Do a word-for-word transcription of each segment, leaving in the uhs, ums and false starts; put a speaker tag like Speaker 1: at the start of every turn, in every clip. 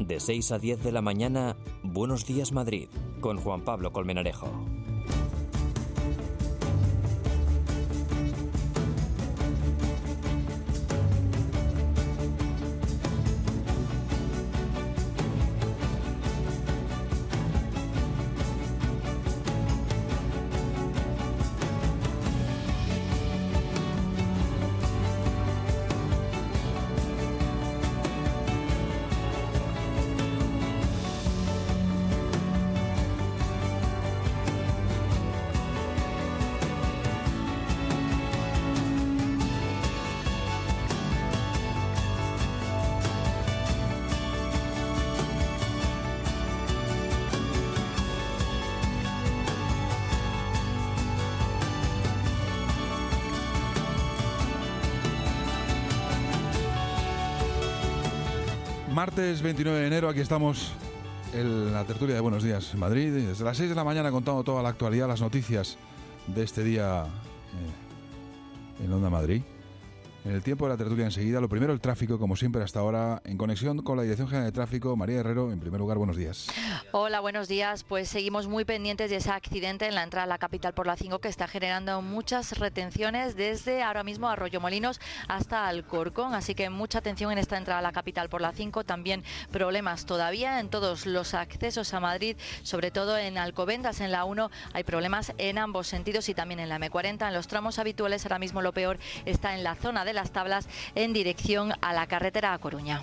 Speaker 1: De seis a diez de la mañana, Buenos Días Madrid, con Juan Pablo Colmenarejo.
Speaker 2: Martes veintinueve de enero, aquí estamos en la tertulia de Buenos Días Madrid. Desde las seis de la mañana contando toda la actualidad, las noticias de este día eh, en Onda Madrid. En el tiempo de la tertulia enseguida, lo primero el tráfico, como siempre hasta ahora, en conexión con la Dirección General de Tráfico. María Herrero, en primer lugar, buenos días.
Speaker 3: Hola, buenos días. Pues seguimos muy pendientes de ese accidente en la entrada a la capital por la cinco que está generando muchas retenciones desde ahora mismo Arroyomolinos hasta Alcorcón, así que mucha atención en esta entrada a la capital por la cinco. También problemas todavía en todos los accesos a Madrid, sobre todo en Alcobendas, en la uno hay problemas en ambos sentidos y también en la eme cuarenta. En los tramos habituales ahora mismo lo peor está en la zona de las Tablas en dirección a la carretera a Coruña.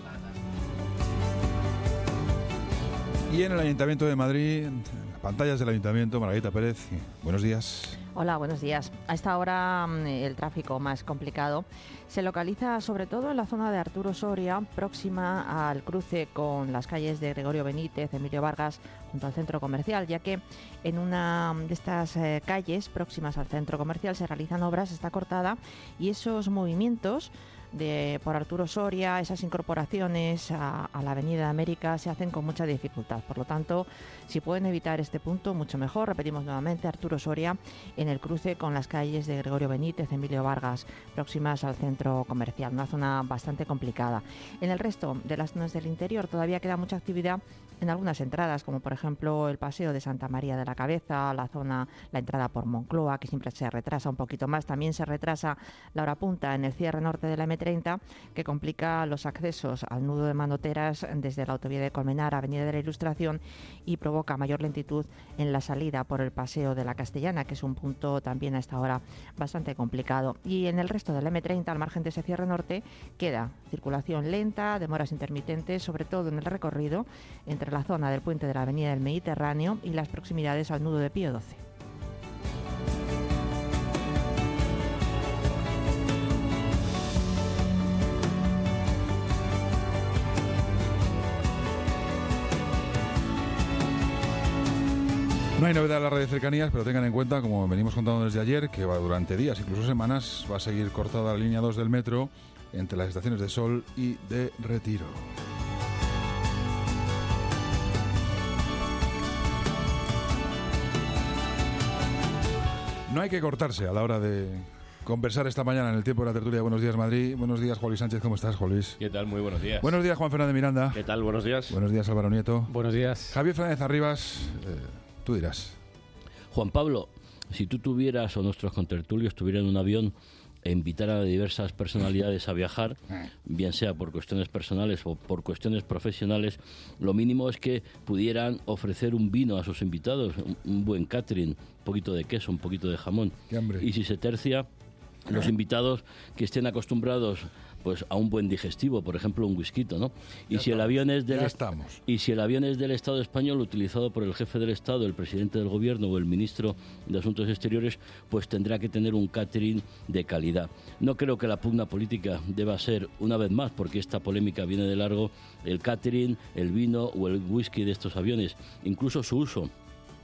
Speaker 2: Y en el Ayuntamiento de Madrid, pantallas del Ayuntamiento, Margarita Pérez, buenos días.
Speaker 4: Hola, buenos días. A esta hora el tráfico más complicado se localiza sobre todo en la zona de Arturo Soria, próxima al cruce con las calles de Gregorio Benítez, Emilio Vargas, junto al centro comercial, ya que en una de estas eh, calles próximas al centro comercial se realizan obras, está cortada, y esos movimientos de por Arturo Soria, esas incorporaciones a, a la Avenida de América se hacen con mucha dificultad. Por lo tanto, si pueden evitar este punto, mucho mejor. Repetimos nuevamente, Arturo Soria en el cruce con las calles de Gregorio Benítez, Emilio Vargas, próximas al centro comercial, una zona bastante complicada. En el resto de las zonas del interior todavía queda mucha actividad en algunas entradas, como por ejemplo el paseo de Santa María de la Cabeza, la zona, la entrada por Moncloa, que siempre se retrasa un poquito más. También se retrasa la hora punta en el cierre norte de la eme treinta, que complica los accesos al nudo de Manoteras desde la autovía de Colmenar, Avenida de la Ilustración, y provoca mayor lentitud en la salida por el paseo de la Castellana, que es un punto también a esta hora bastante complicado. Y en el resto de la eme treinta, al margen de ese cierre norte, queda circulación lenta, demoras intermitentes, sobre todo en el recorrido entre la zona del puente de la Avenida del Mediterráneo y las proximidades al nudo de Pío doce.
Speaker 2: No hay novedad en la red de cercanías, pero tengan en cuenta, como venimos contando desde ayer, que va durante días, incluso semanas, va a seguir cortada la línea dos del metro entre las estaciones de Sol y de Retiro. No hay que cortarse a la hora de conversar esta mañana en el tiempo de la tertulia de Buenos Días Madrid. Buenos días, Juan Luis Sánchez, ¿cómo estás, Juan Luis?
Speaker 5: ¿Qué tal? Muy buenos días.
Speaker 2: Buenos días, Juan Fernández Miranda.
Speaker 5: ¿Qué tal? Buenos días.
Speaker 2: Buenos días, Álvaro Nieto.
Speaker 6: Buenos días.
Speaker 2: Javier Fernández Arribas, eh, tú dirás.
Speaker 7: Juan Pablo, si tú tuvieras, o nuestros contertulios tuvieran un avión e invitaran a diversas personalidades a viajar, bien sea por cuestiones personales o por cuestiones profesionales, lo mínimo es que pudieran ofrecer un vino a sus invitados, un, un buen catering, un poquito de queso, un poquito de jamón.
Speaker 2: Qué hambre.
Speaker 7: Y si se tercia, los invitados que estén acostumbrados pues a un buen digestivo, por ejemplo un whisky, ¿no? Y
Speaker 2: Ya
Speaker 7: si el
Speaker 2: estamos,
Speaker 7: avión es del
Speaker 2: ya
Speaker 7: est-
Speaker 2: estamos.
Speaker 7: y si el avión es del Estado español, utilizado por el jefe del Estado, el presidente del Gobierno o el ministro de Asuntos Exteriores, pues tendrá que tener un catering de calidad. No creo que la pugna política deba ser, una vez más, porque esta polémica viene de largo, el catering, el vino o el whisky de estos aviones, incluso su uso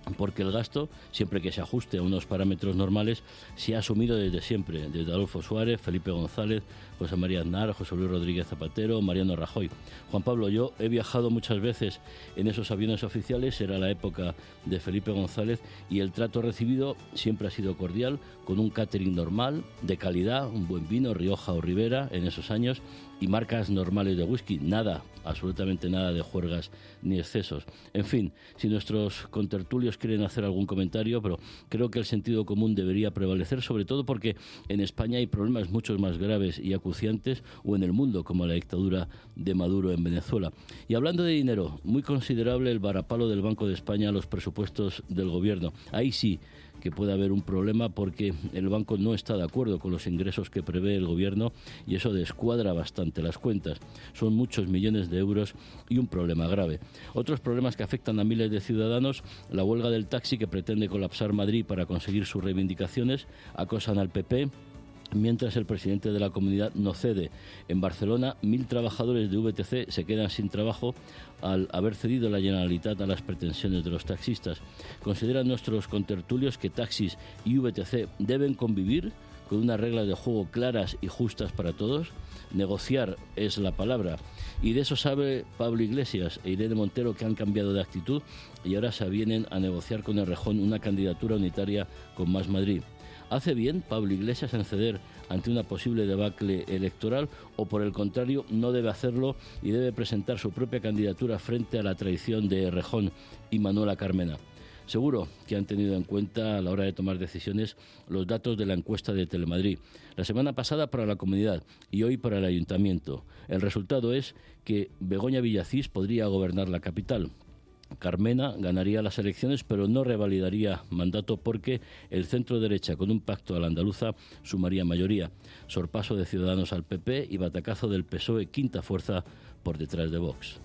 Speaker 7: porque el gasto, siempre que se ajuste a unos parámetros normales, se ha asumido desde siempre, desde Adolfo Suárez, Felipe González, José María Aznar, José Luis Rodríguez Zapatero, Mariano Rajoy. Juan Pablo, yo he viajado muchas veces en esos aviones oficiales, era la época de Felipe González, y el trato recibido siempre ha sido cordial, con un catering normal, de calidad, un buen vino, Rioja o Ribera en esos años, y marcas normales de whisky, nada, absolutamente nada de juergas ni excesos. En fin, si nuestros contertulios quieren hacer algún comentario, pero creo que el sentido común debería prevalecer, sobre todo porque en España hay problemas mucho más graves y acuciantes, o en el mundo, como la dictadura de Maduro en Venezuela. Y hablando de dinero, muy considerable el varapalo del Banco de España a los presupuestos del Gobierno. Ahí sí que puede haber un problema, porque el banco no está de acuerdo con los ingresos que prevé el Gobierno, y eso descuadra bastante las cuentas. Son muchos millones de euros y un problema grave. Otros problemas que afectan a miles de ciudadanos: la huelga del taxi, que pretende colapsar Madrid para conseguir sus reivindicaciones, acosan al P P, mientras el presidente de la comunidad no cede. En Barcelona, mil trabajadores de V T C se quedan sin trabajo al haber cedido la Generalitat a las pretensiones de los taxistas. ¿Consideran nuestros contertulios que taxis y V T C deben convivir con unas reglas de juego claras y justas para todos? Negociar es la palabra. Y de eso sabe Pablo Iglesias e Irene Montero, que han cambiado de actitud y ahora se avienen a negociar con Errejón una candidatura unitaria con Más Madrid. ¿Hace bien Pablo Iglesias en ceder ante una posible debacle electoral, o por el contrario no debe hacerlo y debe presentar su propia candidatura frente a la traición de Errejón y Manuela Carmena? Seguro que han tenido en cuenta a la hora de tomar decisiones los datos de la encuesta de Telemadrid, la semana pasada para la comunidad y hoy para el ayuntamiento. El resultado es que Begoña Villacís podría gobernar la capital. Carmena ganaría las elecciones, pero no revalidaría mandato, porque el centro derecha, con un pacto a la andaluza, sumaría mayoría. Sorpaso de Ciudadanos al P P y batacazo del P S O E, quinta fuerza por detrás de Vox.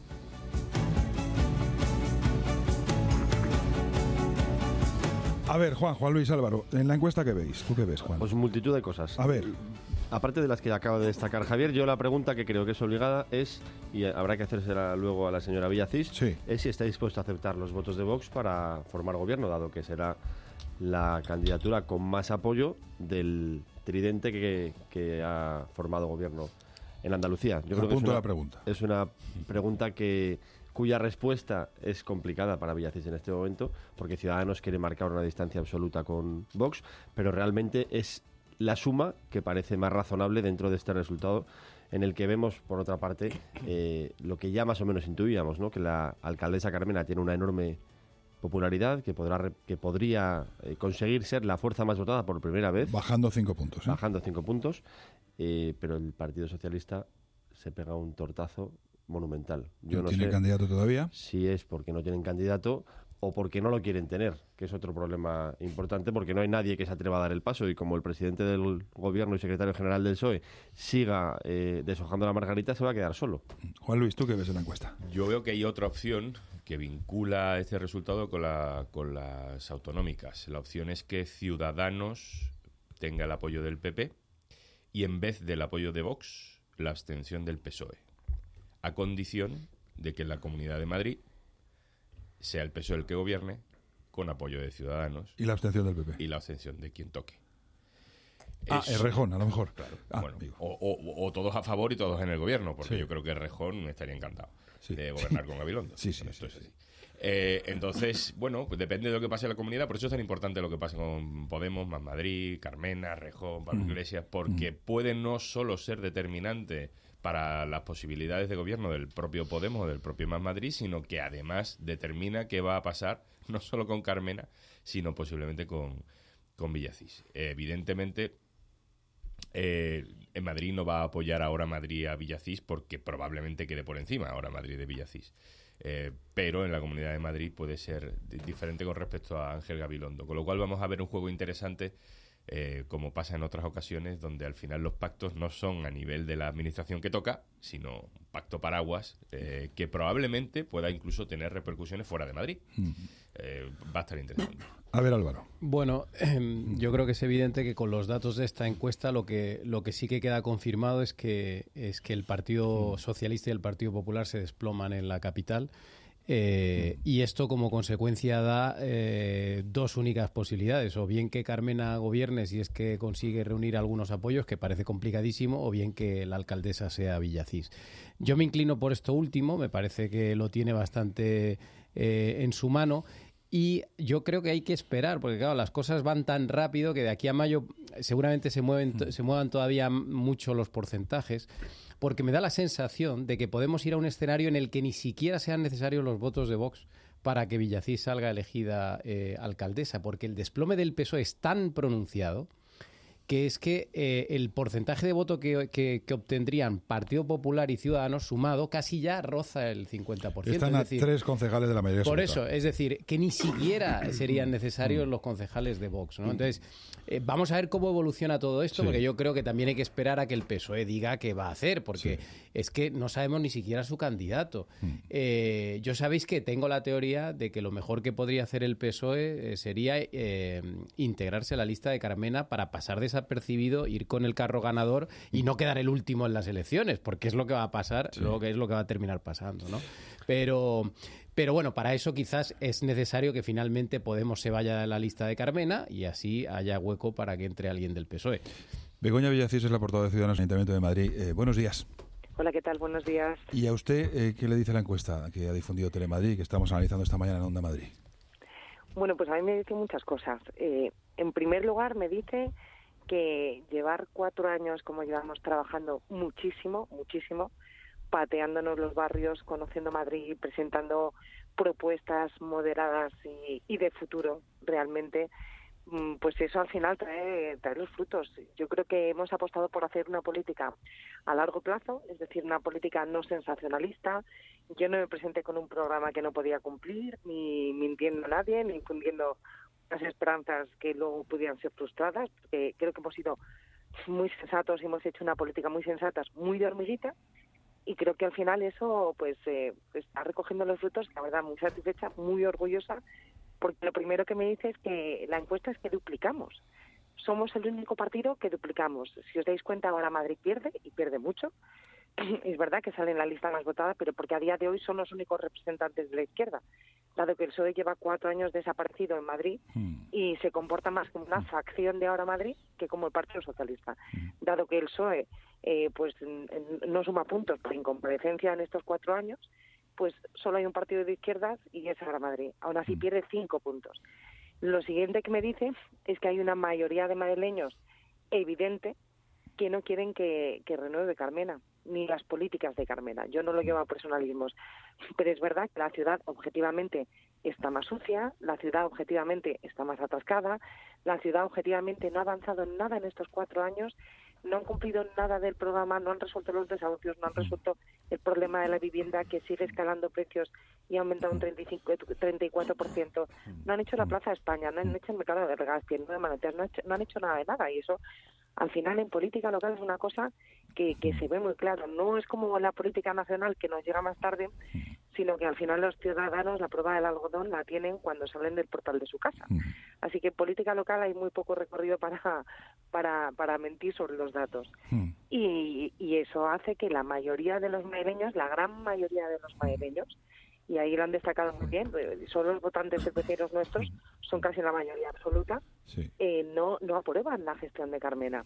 Speaker 2: A ver, Juan, Juan Luis Álvaro, en la encuesta que veis, ¿tú qué ves, Juan?
Speaker 5: Pues multitud de cosas.
Speaker 2: A ver.
Speaker 5: Aparte de las que acaba de destacar Javier, yo la pregunta que creo que es obligada es, y habrá que hacérsela luego a la señora Villacís,
Speaker 2: sí.
Speaker 5: es si está dispuesto a aceptar los votos de Vox para formar gobierno, dado que será la candidatura con más apoyo del tridente que, que ha formado gobierno en Andalucía. Yo creo que es una,
Speaker 2: la pregunta.
Speaker 5: es una pregunta que cuya respuesta es complicada para Villacís en este momento, porque Ciudadanos quiere marcar una distancia absoluta con Vox, pero realmente es la suma que parece más razonable dentro de este resultado, en el que vemos, por otra parte, eh, lo que ya más o menos intuíamos, ¿no? Que la alcaldesa Carmena tiene una enorme popularidad, que podrá que podría eh, conseguir ser la fuerza más votada por primera vez.
Speaker 2: Bajando cinco puntos. ¿eh?
Speaker 5: Bajando cinco puntos, eh, pero el Partido Socialista se pega un tortazo monumental. Yo
Speaker 2: ¿No
Speaker 5: no
Speaker 2: tiene
Speaker 5: sé
Speaker 2: candidato todavía?
Speaker 5: Si es porque no tienen candidato o porque no lo quieren tener, que es otro problema importante, porque no hay nadie que se atreva a dar el paso, y como el presidente del gobierno y secretario general del P S O E siga eh, deshojando la margarita, se va a quedar solo.
Speaker 2: Juan Luis, ¿tú qué ves en la encuesta?
Speaker 6: Yo veo que hay otra opción que vincula este resultado con, la, con las autonómicas. La opción es que Ciudadanos tenga el apoyo del P P y, en vez del apoyo de Vox, la abstención del P S O E, a condición de que en la Comunidad de Madrid sea el P S O E el que gobierne, con apoyo de Ciudadanos.
Speaker 2: Y la abstención del P P.
Speaker 6: Y la abstención de quien toque.
Speaker 2: Ah,
Speaker 6: Es,
Speaker 2: Errejón, a lo mejor.
Speaker 6: Claro,
Speaker 2: ah,
Speaker 6: bueno, o, o, o todos a favor y todos en el gobierno, porque
Speaker 2: sí.
Speaker 6: yo creo que Errejón estaría encantado
Speaker 2: sí.
Speaker 6: de gobernar con Gabilondo.
Speaker 2: Sí, sí,
Speaker 6: bueno,
Speaker 2: sí,
Speaker 6: esto
Speaker 2: sí.
Speaker 6: es así. Eh, entonces, bueno, pues depende de lo que pase en la comunidad. Por eso es tan importante lo que pase con Podemos, Más Madrid, Carmena, Errejón, Pablo mm. Iglesias, porque mm. puede no solo ser determinante para las posibilidades de gobierno del propio Podemos o del propio Más Madrid, sino que además determina qué va a pasar no solo con Carmena, sino posiblemente con, con Villacís. Eh, evidentemente, eh, en Madrid no va a apoyar ahora Madrid a Villacís, porque probablemente quede por encima ahora Madrid de Villacís. Eh, pero en la Comunidad de Madrid puede ser diferente con respecto a Ángel Gabilondo, con lo cual vamos a ver un juego interesante, eh, como pasa en otras ocasiones, donde al final los pactos no son a nivel de la administración que toca, sino un pacto paraguas eh, que probablemente pueda incluso tener repercusiones fuera de Madrid. Uh-huh. eh, va a estar interesante.
Speaker 2: A ver, Álvaro.
Speaker 8: Bueno, eh, yo creo que es evidente que con los datos de esta encuesta lo que lo que sí que queda confirmado es que es que el Partido Socialista y el Partido Popular se desploman en la capital. Eh, y esto como consecuencia da eh, dos únicas posibilidades, o bien que Carmena gobierne si es que consigue reunir algunos apoyos, que parece complicadísimo, o bien que la alcaldesa sea Villacís. Yo me inclino por esto último, me parece que lo tiene bastante eh, en su mano. Y yo creo que hay que esperar, porque claro, las cosas van tan rápido que de aquí a mayo seguramente se mueven, mm. se muevan todavía mucho los porcentajes, porque me da la sensación de que podemos ir a un escenario en el que ni siquiera sean necesarios los votos de Vox para que Villacís salga elegida eh, alcaldesa, porque el desplome del P S O E es tan pronunciado que es que eh, el porcentaje de voto que, que, que obtendrían Partido Popular y Ciudadanos sumado casi ya roza el cincuenta por ciento.
Speaker 2: Están a
Speaker 8: es decir,
Speaker 2: tres concejales de la mayoría
Speaker 8: por
Speaker 2: absoluta.
Speaker 8: Eso, es decir, que ni siquiera serían necesarios los concejales de Vox, ¿no? Entonces, eh, vamos a ver cómo evoluciona todo esto, sí. porque yo creo que también hay que esperar a que el P S O E diga qué va a hacer, porque sí. es que no sabemos ni siquiera su candidato. Mm. Eh, yo sabéis que tengo la teoría de que lo mejor que podría hacer el P S O E eh, sería eh, integrarse a la lista de Carmena para pasar desapercibido, ir con el carro ganador y no quedar el último en las elecciones, porque es lo que va a pasar, sí. luego que es lo que va a terminar pasando, ¿no? Pero, pero bueno, para eso quizás es necesario que finalmente Podemos se vaya a la lista de Carmena y así haya hueco para que entre alguien del P S O E.
Speaker 2: Begoña Villacís es la portavoz de Ciudadanos en el Ayuntamiento de Madrid. Eh, buenos días.
Speaker 9: Hola, ¿qué tal? Buenos días.
Speaker 2: ¿Y a usted eh, qué le dice la encuesta que ha difundido Telemadrid, que estamos analizando esta mañana en Onda Madrid?
Speaker 9: Bueno, pues a mí me dice muchas cosas. Eh, en primer lugar, me dice que llevar cuatro años, como llevamos trabajando muchísimo, muchísimo, pateándonos los barrios, conociendo Madrid, presentando propuestas moderadas y, y de futuro realmente, pues eso al final trae, trae los frutos. Yo creo que hemos apostado por hacer una política a largo plazo, es decir, una política no sensacionalista. Yo no me presenté con un programa que no podía cumplir, ni mintiendo a nadie, ni infundiendo las esperanzas que luego pudieran ser frustradas, porque creo que hemos sido muy sensatos y hemos hecho una política muy sensata, muy de hormiguita, y creo que al final eso pues eh, está recogiendo los frutos, la verdad muy satisfecha, muy orgullosa, porque lo primero que me dice es que la encuesta es que duplicamos. Somos el único partido que duplicamos. Si os dais cuenta, ahora Madrid pierde, y pierde mucho. Es verdad que sale en la lista más votada, pero porque a día de hoy son los únicos representantes de la izquierda, dado que el P S O E lleva cuatro años desaparecido en Madrid mm. y se comporta más como una facción de Ahora Madrid que como el Partido Socialista, mm. dado que el P S O E eh, pues no suma puntos por incomparecencia en estos cuatro años, pues solo hay un partido de izquierdas y es Ahora Madrid. Aún así mm. pierde cinco puntos. Lo siguiente que me dice es que hay una mayoría de madrileños evidente que no quieren que, que renueve Carmena, ni las políticas de Carmena. Yo no lo llevo a personalismos, pero es verdad que la ciudad objetivamente está más sucia, la ciudad objetivamente está más atascada, la ciudad objetivamente no ha avanzado en nada en estos cuatro años, no han cumplido nada del programa, no han resuelto los desahucios, no han resuelto el problema de la vivienda que sigue escalando precios y ha aumentado un treinta y cinco, treinta y cuatro por ciento. No han hecho la Plaza de España, no han hecho el mercado de Legazpi, no, no, han hecho, no han hecho nada de nada, y eso al final en política local es una cosa que, que se ve muy claro. No es como la política nacional que nos llega más tarde, sino que al final los ciudadanos la prueba del algodón la tienen cuando salen del portal de su casa. Así que en política local hay muy poco recorrido para para, para mentir sobre los datos. Y, y eso hace que la mayoría de los madrileños, la gran mayoría de los madrileños, y ahí lo han destacado muy bien, solo los votantes de vecinos nuestros, son casi la mayoría absoluta, sí. eh, no, no aprueban la gestión de Carmena.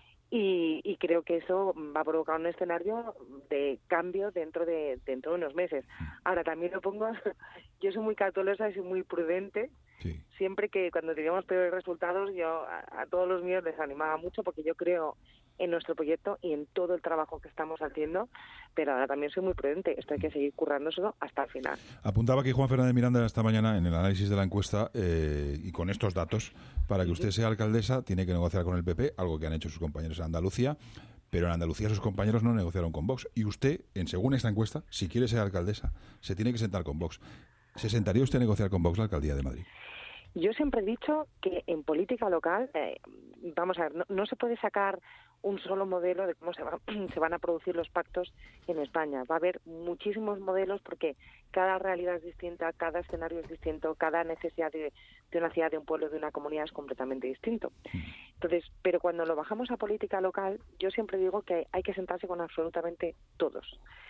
Speaker 9: Y, y creo que eso va a provocar un escenario de cambio dentro de dentro de unos meses. Ahora, también lo pongo, yo soy muy cautelosa y soy muy prudente. Sí. Siempre que cuando teníamos peores resultados, yo a, a todos los míos les animaba mucho, porque yo creo en nuestro proyecto y en todo el trabajo que estamos haciendo, pero ahora también soy muy prudente. Esto hay que seguir currándoselo hasta el final.
Speaker 2: Apuntaba aquí Juan Fernández Miranda esta mañana en el análisis de la encuesta, eh, y con estos datos, para que usted sea alcaldesa tiene que negociar con el P P, algo que han hecho sus compañeros en Andalucía, pero en Andalucía sus compañeros no negociaron con Vox. Y usted, en según esta encuesta, si quiere ser alcaldesa, se tiene que sentar con Vox. ¿Se sentaría usted a negociar con Vox la alcaldía de Madrid?
Speaker 9: Yo siempre he dicho que en política local, eh, vamos a ver, no, no se puede sacar un solo modelo de cómo se, va, se van a producir los pactos en España. Va a haber muchísimos modelos porque cada realidad es distinta, cada escenario es distinto, cada necesidad de, de una ciudad, de un pueblo, de una comunidad es completamente distinto. Entonces, pero cuando lo bajamos a política local, yo siempre digo que hay que sentarse con absolutamente todos.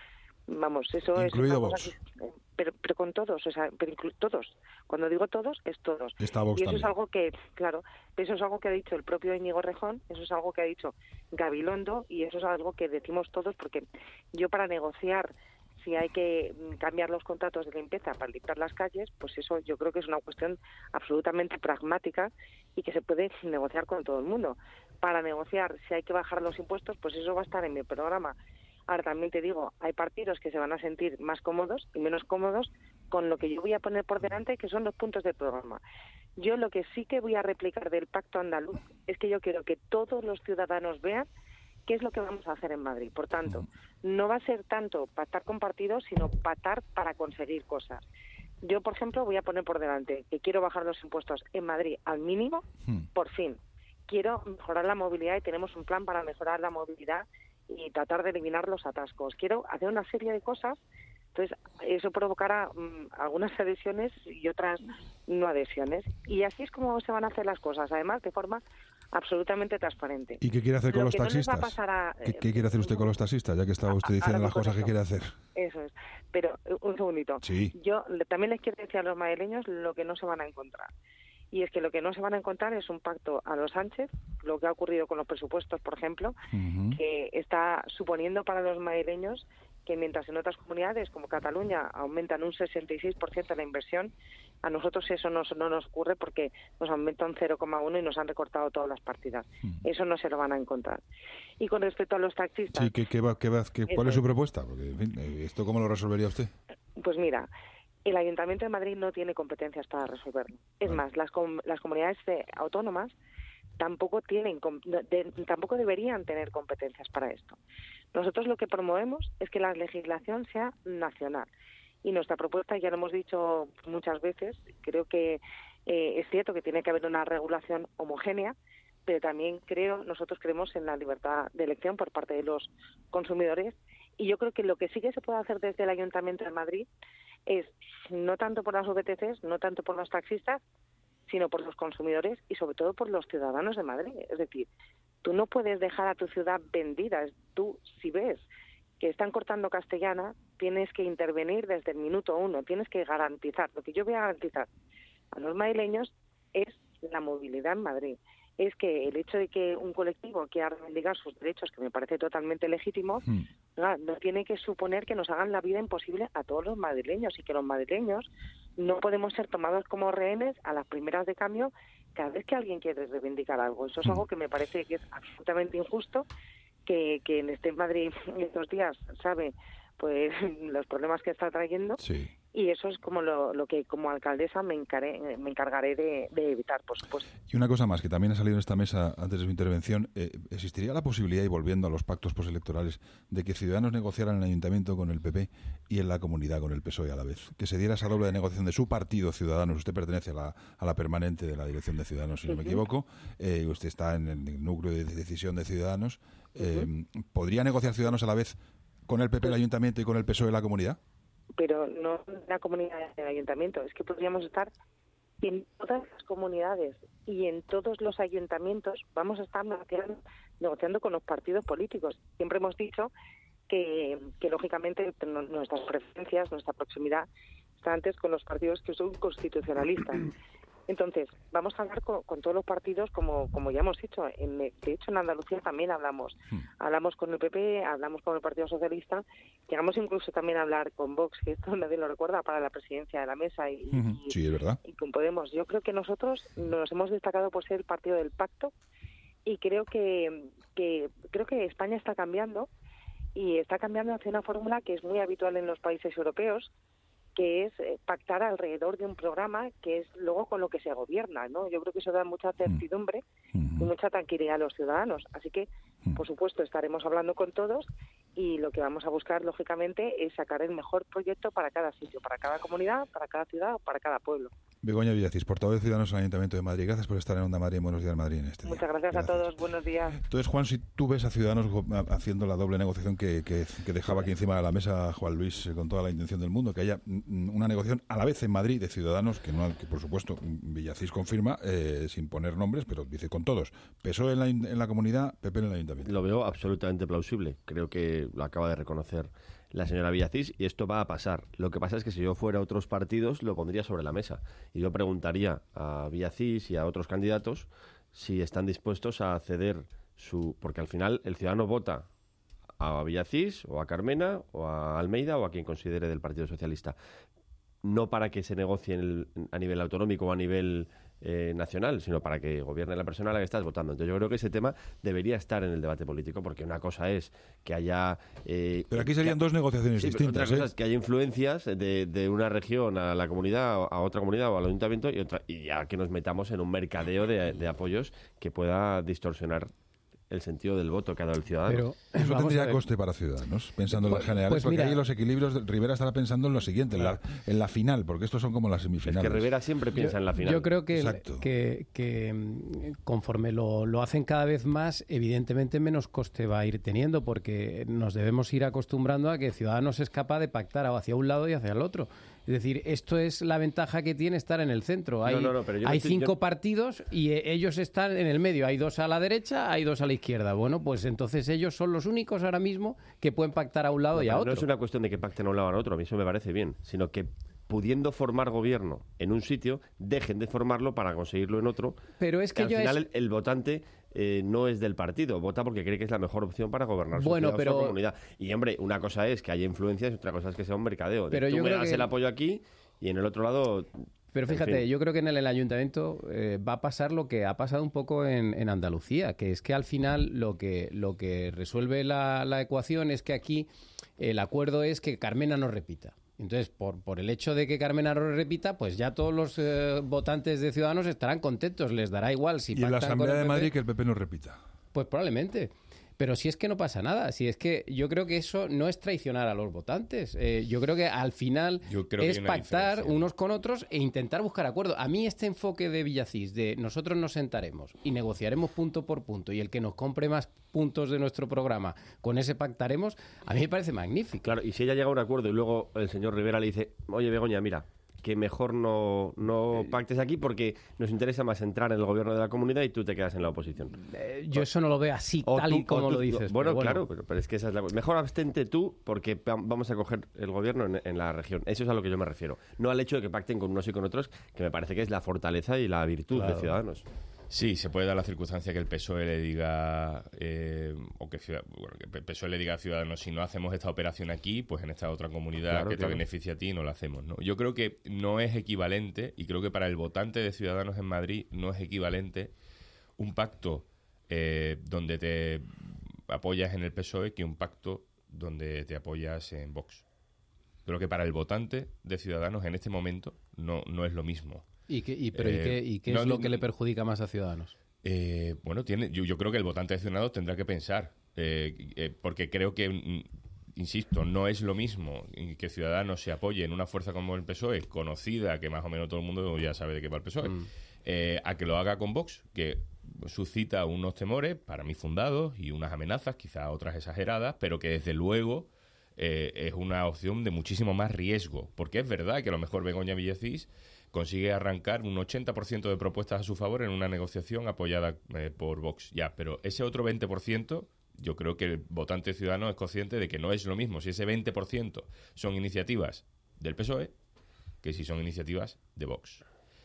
Speaker 9: Vamos, eso
Speaker 2: incluido
Speaker 9: es...
Speaker 2: Vox.
Speaker 9: Que, pero, pero con todos, o sea, pero inclu, todos. Cuando digo todos, es todos.
Speaker 2: Está Vox
Speaker 9: y eso
Speaker 2: también.
Speaker 9: es algo que, claro, eso es algo que ha dicho el propio Íñigo Rejón, eso es algo que ha dicho Gabilondo, y eso es algo que decimos todos, porque yo para negociar si hay que cambiar los contratos de limpieza para limpiar las calles, pues eso yo creo que es una cuestión absolutamente pragmática y que se puede negociar con todo el mundo. Para negociar si hay que bajar los impuestos, pues eso va a estar en mi programa. Ahora también te digo, hay partidos que se van a sentir más cómodos y menos cómodos con lo que yo voy a poner por delante, que son los puntos del programa. Yo lo que sí que voy a replicar del Pacto Andaluz es que yo quiero que todos los ciudadanos vean qué es lo que vamos a hacer en Madrid. Por tanto, no va a ser tanto pactar con partidos, sino pactar para conseguir cosas. Yo, por ejemplo, voy a poner por delante que quiero bajar los impuestos en Madrid al mínimo, por fin. Quiero mejorar la movilidad y tenemos un plan para mejorar la movilidad y tratar de eliminar los atascos. Quiero hacer una serie de cosas, entonces eso provocará um, algunas adhesiones y otras no adhesiones. Y así es como se van a hacer las cosas, además de forma absolutamente transparente.
Speaker 2: ¿Y qué quiere hacer con
Speaker 9: Lo
Speaker 2: los
Speaker 9: que no les va a
Speaker 2: taxistas?
Speaker 9: pasar a-
Speaker 2: ¿Qué, qué quiere hacer usted con los taxistas? Ya que estaba usted diciendo
Speaker 9: Ahora
Speaker 2: las
Speaker 9: voy con
Speaker 2: cosas que
Speaker 9: eso.
Speaker 2: quiere hacer.
Speaker 9: Eso es. Pero eh, un segundito.
Speaker 2: Sí.
Speaker 9: Yo le- también les quiero decir a los madrileños lo que no se van a encontrar. Y es que lo que no se van a encontrar es un pacto a los Sánchez, lo que ha ocurrido con los presupuestos, por ejemplo,
Speaker 2: Ujú.
Speaker 9: que está suponiendo para los madrileños que mientras en otras comunidades como Cataluña aumentan un sesenta y seis por ciento la inversión, a nosotros eso no, no nos ocurre porque nos aumentan cero coma uno y nos han recortado todas las partidas. Eso no se lo van a encontrar. Y con respecto a los taxistas,
Speaker 2: Sí, ¿qué, qué va, qué va- qué- ¿cuál
Speaker 9: Eso
Speaker 2: es su
Speaker 9: es.
Speaker 2: propuesta? Porque, en fin, eh, ¿esto cómo lo resolvería usted?
Speaker 9: pues mira, el Ayuntamiento de Madrid no tiene competencias para resolverlo. Es más, las, com- las comunidades eh, autónomas tampoco tienen com- de- tampoco deberían tener competencias para esto. Nosotros lo que promovemos es que la legislación sea nacional. Y nuestra propuesta, ya lo hemos dicho muchas veces, creo que eh, es cierto que tiene que haber una regulación homogénea, pero también creo, nosotros creemos en la libertad de elección por parte de los consumidores. Y yo creo que lo que sí que se puede hacer desde el Ayuntamiento de Madrid es, no tanto por las V T Cs, no tanto por los taxistas, sino por los consumidores y sobre todo por los ciudadanos de Madrid. Es decir, tú no puedes dejar a tu ciudad vendida. Tú, si ves que están cortando Castellana, tienes que intervenir desde el minuto uno, tienes que garantizar. Lo que yo voy a garantizar a los madrileños es la movilidad en Madrid. Es que el hecho de que un colectivo quiera reivindicar sus derechos, que me parece totalmente legítimo,
Speaker 2: Mm.
Speaker 9: no, no tiene que suponer que nos hagan la vida imposible a todos los madrileños y que los madrileños no podemos ser tomados como rehenes a las primeras de cambio cada vez que alguien quiere reivindicar algo. Eso es
Speaker 2: Mm.
Speaker 9: algo que me parece que es absolutamente injusto, que, que en este Madrid en estos días sabe pues los problemas que está trayendo,
Speaker 2: Sí.
Speaker 9: y eso es como lo, lo que como alcaldesa me, encaré, me encargaré de, de evitar, por supuesto.
Speaker 2: Y una cosa más, que también ha salido en esta mesa antes de su intervención, eh, ¿existiría la posibilidad, y volviendo a los pactos postelectorales, de que Ciudadanos negociaran en el Ayuntamiento con el P P y en la Comunidad con el P S O E a la vez? Que se diera esa doble de negociación de su partido, Ciudadanos. Usted pertenece a la, a la permanente de la dirección de Ciudadanos, si no me
Speaker 9: Ujú.
Speaker 2: equivoco. Eh, usted está en el núcleo de decisión de Ciudadanos. Eh, ¿Podría negociar Ciudadanos a la vez con el P P, el Ayuntamiento, y con el P S O E, la Comunidad?
Speaker 9: Pero no en la comunidad del ayuntamiento, es que podríamos estar en todas las comunidades y en todos los ayuntamientos, vamos a estar negociando, negociando con los partidos políticos. Siempre hemos dicho que, que lógicamente no- nuestras preferencias, nuestra proximidad está antes con los partidos que son constitucionalistas. Entonces, vamos a hablar con, con todos los partidos, como, como ya hemos dicho. En, de hecho, en Andalucía también hablamos. Hablamos con el P P, hablamos con el Partido Socialista, llegamos incluso también a hablar con Vox, que esto nadie lo recuerda, para la presidencia de la mesa, y,
Speaker 2: Ujú.
Speaker 9: y-
Speaker 2: Sí, es verdad.
Speaker 9: y con Podemos. Yo creo que nosotros nos hemos destacado por ser el partido del pacto, y creo que, que creo que España está cambiando, y está cambiando hacia una fórmula que es muy habitual en los países europeos, que es eh, pactar alrededor de un programa que es luego con lo que se gobierna, ¿no? Yo creo que eso da mucha certidumbre y mucha tranquilidad a los ciudadanos. Así que, por supuesto, estaremos hablando con todos, y lo que vamos a buscar, lógicamente, es sacar el mejor proyecto para cada sitio, para cada comunidad, para cada ciudad o para cada pueblo.
Speaker 2: Begoña Villacís, portavoz de Ciudadanos en el Ayuntamiento de Madrid. Gracias por estar en Onda Madrid. Buenos días, Madrid, en este día.
Speaker 9: Muchas gracias, a todos. Buenos días.
Speaker 2: Entonces, Juan, si tú ves a Ciudadanos go- a- haciendo la doble negociación que, que, que dejaba aquí encima de la mesa Juan Luis, eh, con toda la intención del mundo, que haya mm, una negociación a la vez en Madrid de Ciudadanos, que, no, que por supuesto Villacís confirma, eh, sin poner nombres, pero dice con todos, P S O E en la, in- en la comunidad, P P en el Ayuntamiento.
Speaker 5: Lo veo absolutamente plausible. Creo que lo acaba de reconocer la señora Villacís y esto va a pasar. Lo que pasa es que si yo fuera a otros partidos lo pondría sobre la mesa y yo preguntaría a Villacís y a otros candidatos si están dispuestos a ceder su... Porque al final el ciudadano vota a Villacís o a Carmena o a Almeida o a quien considere del Partido Socialista. No para que se negocie en el, a nivel autonómico o a nivel eh, nacional, sino para que gobierne la persona a la que estás votando. Entonces yo creo que ese tema debería estar en el debate político, porque una cosa es que haya... Eh,
Speaker 2: pero aquí serían
Speaker 5: que,
Speaker 2: dos negociaciones
Speaker 5: sí,
Speaker 2: distintas.
Speaker 5: Otra cosa
Speaker 2: ¿eh?
Speaker 5: es que haya influencias de, de una región a la comunidad, a otra comunidad o al ayuntamiento, y, otra, y ya que nos metamos en un mercadeo de, de apoyos que pueda distorsionar el sentido del voto que ha dado el ciudadano.
Speaker 2: Pero eso tendría coste para Ciudadanos, pensando en las generales,
Speaker 8: pues
Speaker 2: porque
Speaker 8: mira,
Speaker 2: ahí los equilibrios, de, Rivera estará pensando en lo siguiente, en la, en la final, porque estos son como las semifinales.
Speaker 5: Es que Rivera siempre piensa
Speaker 8: yo,
Speaker 5: en la final.
Speaker 8: Yo creo que, que, que conforme lo, lo hacen cada vez más, evidentemente menos coste va a ir teniendo, porque nos debemos ir acostumbrando a que Ciudadanos es capaz de pactar hacia un lado y hacia el otro. Es decir, esto es la ventaja que tiene estar en el centro. Hay,
Speaker 5: no, no, no,
Speaker 8: hay
Speaker 5: estoy,
Speaker 8: cinco
Speaker 5: yo...
Speaker 8: partidos y eh, ellos están en el medio. Hay dos a la derecha, hay dos a la izquierda. Bueno, pues entonces ellos son los únicos ahora mismo que pueden pactar a un lado
Speaker 5: no,
Speaker 8: y a otro.
Speaker 5: No es una cuestión de que pacten a un lado o a otro, a mí eso me parece bien, sino que pudiendo formar gobierno en un sitio, dejen de formarlo para conseguirlo en otro.
Speaker 8: Pero es que
Speaker 5: al
Speaker 8: yo
Speaker 5: final
Speaker 8: es...
Speaker 5: el, el votante eh, no es del partido, vota porque cree que es la mejor opción para gobernar su
Speaker 8: bueno,
Speaker 5: ciudad
Speaker 8: pero...
Speaker 5: o su comunidad. Y hombre, una cosa es que haya influencias y otra cosa es que sea un mercadeo.
Speaker 8: Pero
Speaker 5: Tú
Speaker 8: yo
Speaker 5: me
Speaker 8: creo
Speaker 5: das
Speaker 8: que...
Speaker 5: el apoyo aquí y en el otro lado...
Speaker 8: Pero fíjate,
Speaker 5: en fin.
Speaker 8: yo creo que en el, el ayuntamiento eh, va a pasar lo que ha pasado un poco en, en Andalucía, que es que al final lo que, lo que resuelve la, la ecuación es que aquí el acuerdo es que Carmena no repita. Entonces, por, por el hecho de que Carmena no repita, pues ya todos los eh, votantes de Ciudadanos estarán contentos, les dará igual si
Speaker 2: y en la
Speaker 8: pactan con
Speaker 2: Asamblea
Speaker 8: el
Speaker 2: de
Speaker 8: P P.
Speaker 2: Madrid que el P P no repita.
Speaker 8: Pues probablemente. Pero si es que no pasa nada, si es que yo creo que eso no es traicionar a los votantes. Eh, yo creo que al final es pactar unos con otros e intentar buscar acuerdos. A mí este enfoque de Villacís, de nosotros nos sentaremos y negociaremos punto por punto y el que nos compre más puntos de nuestro programa, con ese pactaremos, a mí me parece magnífico.
Speaker 5: Claro, y si ella llega a un acuerdo y luego el señor Rivera le dice, oye Begoña, mira, que mejor no, no pactes aquí porque nos interesa más entrar en el gobierno de la comunidad y tú te quedas en la oposición.
Speaker 8: Eh, yo eso no lo veo así,
Speaker 5: o
Speaker 8: tal
Speaker 5: tú,
Speaker 8: y como
Speaker 5: tú,
Speaker 8: lo dices.
Speaker 5: Bueno,
Speaker 8: pero bueno,
Speaker 5: claro, pero, pero es que esa es la... Mejor abstente tú porque vamos a coger el gobierno en, en la región. Eso es a lo que yo me refiero. No al hecho de que pacten con unos y con otros, que me parece que es la fortaleza y la virtud
Speaker 8: Claro.
Speaker 5: de Ciudadanos.
Speaker 6: Sí, se puede dar la circunstancia que el P S O E le diga, eh, o que, bueno, que el P S O E le diga a Ciudadanos, si no hacemos esta operación aquí, pues en esta otra comunidad
Speaker 5: Claro,
Speaker 6: que
Speaker 5: claro.
Speaker 6: te beneficia a ti no la hacemos, ¿no? Yo creo que no es equivalente, y creo que para el votante de Ciudadanos en Madrid no es equivalente un pacto eh, donde te apoyas en el P S O E que un pacto donde te apoyas en Vox. Creo que para el votante de Ciudadanos en este momento no, no es lo mismo.
Speaker 8: ¿Y qué, y, pero,
Speaker 6: Eh,
Speaker 8: ¿y qué, y qué
Speaker 6: no,
Speaker 8: es lo
Speaker 6: no,
Speaker 8: que le perjudica más a Ciudadanos?
Speaker 6: Eh, bueno, tiene, yo, yo creo que el votante de Ciudadanos tendrá que pensar, eh, eh, porque creo que, mm, insisto, no es lo mismo que Ciudadanos se apoye en una fuerza como el P S O E, conocida, que más o menos todo el mundo ya sabe de qué va el P S O E, mm. eh, a que lo haga con Vox, que suscita unos temores, para mí fundados, y unas amenazas, quizá otras exageradas, pero que desde luego eh, es una opción de muchísimo más riesgo, porque es verdad que a lo mejor Begoña Villacís consigue arrancar un ochenta por ciento de propuestas a su favor en una negociación apoyada eh, por Vox. Ya, pero ese otro veinte por ciento, yo creo que el votante ciudadano es consciente de que no es lo mismo si ese veinte por ciento son iniciativas del P S O E que si son iniciativas de Vox.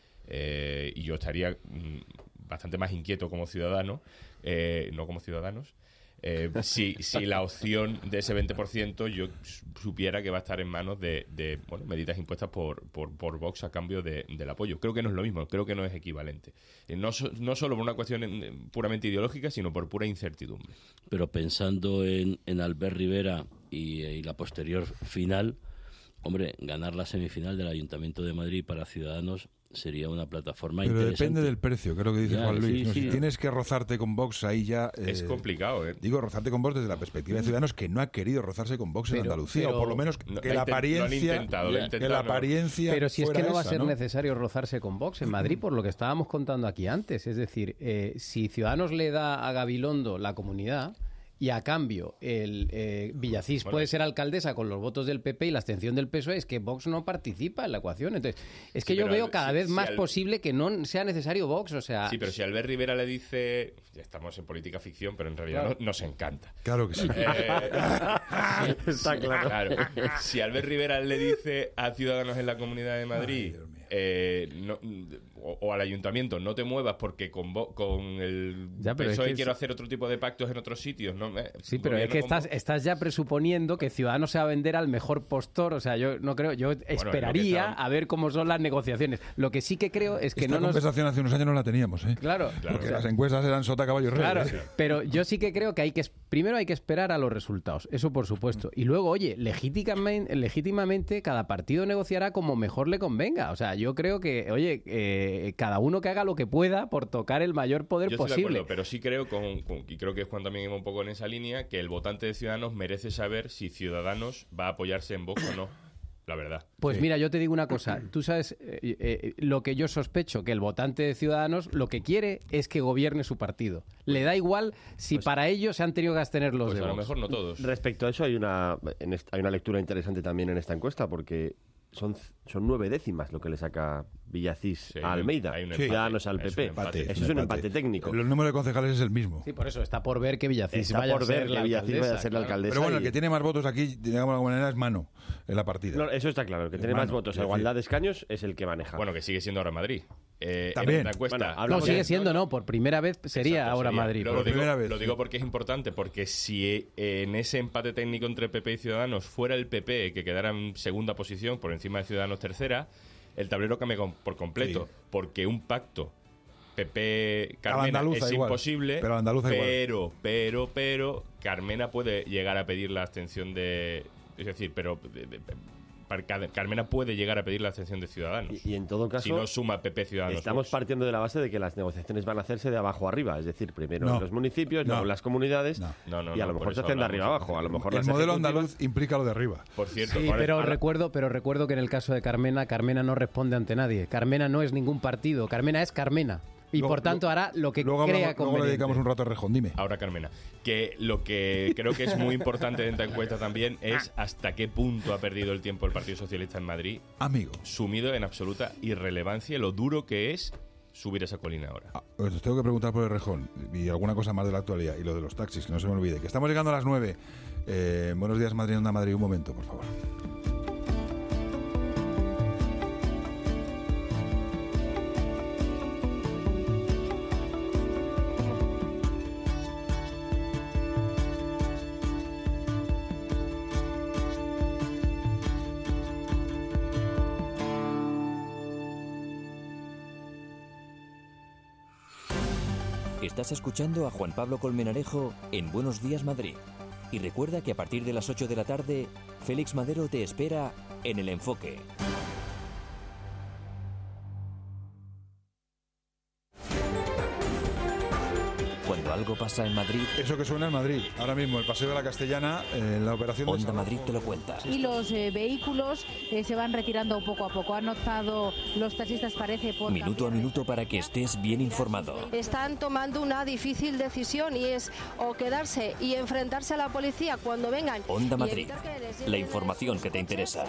Speaker 6: Eh, y yo estaría mm, bastante más inquieto como ciudadano, eh, no como ciudadanos, Eh, si, si la opción de ese veinte por ciento yo supiera que va a estar en manos de, de bueno, medidas impuestas por, por, por Vox a cambio de, del apoyo. Creo que no es lo mismo, creo que no es equivalente. Eh, no, so, no solo por una cuestión en, puramente ideológica, sino por pura incertidumbre.
Speaker 7: Pero pensando en, en Albert Rivera y, y la posterior final, hombre, ganar la semifinal del Ayuntamiento de Madrid para Ciudadanos sería una plataforma
Speaker 2: Pero
Speaker 7: interesante.
Speaker 2: depende del precio, creo que dice
Speaker 7: Ya,
Speaker 2: Juan Luis.
Speaker 7: sí,
Speaker 2: ¿no?
Speaker 7: sí.
Speaker 2: Si tienes que rozarte con Vox, ahí ya... Eh,
Speaker 6: es complicado, ¿eh?
Speaker 2: Digo, rozarte con Vox desde la perspectiva de Ciudadanos, que no ha querido rozarse con Vox
Speaker 8: Pero-
Speaker 2: en Andalucía,
Speaker 8: pero-
Speaker 2: o por lo menos
Speaker 6: No,
Speaker 2: que
Speaker 6: lo
Speaker 2: la
Speaker 6: ha intent- lo han
Speaker 2: apariencia...
Speaker 6: intentado, lo han
Speaker 2: que
Speaker 6: intentado,
Speaker 2: la
Speaker 6: no.
Speaker 2: apariencia
Speaker 8: Pero si es que
Speaker 2: fuera
Speaker 8: no va a
Speaker 2: esa,
Speaker 8: ser
Speaker 2: ¿no?
Speaker 8: necesario rozarse con Vox en Madrid, por lo que estábamos contando aquí antes. Es decir, eh, si Ciudadanos le da a Gabilondo la comunidad y a cambio el eh, Villacís
Speaker 6: Bueno,
Speaker 8: puede ser alcaldesa con los votos del P P y la abstención del P S O E, es que Vox no participa en la ecuación. Entonces, es que
Speaker 6: Sí,
Speaker 8: yo
Speaker 6: pero
Speaker 8: veo
Speaker 6: al-
Speaker 8: cada
Speaker 6: si-
Speaker 8: vez
Speaker 6: si
Speaker 8: más
Speaker 6: al-
Speaker 8: posible que no sea necesario Vox, o sea...
Speaker 6: Sí, pero si Albert Rivera le dice... Ya estamos en política ficción, pero en realidad
Speaker 8: Claro.
Speaker 6: no- nos encanta.
Speaker 2: Claro que sí.
Speaker 6: Eh,
Speaker 5: Está claro.
Speaker 6: Si Albert Rivera le dice a Ciudadanos en la Comunidad de Madrid...
Speaker 2: Ay, Dios mío.
Speaker 6: eh, no- o, o al ayuntamiento, no te muevas porque con, vo- con el
Speaker 8: Ya, pero
Speaker 6: P S O E
Speaker 8: es que
Speaker 6: quiero
Speaker 8: es-
Speaker 6: hacer otro tipo de pactos en otros sitios. ¿no? Eh,
Speaker 8: Sí, pero es
Speaker 6: gobierno
Speaker 8: que
Speaker 6: con
Speaker 8: estás,
Speaker 6: Vox.
Speaker 8: estás ya presuponiendo que Ciudadanos se va a vender al mejor postor. O sea, yo no creo, yo
Speaker 6: es lo que
Speaker 8: esperaría
Speaker 6: está-
Speaker 8: a ver cómo son las negociaciones. Lo que sí que creo es que
Speaker 2: Esta
Speaker 8: no nos...
Speaker 2: conversación hace unos años no la teníamos, ¿eh?
Speaker 8: Claro,
Speaker 6: Claro.
Speaker 2: Porque las encuestas eran sota, caballo y rey.
Speaker 8: Claro,
Speaker 2: ¿eh?
Speaker 8: pero yo sí que creo que hay que es- primero hay que esperar a los resultados, eso por supuesto. Y luego, oye, legítimamente, legítimamente cada partido negociará como mejor le convenga. O sea, yo creo que, oye, eh, cada uno que haga lo que pueda por tocar el mayor poder
Speaker 6: Yo estoy de
Speaker 8: posible.
Speaker 6: acuerdo, pero sí creo, con, con- y creo que Juan también iba un poco en esa línea, que el votante de Ciudadanos merece saber si Ciudadanos va a apoyarse en Vox o no. La verdad.
Speaker 8: Pues
Speaker 2: Sí.
Speaker 8: mira, yo te digo una cosa. Tú sabes eh, eh, lo que yo sospecho, que el votante de Ciudadanos lo que quiere es que gobierne su partido. Le da igual si para ello se han tenido que abstener los
Speaker 6: Pues
Speaker 8: de
Speaker 6: a lo
Speaker 8: Vox.
Speaker 6: mejor no todos.
Speaker 5: Respecto a eso, hay una, en est- hay una lectura interesante también en esta encuesta, porque son, son nueve décimas lo que le saca Villacís
Speaker 6: Sí,
Speaker 5: a Almeida,
Speaker 6: hay un
Speaker 2: empate.
Speaker 5: Ciudadanos al
Speaker 6: Es un
Speaker 5: P P.
Speaker 6: empate.
Speaker 5: Eso es un empate técnico.
Speaker 2: El número de concejales es el mismo.
Speaker 8: Sí, por eso está por ver que Villacís
Speaker 5: Está
Speaker 8: vaya
Speaker 5: por
Speaker 8: a ser
Speaker 5: ver
Speaker 8: la
Speaker 5: que Villacís vaya a ser la
Speaker 8: claro.
Speaker 5: alcaldesa.
Speaker 2: Pero bueno, el
Speaker 5: y-
Speaker 2: que tiene más votos aquí, digamos de alguna manera, es Mano en la partida.
Speaker 5: No, eso está claro. El que tiene
Speaker 2: Hermano,
Speaker 5: más votos
Speaker 2: es
Speaker 5: a
Speaker 2: decir-
Speaker 5: igualdad de escaños es el que maneja.
Speaker 6: Bueno, que sigue siendo ahora Madrid. Eh,
Speaker 2: También.
Speaker 6: En esta encuesta,
Speaker 5: Bueno,
Speaker 8: No,
Speaker 5: hablamos
Speaker 8: sigue
Speaker 5: de-
Speaker 8: siendo, no, por primera vez sería
Speaker 6: Exacto,
Speaker 8: ahora
Speaker 6: sería.
Speaker 8: Madrid.
Speaker 6: Lo,
Speaker 2: Por
Speaker 6: lo digo,
Speaker 2: primera vez,
Speaker 6: lo digo
Speaker 2: sí.
Speaker 6: porque es importante, porque si eh, en ese empate técnico entre P P y Ciudadanos fuera el P P que quedara en segunda posición por encima de Ciudadanos tercera, el tablero cambia com- por completo,
Speaker 2: Sí.
Speaker 6: porque un pacto P P
Speaker 2: A la
Speaker 6: Carmena
Speaker 2: andaluza
Speaker 6: es
Speaker 2: igual,
Speaker 6: imposible,
Speaker 2: pero a la andaluza igual.
Speaker 6: pero, pero, pero Carmena puede llegar a pedir la abstención de, es decir, pero de- de- para- Carmena puede llegar a pedir la abstención de Ciudadanos.
Speaker 5: Y, y en todo caso,
Speaker 6: si no suma P P Ciudadanos.
Speaker 5: estamos
Speaker 6: Vox.
Speaker 5: partiendo de la base de que las negociaciones van a hacerse de abajo arriba. Es decir, primero
Speaker 2: No.
Speaker 5: en los municipios,
Speaker 2: No.
Speaker 5: luego en las comunidades,
Speaker 2: No.
Speaker 6: No, no,
Speaker 5: y a
Speaker 6: no,
Speaker 5: lo
Speaker 6: por
Speaker 5: mejor se
Speaker 6: eso
Speaker 5: hacen de arriba
Speaker 6: hablamos.
Speaker 5: abajo. A lo mejor
Speaker 2: El
Speaker 5: las
Speaker 2: modelo
Speaker 5: ejecutivas-
Speaker 2: andaluz implica lo de arriba.
Speaker 6: Por cierto,
Speaker 8: Sí,
Speaker 6: ahora-
Speaker 8: pero
Speaker 6: ahora-
Speaker 8: recuerdo, pero recuerdo que en el caso de Carmena, Carmena no responde ante nadie. Carmena no es ningún partido. Carmena es Carmena. Y
Speaker 2: Luego-
Speaker 8: por tanto hará lo que
Speaker 2: Luego,
Speaker 8: crea
Speaker 2: hablamos- luego le
Speaker 8: conveniente.
Speaker 2: dedicamos un rato a Rejón, dime.
Speaker 6: Ahora, Carmena, que lo que creo que es muy importante de esta encuesta también es hasta qué punto ha perdido el tiempo el Partido Socialista en Madrid,
Speaker 2: Amigo,
Speaker 6: sumido en absoluta irrelevancia, lo duro que es subir esa colina ahora.
Speaker 2: ah, os tengo que preguntar por el Rejón y alguna cosa más de la actualidad y lo de los taxis, que no se me olvide. Que estamos llegando a las nueve. Eh, buenos días, Madrid, Onda Madrid. Un momento, por favor.
Speaker 1: Estás escuchando a Juan Pablo Colmenarejo en Buenos Días Madrid. Y recuerda que a partir de las ocho de la tarde, Félix Madero te espera en El Enfoque. Cuando algo pasa en Madrid,
Speaker 2: Eso que suena en Madrid. Ahora mismo, el Paseo de la Castellana, eh, la operación de
Speaker 1: Onda
Speaker 2: Salvador.
Speaker 1: Madrid te lo cuenta.
Speaker 10: Y los eh, vehículos eh, se van retirando poco a poco. Han notado los taxistas, parece, por
Speaker 1: Minuto a minuto para que estés bien informado.
Speaker 11: Están tomando una difícil decisión y es o quedarse y enfrentarse a la policía cuando vengan.
Speaker 1: Onda
Speaker 11: y
Speaker 1: Madrid,
Speaker 11: evitar que les
Speaker 1: la
Speaker 11: lleven
Speaker 1: información
Speaker 11: sus
Speaker 1: que te
Speaker 11: coches.
Speaker 1: interesa.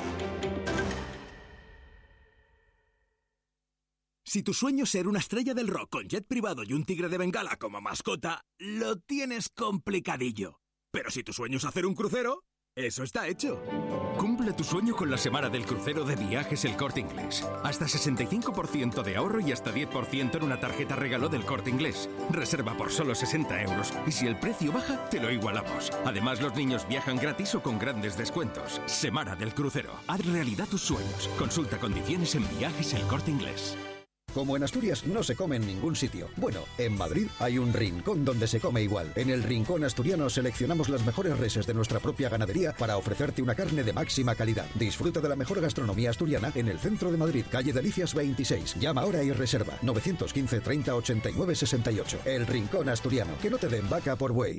Speaker 12: Si tu sueño es ser una estrella del rock con jet privado y un tigre de Bengala como mascota, lo tienes complicadillo. Pero si tu sueño es hacer un crucero, eso está hecho. Cumple tu sueño con la semana del crucero de Viajes El Corte Inglés. Hasta sesenta y cinco por ciento de ahorro y hasta diez por ciento en una tarjeta regalo del Corte Inglés. Reserva por solo sesenta euros y si el precio baja, te lo igualamos. Además, los niños viajan gratis o con grandes descuentos. Semana del crucero. Haz realidad tus sueños. Consulta condiciones en Viajes El Corte Inglés.
Speaker 13: Como en Asturias no se come en ningún sitio. Bueno, en Madrid hay un rincón donde se come igual. En el Rincón Asturiano seleccionamos las mejores reses de nuestra propia ganadería para ofrecerte una carne de máxima calidad. Disfruta de la mejor gastronomía asturiana en el centro de Madrid, calle Delicias veintiséis. Llama ahora y reserva nueve uno cinco, treinta, ochenta y nueve, sesenta y ocho. El Rincón Asturiano. Que no te den vaca por buey.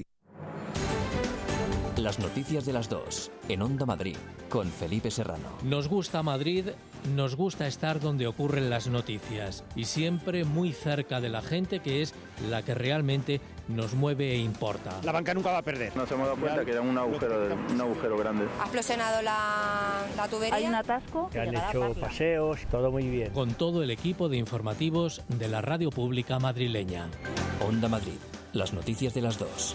Speaker 1: Las noticias de las dos, en Onda Madrid, con Felipe Serrano.
Speaker 14: Nos gusta Madrid, nos gusta estar donde ocurren las noticias y siempre muy cerca de la gente, que es la que realmente nos mueve e importa.
Speaker 15: La banca nunca va a perder.
Speaker 16: Nos hemos dado cuenta que era un agujero, un agujero grande.
Speaker 17: Ha explosionado la, la tubería.
Speaker 18: Hay un atasco.
Speaker 19: Que han hecho paseos, todo muy bien.
Speaker 14: Con todo el equipo de informativos de la radio pública madrileña.
Speaker 1: Onda Madrid, las noticias de las dos.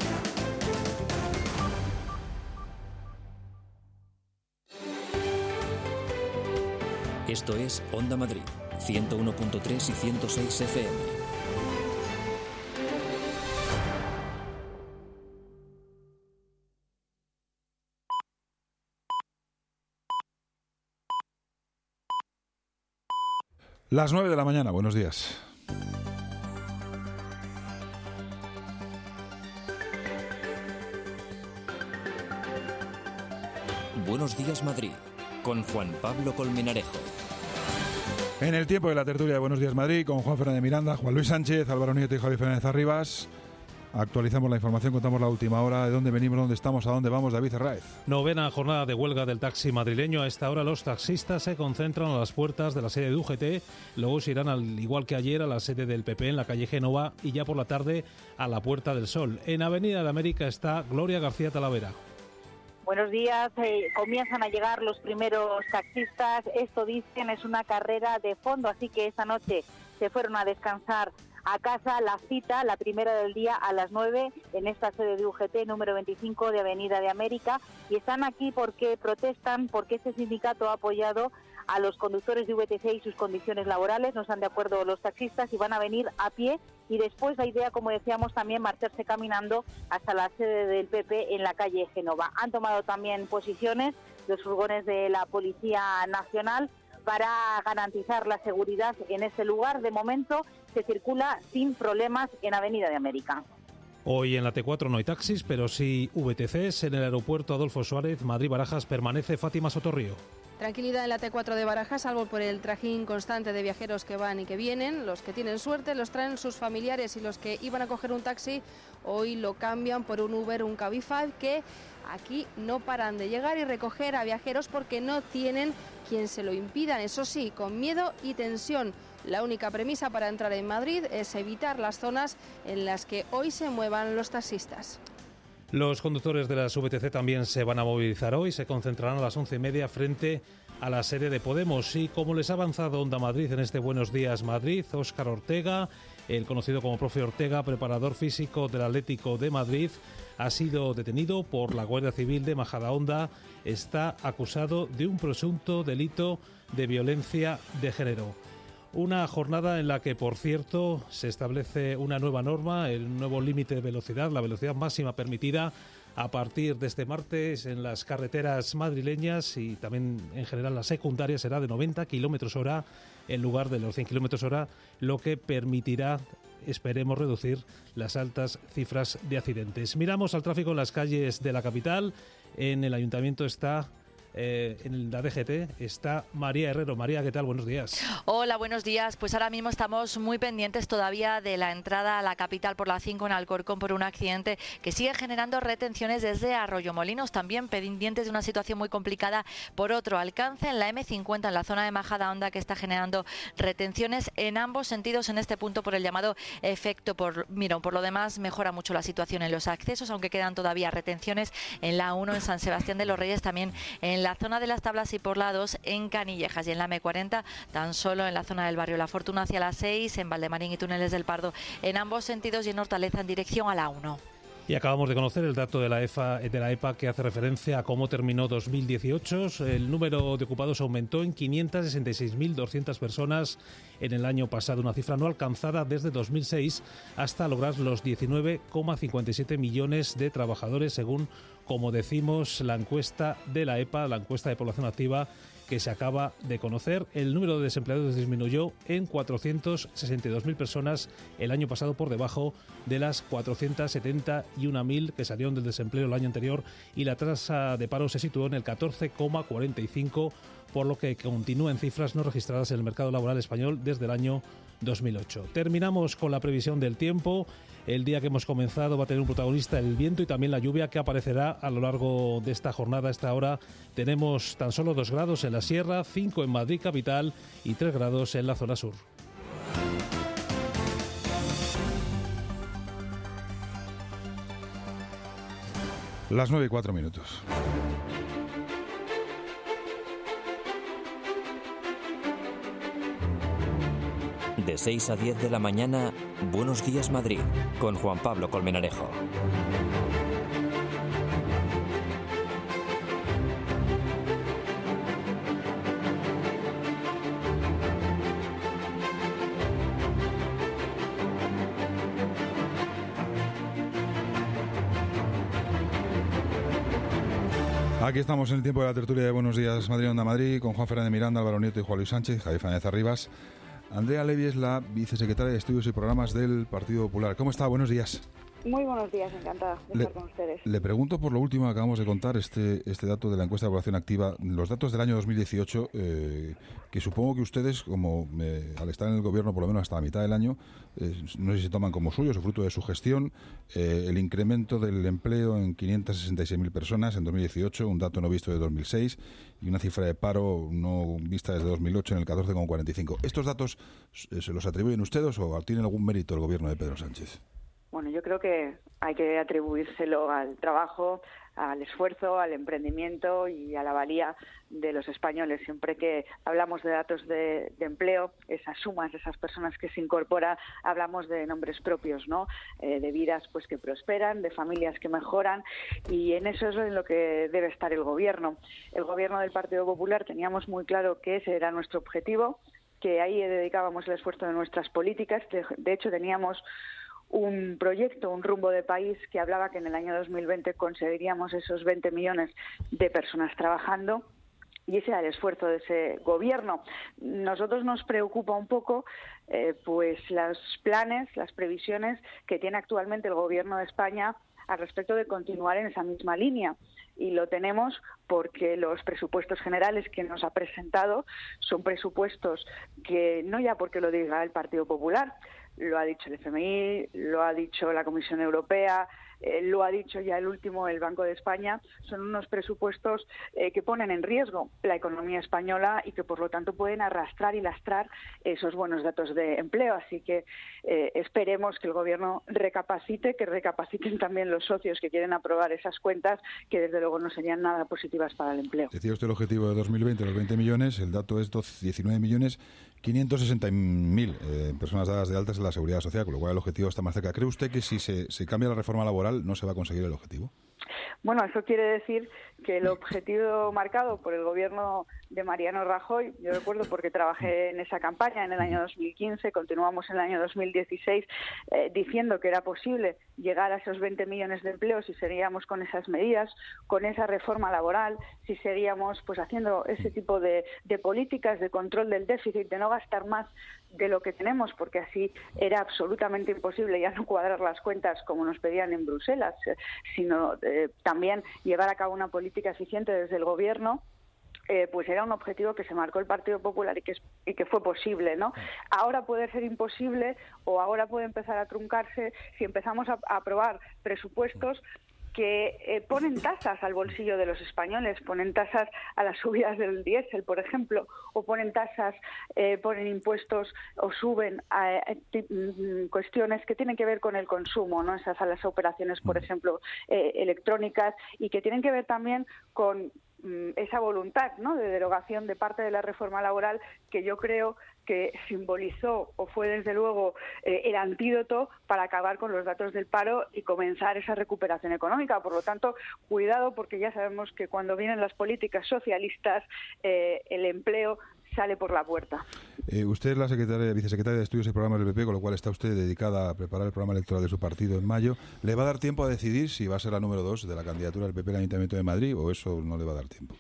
Speaker 1: Esto es Onda Madrid, ciento uno punto tres y ciento seis F M.
Speaker 2: Las nueve de la mañana, buenos días.
Speaker 1: Buenos días Madrid, con Juan Pablo Colmenarejo.
Speaker 2: En el tiempo de la tertulia de Buenos días Madrid, con Juan Fernández Miranda, Juan Luis Sánchez, Álvaro Nieto y Javier Fernández Arribas. Actualizamos la información, contamos la última hora, de dónde venimos, dónde estamos, a dónde vamos. David Herráez.
Speaker 20: Novena jornada de huelga del taxi madrileño. A esta hora los taxistas se concentran a las puertas de la sede de U G T, luego se irán, al igual que ayer, a la sede del P P en la calle Génova y ya por la tarde a la Puerta del Sol. En Avenida de América está Gloria García Talavera.
Speaker 21: Buenos días, eh, comienzan a llegar los primeros taxistas. Esto, dicen, es una carrera de fondo, así que esta noche se fueron a descansar a casa. La cita, la primera del día, a las nueve en esta sede de U G T número veinticinco de Avenida de América, y están aquí porque protestan, porque este sindicato ha apoyado a los conductores de V T C y sus condiciones laborales. No están de acuerdo los taxistas y van a venir a pie, y después la idea, como decíamos, también marcharse caminando hasta la sede del P P en la calle Génova. Han tomado también posiciones los furgones de la Policía Nacional para garantizar la seguridad en ese lugar. De momento se circula sin problemas en Avenida de América.
Speaker 20: Hoy en la T cuatro no hay taxis, pero sí V T Cs. En el aeropuerto Adolfo Suárez, Madrid-Barajas, permanece Fátima Sotorrío.
Speaker 11: Tranquilidad en la T cuatro de Barajas, salvo por el trajín constante de viajeros que van y que vienen. Los que tienen suerte los traen sus familiares, y los que iban a coger un taxi hoy lo cambian por un Uber, un Cabify, que aquí no paran de llegar y recoger a viajeros porque no tienen quien se lo impidan. Eso sí, con miedo y tensión. La única premisa para entrar en Madrid es evitar las zonas en las que hoy se muevan los taxistas.
Speaker 20: Los conductores de las V T C también se van a movilizar hoy, se concentrarán a las once y media frente a la sede de Podemos. Y como les ha avanzado Onda Madrid en este Buenos Días Madrid, Óscar Ortega, el conocido como profe Ortega, preparador físico del Atlético de Madrid, ha sido detenido por la Guardia Civil de Majadahonda. Está acusado de un presunto delito de violencia de género. Una jornada en la que, por cierto, se establece una nueva norma, el nuevo límite de velocidad, la velocidad máxima permitida a partir de este martes en las carreteras madrileñas y también en general las secundarias será de noventa kilómetros hora en lugar de los cien kilómetros hora, lo que permitirá, esperemos, reducir las altas cifras de accidentes. Miramos al tráfico en las calles de la capital. En el ayuntamiento está... Eh, en la D G T está María Herrero. María, ¿qué tal? Buenos días.
Speaker 3: Hola, buenos días. Pues ahora mismo estamos muy pendientes todavía de la entrada a la capital por la cinco en Alcorcón por un accidente que sigue generando retenciones desde Arroyomolinos. También pendientes de una situación muy complicada por otro alcance en la M cincuenta en la zona de Majadahonda, que está generando retenciones en ambos sentidos en este punto por el llamado efecto por Mirón. Por lo demás, mejora mucho la situación en los accesos, aunque quedan todavía retenciones en la A uno en San Sebastián de los Reyes, también en la zona de las Tablas y por la dos en Canillejas, y en la M cuarenta tan solo en la zona del barrio La Fortuna hacia la seis, en Valdemarín y Túneles del Pardo en ambos sentidos, y en Hortaleza en dirección a la uno.
Speaker 20: Y acabamos de conocer el dato de la, EFA, de la E P A que hace referencia a cómo terminó dos mil dieciocho. El número de ocupados aumentó en quinientas sesenta y seis mil doscientas personas en el año pasado, una cifra no alcanzada desde dos mil seis hasta lograr los diecinueve coma cincuenta y siete millones de trabajadores, según, como decimos, la encuesta de la E P A, la encuesta de población activa que se acaba de conocer. El número de desempleados disminuyó en cuatrocientas sesenta y dos mil personas el año pasado, por debajo de las cuatrocientas setenta y una mil que salieron del desempleo el año anterior, y la tasa de paro se situó en el catorce coma cuarenta y cinco, por lo que continúa en cifras no registradas en el mercado laboral español desde el año dos mil ocho. Terminamos con la previsión del tiempo. El día que hemos comenzado va a tener un protagonista el viento y también la lluvia, que aparecerá a lo largo de esta jornada. A esta hora tenemos tan solo dos grados en la sierra, cinco en Madrid capital y tres grados en la zona sur.
Speaker 2: Las nueve y cuatro minutos.
Speaker 1: De seis a diez de la mañana, Buenos Días Madrid, con Juan Pablo Colmenarejo.
Speaker 2: Aquí estamos en el tiempo de la tertulia de Buenos Días Madrid, Onda Madrid, con Juan Fernández Miranda, Álvaro Nieto y Juan Luis Sánchez, Javier Fernández Arribas. Andrea Levy es la vicesecretaria de Estudios y Programas del Partido Popular. ¿Cómo está? Buenos días.
Speaker 15: Muy buenos días, encantada de
Speaker 2: le,
Speaker 15: estar con ustedes.
Speaker 2: Le pregunto por lo último que acabamos de contar, este, este dato de la encuesta de población activa, los datos del año dos mil dieciocho, eh, que supongo que ustedes, como eh, al estar en el gobierno por lo menos hasta la mitad del año, eh, no sé si se toman como suyos o fruto de su gestión, eh, el incremento del empleo en quinientas sesenta y seis mil personas en dos mil dieciocho, un dato no visto de dos mil seis, y una cifra de paro no vista desde dos mil ocho en el catorce coma cuarenta y cinco. ¿Estos datos eh, se los atribuyen ustedes o tienen algún mérito el gobierno de Pedro Sánchez?
Speaker 15: Bueno, yo creo que hay que atribuírselo al trabajo, al esfuerzo, al emprendimiento y a la valía de los españoles. Siempre que hablamos de datos de, de empleo, esas sumas de esas personas que se incorporan, hablamos de nombres propios, ¿no? Eh, de vidas pues que prosperan, de familias que mejoran, y en eso es en lo que debe estar el gobierno. El gobierno del Partido Popular teníamos muy claro que ese era nuestro objetivo, que ahí dedicábamos el esfuerzo de nuestras políticas. De, de hecho, teníamos un proyecto, un rumbo de país que hablaba que en el año dos mil veinte conseguiríamos esos veinte millones de personas trabajando, y ese era el esfuerzo de ese gobierno. Nosotros nos preocupa un poco eh, pues los planes, las previsiones que tiene actualmente el gobierno de España al respecto de continuar en esa misma línea. Y lo tenemos porque los presupuestos generales que nos ha presentado son presupuestos que, no ya porque lo diga el Partido Popular, lo ha dicho el F M I, lo ha dicho la Comisión Europea, eh, lo ha dicho ya el último el Banco de España, son unos presupuestos eh, que ponen en riesgo la economía española y que por lo tanto pueden arrastrar y lastrar esos buenos datos de empleo. Así que eh, esperemos que el Gobierno recapacite, que recapaciten también los socios que quieren aprobar esas cuentas, que desde luego no serían nada positivas para el empleo.
Speaker 2: Decía usted el objetivo de dos mil veinte, los veinte millones, el dato es diecinueve millones quinientos sesenta mil eh, personas dadas de altas en la Seguridad Social, con lo cual el objetivo está más cerca. ¿Cree usted que si se, se cambia la reforma laboral no se va a conseguir el objetivo?
Speaker 15: Bueno, eso quiere decir que el objetivo marcado por el gobierno de Mariano Rajoy, yo recuerdo porque trabajé en esa campaña en el año dos mil quince, continuamos en el año dos mil dieciséis eh, diciendo que era posible llegar a esos veinte millones de empleos si seguíamos con esas medidas, con esa reforma laboral, si seguíamos pues haciendo ese tipo de, de políticas de control del déficit, de no gastar más de lo que tenemos, porque así era absolutamente imposible ya no cuadrar las cuentas como nos pedían en Bruselas, sino eh, también llevar a cabo una política eficiente desde el gobierno. Eh, pues era un objetivo que se marcó el Partido Popular y que, es, y que fue posible, ¿no? Ahora puede ser imposible o ahora puede empezar a truncarse si empezamos a, a aprobar presupuestos que eh, ponen tasas al bolsillo de los españoles, ponen tasas a las subidas del diésel, por ejemplo, o ponen tasas, eh, ponen impuestos o suben a, a, a cuestiones que tienen que ver con el consumo, ¿no? Esas a las operaciones, por ejemplo, eh, electrónicas, y que tienen que ver también con esa voluntad, ¿no?, de derogación de parte de la reforma laboral, que yo creo que simbolizó o fue desde luego eh, el antídoto para acabar con los datos del paro y comenzar esa recuperación económica. Por lo tanto, cuidado, porque ya sabemos que cuando vienen las políticas socialistas eh, el empleo sale por la puerta.
Speaker 2: Eh, usted es la secretaria, vicesecretaria de Estudios y Programas del P P, con lo cual está usted dedicada a preparar el programa electoral de su partido en mayo. ¿Le va a dar tiempo a decidir si va a ser la número dos de la candidatura del P P al Ayuntamiento de Madrid o eso no le va a dar tiempo?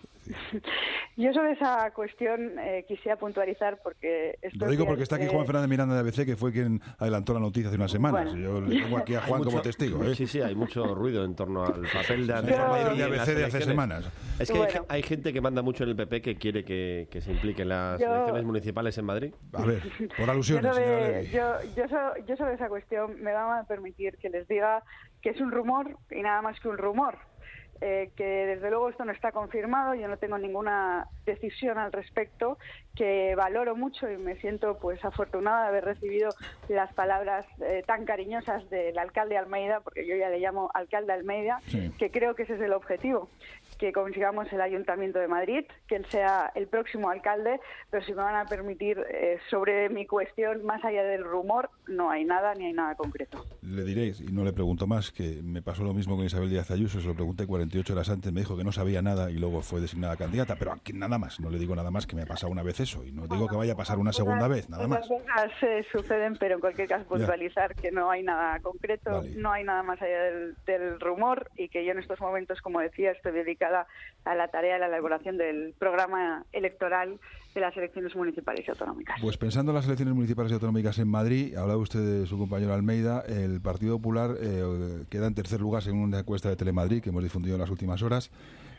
Speaker 15: Yo sobre esa cuestión eh, quisiera puntualizar porque...
Speaker 2: Lo digo porque está aquí Juan Fernández Miranda de A B C, que fue quien adelantó la noticia hace unas semanas. Bueno. Yo le tengo aquí a Juan mucho, como testigo. ¿eh?
Speaker 5: Sí, sí, hay mucho ruido en torno al papel de,
Speaker 2: de A B C de hace semanas.
Speaker 5: Es que bueno. hay, hay gente que manda mucho en el P P que quiere que, que se implique en las yo, elecciones municipales en Madrid.
Speaker 2: A ver, por alusiones.
Speaker 15: Yo sobre, yo, yo, so, yo sobre esa cuestión me van a permitir que les diga que es un rumor y nada más que un rumor. eh, que desde luego esto no está confirmado, yo no tengo ninguna decisión al respecto, que valoro mucho y me siento pues afortunada de haber recibido las palabras eh, tan cariñosas del alcalde Almeida, porque yo ya le llamo alcalde Almeida, sí. que creo que ese es el objetivo, que consigamos el Ayuntamiento de Madrid, que él sea el próximo alcalde, pero si me van a permitir eh, sobre mi cuestión, más allá del rumor, no hay nada ni hay nada concreto.
Speaker 2: Le diréis, y no le pregunto más, que me pasó lo mismo con Isabel Díaz Ayuso, se lo pregunté cuarenta y ocho horas antes, me dijo que no sabía nada y luego fue designada candidata, pero aquí nada más, no le digo nada más, que me ha pasado una vez eso, y no digo que vaya a pasar una segunda vez, nada más.
Speaker 15: Las cosas eh, suceden, pero en cualquier caso puntualizar que no hay nada concreto, vale. no hay nada más allá del, del rumor, y que yo en estos momentos, como decía, estoy dedicada a la tarea de la elaboración del programa electoral de las elecciones municipales y autonómicas.
Speaker 2: Pues pensando en las elecciones municipales y autonómicas en Madrid, hablaba usted de su compañero Almeida, el Partido Popular eh, queda en tercer lugar según una encuesta de Telemadrid que hemos difundido en las últimas horas.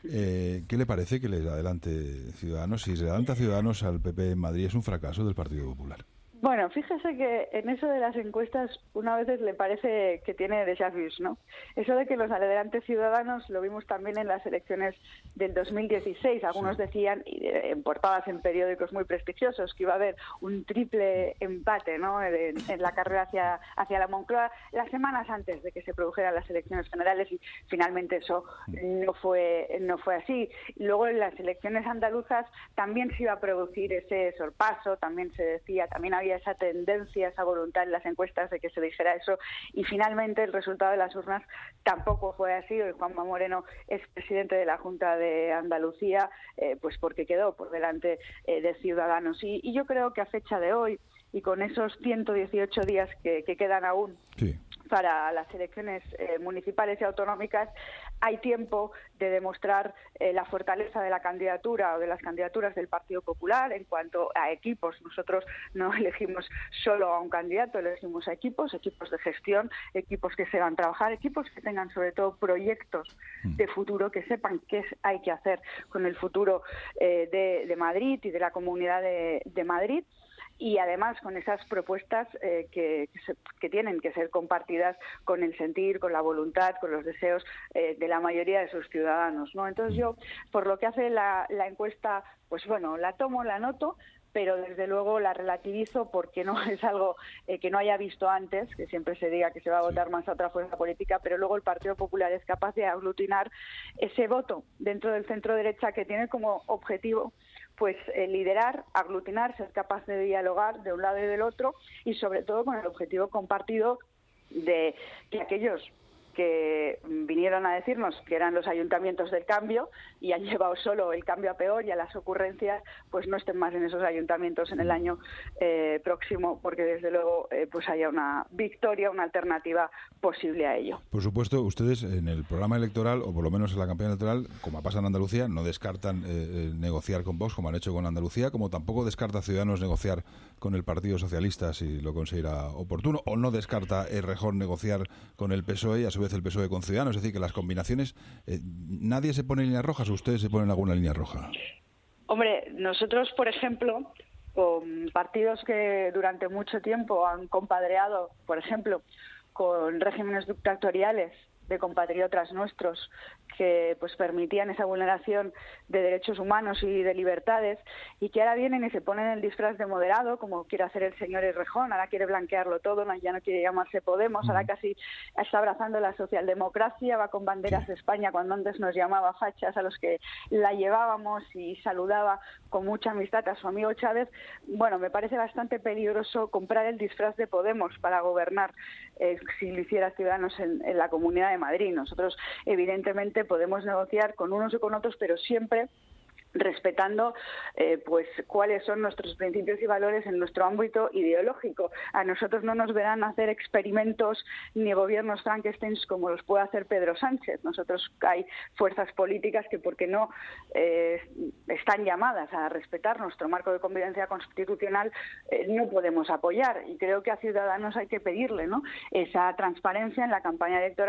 Speaker 2: Eh, ¿Qué le parece que les adelante Ciudadanos? Si se adelanta Ciudadanos al P P en Madrid, ¿es un fracaso del Partido Popular?
Speaker 15: Bueno, fíjese que en eso de las encuestas una veces le parece que tiene déjà vus, ¿no? Eso de que los adelantes Ciudadanos lo vimos también en las elecciones del dos mil dieciséis. Algunos sí. decían, y en portadas en periódicos muy prestigiosos, que iba a haber un triple empate, ¿no?, en, en la carrera hacia, hacia la Moncloa las semanas antes de que se produjeran las elecciones generales, y finalmente eso no fue, no fue así. Y luego en las elecciones andaluzas también se iba a producir ese sorpaso, también se decía, también había esa tendencia, esa voluntad en las encuestas de que se dijera eso, y finalmente el resultado de las urnas tampoco fue así. Hoy Juanma Moreno es presidente de la Junta de Andalucía, eh, pues porque quedó por delante eh, de Ciudadanos, y, y yo creo que a fecha de hoy, y con esos ciento dieciocho días que, que quedan aún sí. para las elecciones eh, municipales y autonómicas, hay tiempo de demostrar eh, la fortaleza de la candidatura o de las candidaturas del Partido Popular en cuanto a equipos. Nosotros no elegimos solo a un candidato, elegimos a equipos, equipos de gestión, equipos que sepan trabajar, equipos que tengan sobre todo proyectos de futuro, que sepan qué hay que hacer con el futuro eh, de, de Madrid y de la Comunidad de, de Madrid. Y además con esas propuestas eh, que, que, se, que tienen que ser compartidas con el sentir, con la voluntad, con los deseos eh, de la mayoría de sus ciudadanos, ¿no? Entonces yo, por lo que hace la, la encuesta, pues bueno, la tomo, la noto, pero desde luego la relativizo porque no es algo eh, que no haya visto antes, que siempre se diga que se va a votar más a otra fuerza política, pero luego el Partido Popular es capaz de aglutinar ese voto dentro del centro derecha que tiene como objetivo pues eh, liderar, aglutinar, ser capaz de dialogar de un lado y del otro, y sobre todo con el objetivo compartido de que aquellos que vinieron a decirnos que eran los ayuntamientos del cambio y han llevado solo el cambio a peor y a las ocurrencias, pues no estén más en esos ayuntamientos en el año eh, próximo, porque desde luego eh, pues haya una victoria, una alternativa posible a ello.
Speaker 2: Por supuesto, ustedes en el programa electoral, o por lo menos en la campaña electoral, como pasa en Andalucía, no descartan eh, negociar con Vox, como han hecho con Andalucía, como tampoco descarta Ciudadanos negociar con el Partido Socialista si lo considera oportuno, o no descarta Errejón negociar con el P S O E y a su vez el P S O E con Ciudadanos. Es decir, que las combinaciones, eh, nadie se pone en líneas rojas, o ustedes se ponen alguna línea roja.
Speaker 15: Hombre, nosotros, por ejemplo, con partidos que durante mucho tiempo han compadreado, por ejemplo, con regímenes dictatoriales de compatriotas nuestros que pues permitían esa vulneración de derechos humanos y de libertades, y que ahora vienen y se ponen el disfraz de moderado, como quiere hacer el señor Errejón, ahora quiere blanquearlo todo, no, ya no quiere llamarse Podemos, ahora casi está abrazando la socialdemocracia, va con banderas de España cuando antes nos llamaba fachas a los que la llevábamos y saludaba con mucha amistad a su amigo Chávez. Bueno, me parece bastante peligroso comprar el disfraz de Podemos para gobernar, eh, si lo hiciera Ciudadanos en, en la Comunidad de Madrid. Nosotros, evidentemente, podemos negociar con unos y con otros, pero siempre respetando eh, pues cuáles son nuestros principios y valores en nuestro ámbito ideológico. A nosotros no nos verán hacer experimentos ni gobiernos Frankenstein como los puede hacer Pedro Sánchez. Nosotros hay fuerzas políticas que, porque no eh, están llamadas a respetar nuestro marco de convivencia constitucional, eh, no podemos apoyar, y creo que a Ciudadanos hay que pedirle, ¿no?, esa transparencia en la campaña electoral,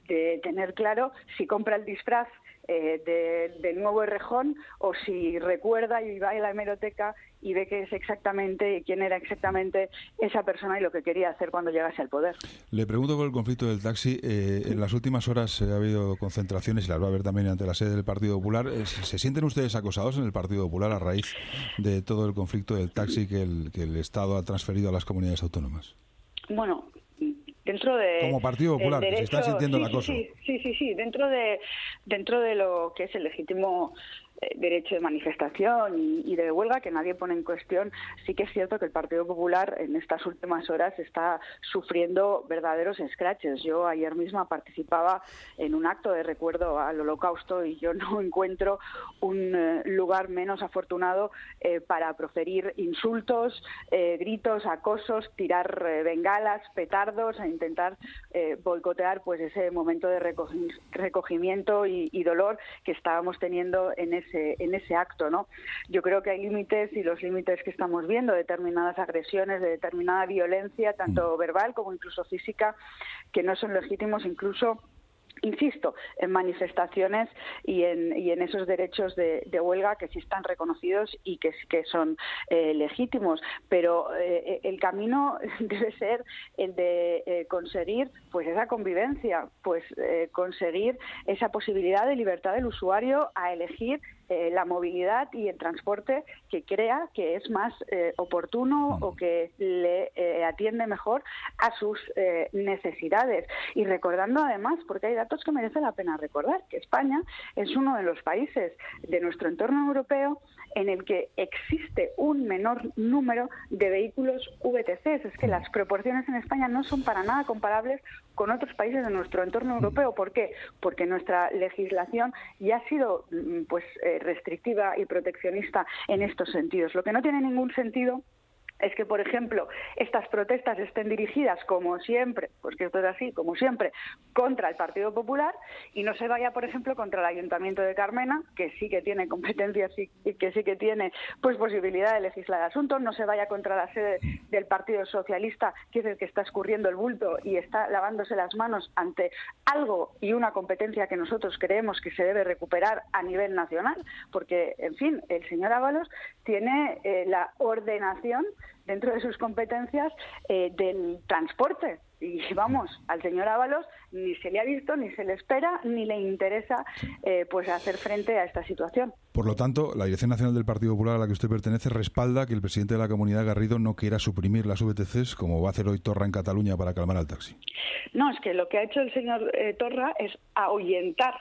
Speaker 15: de tener claro si compra el disfraz eh, de, del nuevo Errejón o si recuerda y va a la hemeroteca y ve que es exactamente quién era exactamente esa persona y lo que quería hacer cuando llegase al poder.
Speaker 2: Le pregunto por el conflicto del taxi. Eh, en las últimas horas eh, ha habido concentraciones y las va a haber también ante la sede del Partido Popular. Eh, ¿Se sienten ustedes acosados en el Partido Popular a raíz de todo el conflicto del taxi que el, que el Estado ha transferido a las comunidades autónomas?
Speaker 15: Bueno, dentro de
Speaker 2: como Partido Popular,
Speaker 15: derecho,
Speaker 2: que se está sintiendo
Speaker 15: sí,
Speaker 2: el acoso.
Speaker 15: Sí, sí, sí, sí, dentro de dentro de lo que es el legítimo eh, derecho de manifestación y, y de huelga, que nadie pone en cuestión, sí que es cierto que el Partido Popular en estas últimas horas está sufriendo verdaderos escraches. Yo ayer misma participaba en un acto de recuerdo al Holocausto y yo no encuentro un eh, lugar menos afortunado eh, para proferir insultos, eh, gritos, acosos, tirar eh, bengalas, petardos, e intentar eh, boicotear pues ese momento de recogi- recogimiento y, y dolor que estábamos teniendo en ese en ese acto, ¿no? Yo creo que hay límites y los límites que estamos viendo, determinadas agresiones, de determinada violencia, tanto verbal como incluso física, que no son legítimos, incluso insisto, en manifestaciones y en, y en esos derechos de, de huelga que sí están reconocidos y que, que son eh, legítimos. Pero eh, el camino debe ser el de eh, conseguir pues esa convivencia, pues eh, conseguir esa posibilidad de libertad del usuario a elegir eh, la movilidad y el transporte que crea que es más eh, oportuno o que le eh, atiende mejor a sus eh, necesidades. Y recordando además, porque hay datos que merece la pena recordar, que España es uno de los países de nuestro entorno europeo en el que existe un menor número de vehículos V T Cs. Es que las proporciones en España no son para nada comparables con otros países de nuestro entorno europeo. ¿Por qué? Porque nuestra legislación ya ha sido pues eh, restrictiva y proteccionista en estos sentidos. Lo que no tiene ningún sentido es que, por ejemplo, estas protestas estén dirigidas, como siempre, pues que esto es así, como siempre, contra el Partido Popular y no se vaya, por ejemplo, contra el Ayuntamiento de Carmena, que sí que tiene competencias y que sí que tiene pues posibilidad de legislar asuntos, no se vaya contra la sede del Partido Socialista, que es el que está escurriendo el bulto y está lavándose las manos ante algo y una competencia que nosotros creemos que se debe recuperar a nivel nacional, porque, en fin, el señor Ábalos tiene eh, la ordenación dentro de sus competencias eh, del transporte. Y vamos, al señor Ábalos ni se le ha visto, ni se le espera, ni le interesa eh, pues hacer frente a esta situación.
Speaker 2: Por lo tanto, la Dirección Nacional del Partido Popular a la que usted pertenece respalda que el presidente de la Comunidad, Garrido, no quiera suprimir las V T Cs como va a hacer hoy Torra en Cataluña para calmar al taxi.
Speaker 15: No, es que lo que ha hecho el señor eh, Torra es ahuyentar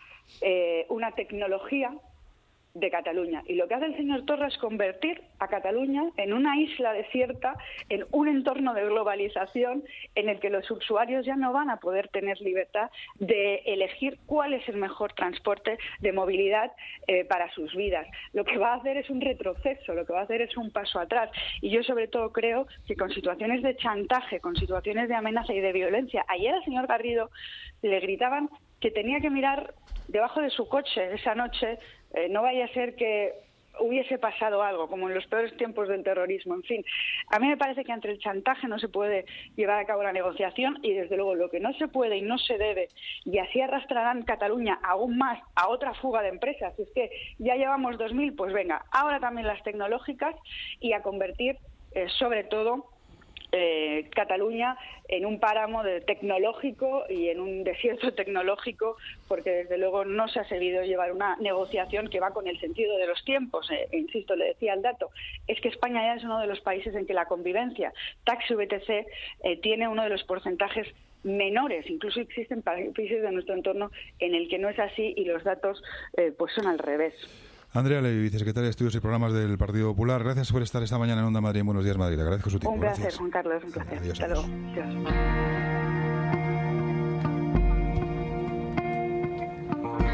Speaker 15: eh, una tecnología de Cataluña. Y lo que hace el señor Torra es convertir a Cataluña en una isla desierta, en un entorno de globalización en el que los usuarios ya no van a poder tener libertad de elegir cuál es el mejor transporte de movilidad eh, para sus vidas. Lo que va a hacer es un retroceso, lo que va a hacer es un paso atrás. Y yo sobre todo creo que con situaciones de chantaje, con situaciones de amenaza y de violencia, ayer al señor Garrido le gritaban que tenía que mirar debajo de su coche esa noche, eh, no vaya a ser que hubiese pasado algo, como en los peores tiempos del terrorismo. En fin, a mí me parece que ante el chantaje no se puede llevar a cabo la negociación y, desde luego, lo que no se puede y no se debe, y así arrastrarán Cataluña aún más a otra fuga de empresas. Es que ya llevamos dos mil, pues venga, ahora también las tecnológicas, y a convertir, eh, sobre todo, Eh, Cataluña en un páramo de tecnológico y en un desierto tecnológico, porque desde luego no se ha sabido llevar una negociación que va con el sentido de los tiempos. Eh, e insisto, le decía el dato, es que España ya es uno de los países en que la convivencia taxi V T C eh, tiene uno de los porcentajes menores. Incluso existen países de nuestro entorno en el que no es así y los datos eh, pues son al revés.
Speaker 2: Andrea Levy, vicesecretaria de Estudios y Programas del Partido Popular, gracias por estar esta mañana en Onda Madrid. Buenos días, Madrid. Le agradezco su tiempo.
Speaker 15: Un placer,
Speaker 2: gracias.
Speaker 15: Juan Carlos, un placer.
Speaker 2: Adiós,
Speaker 15: Hasta
Speaker 2: adiós.
Speaker 15: luego. Adiós.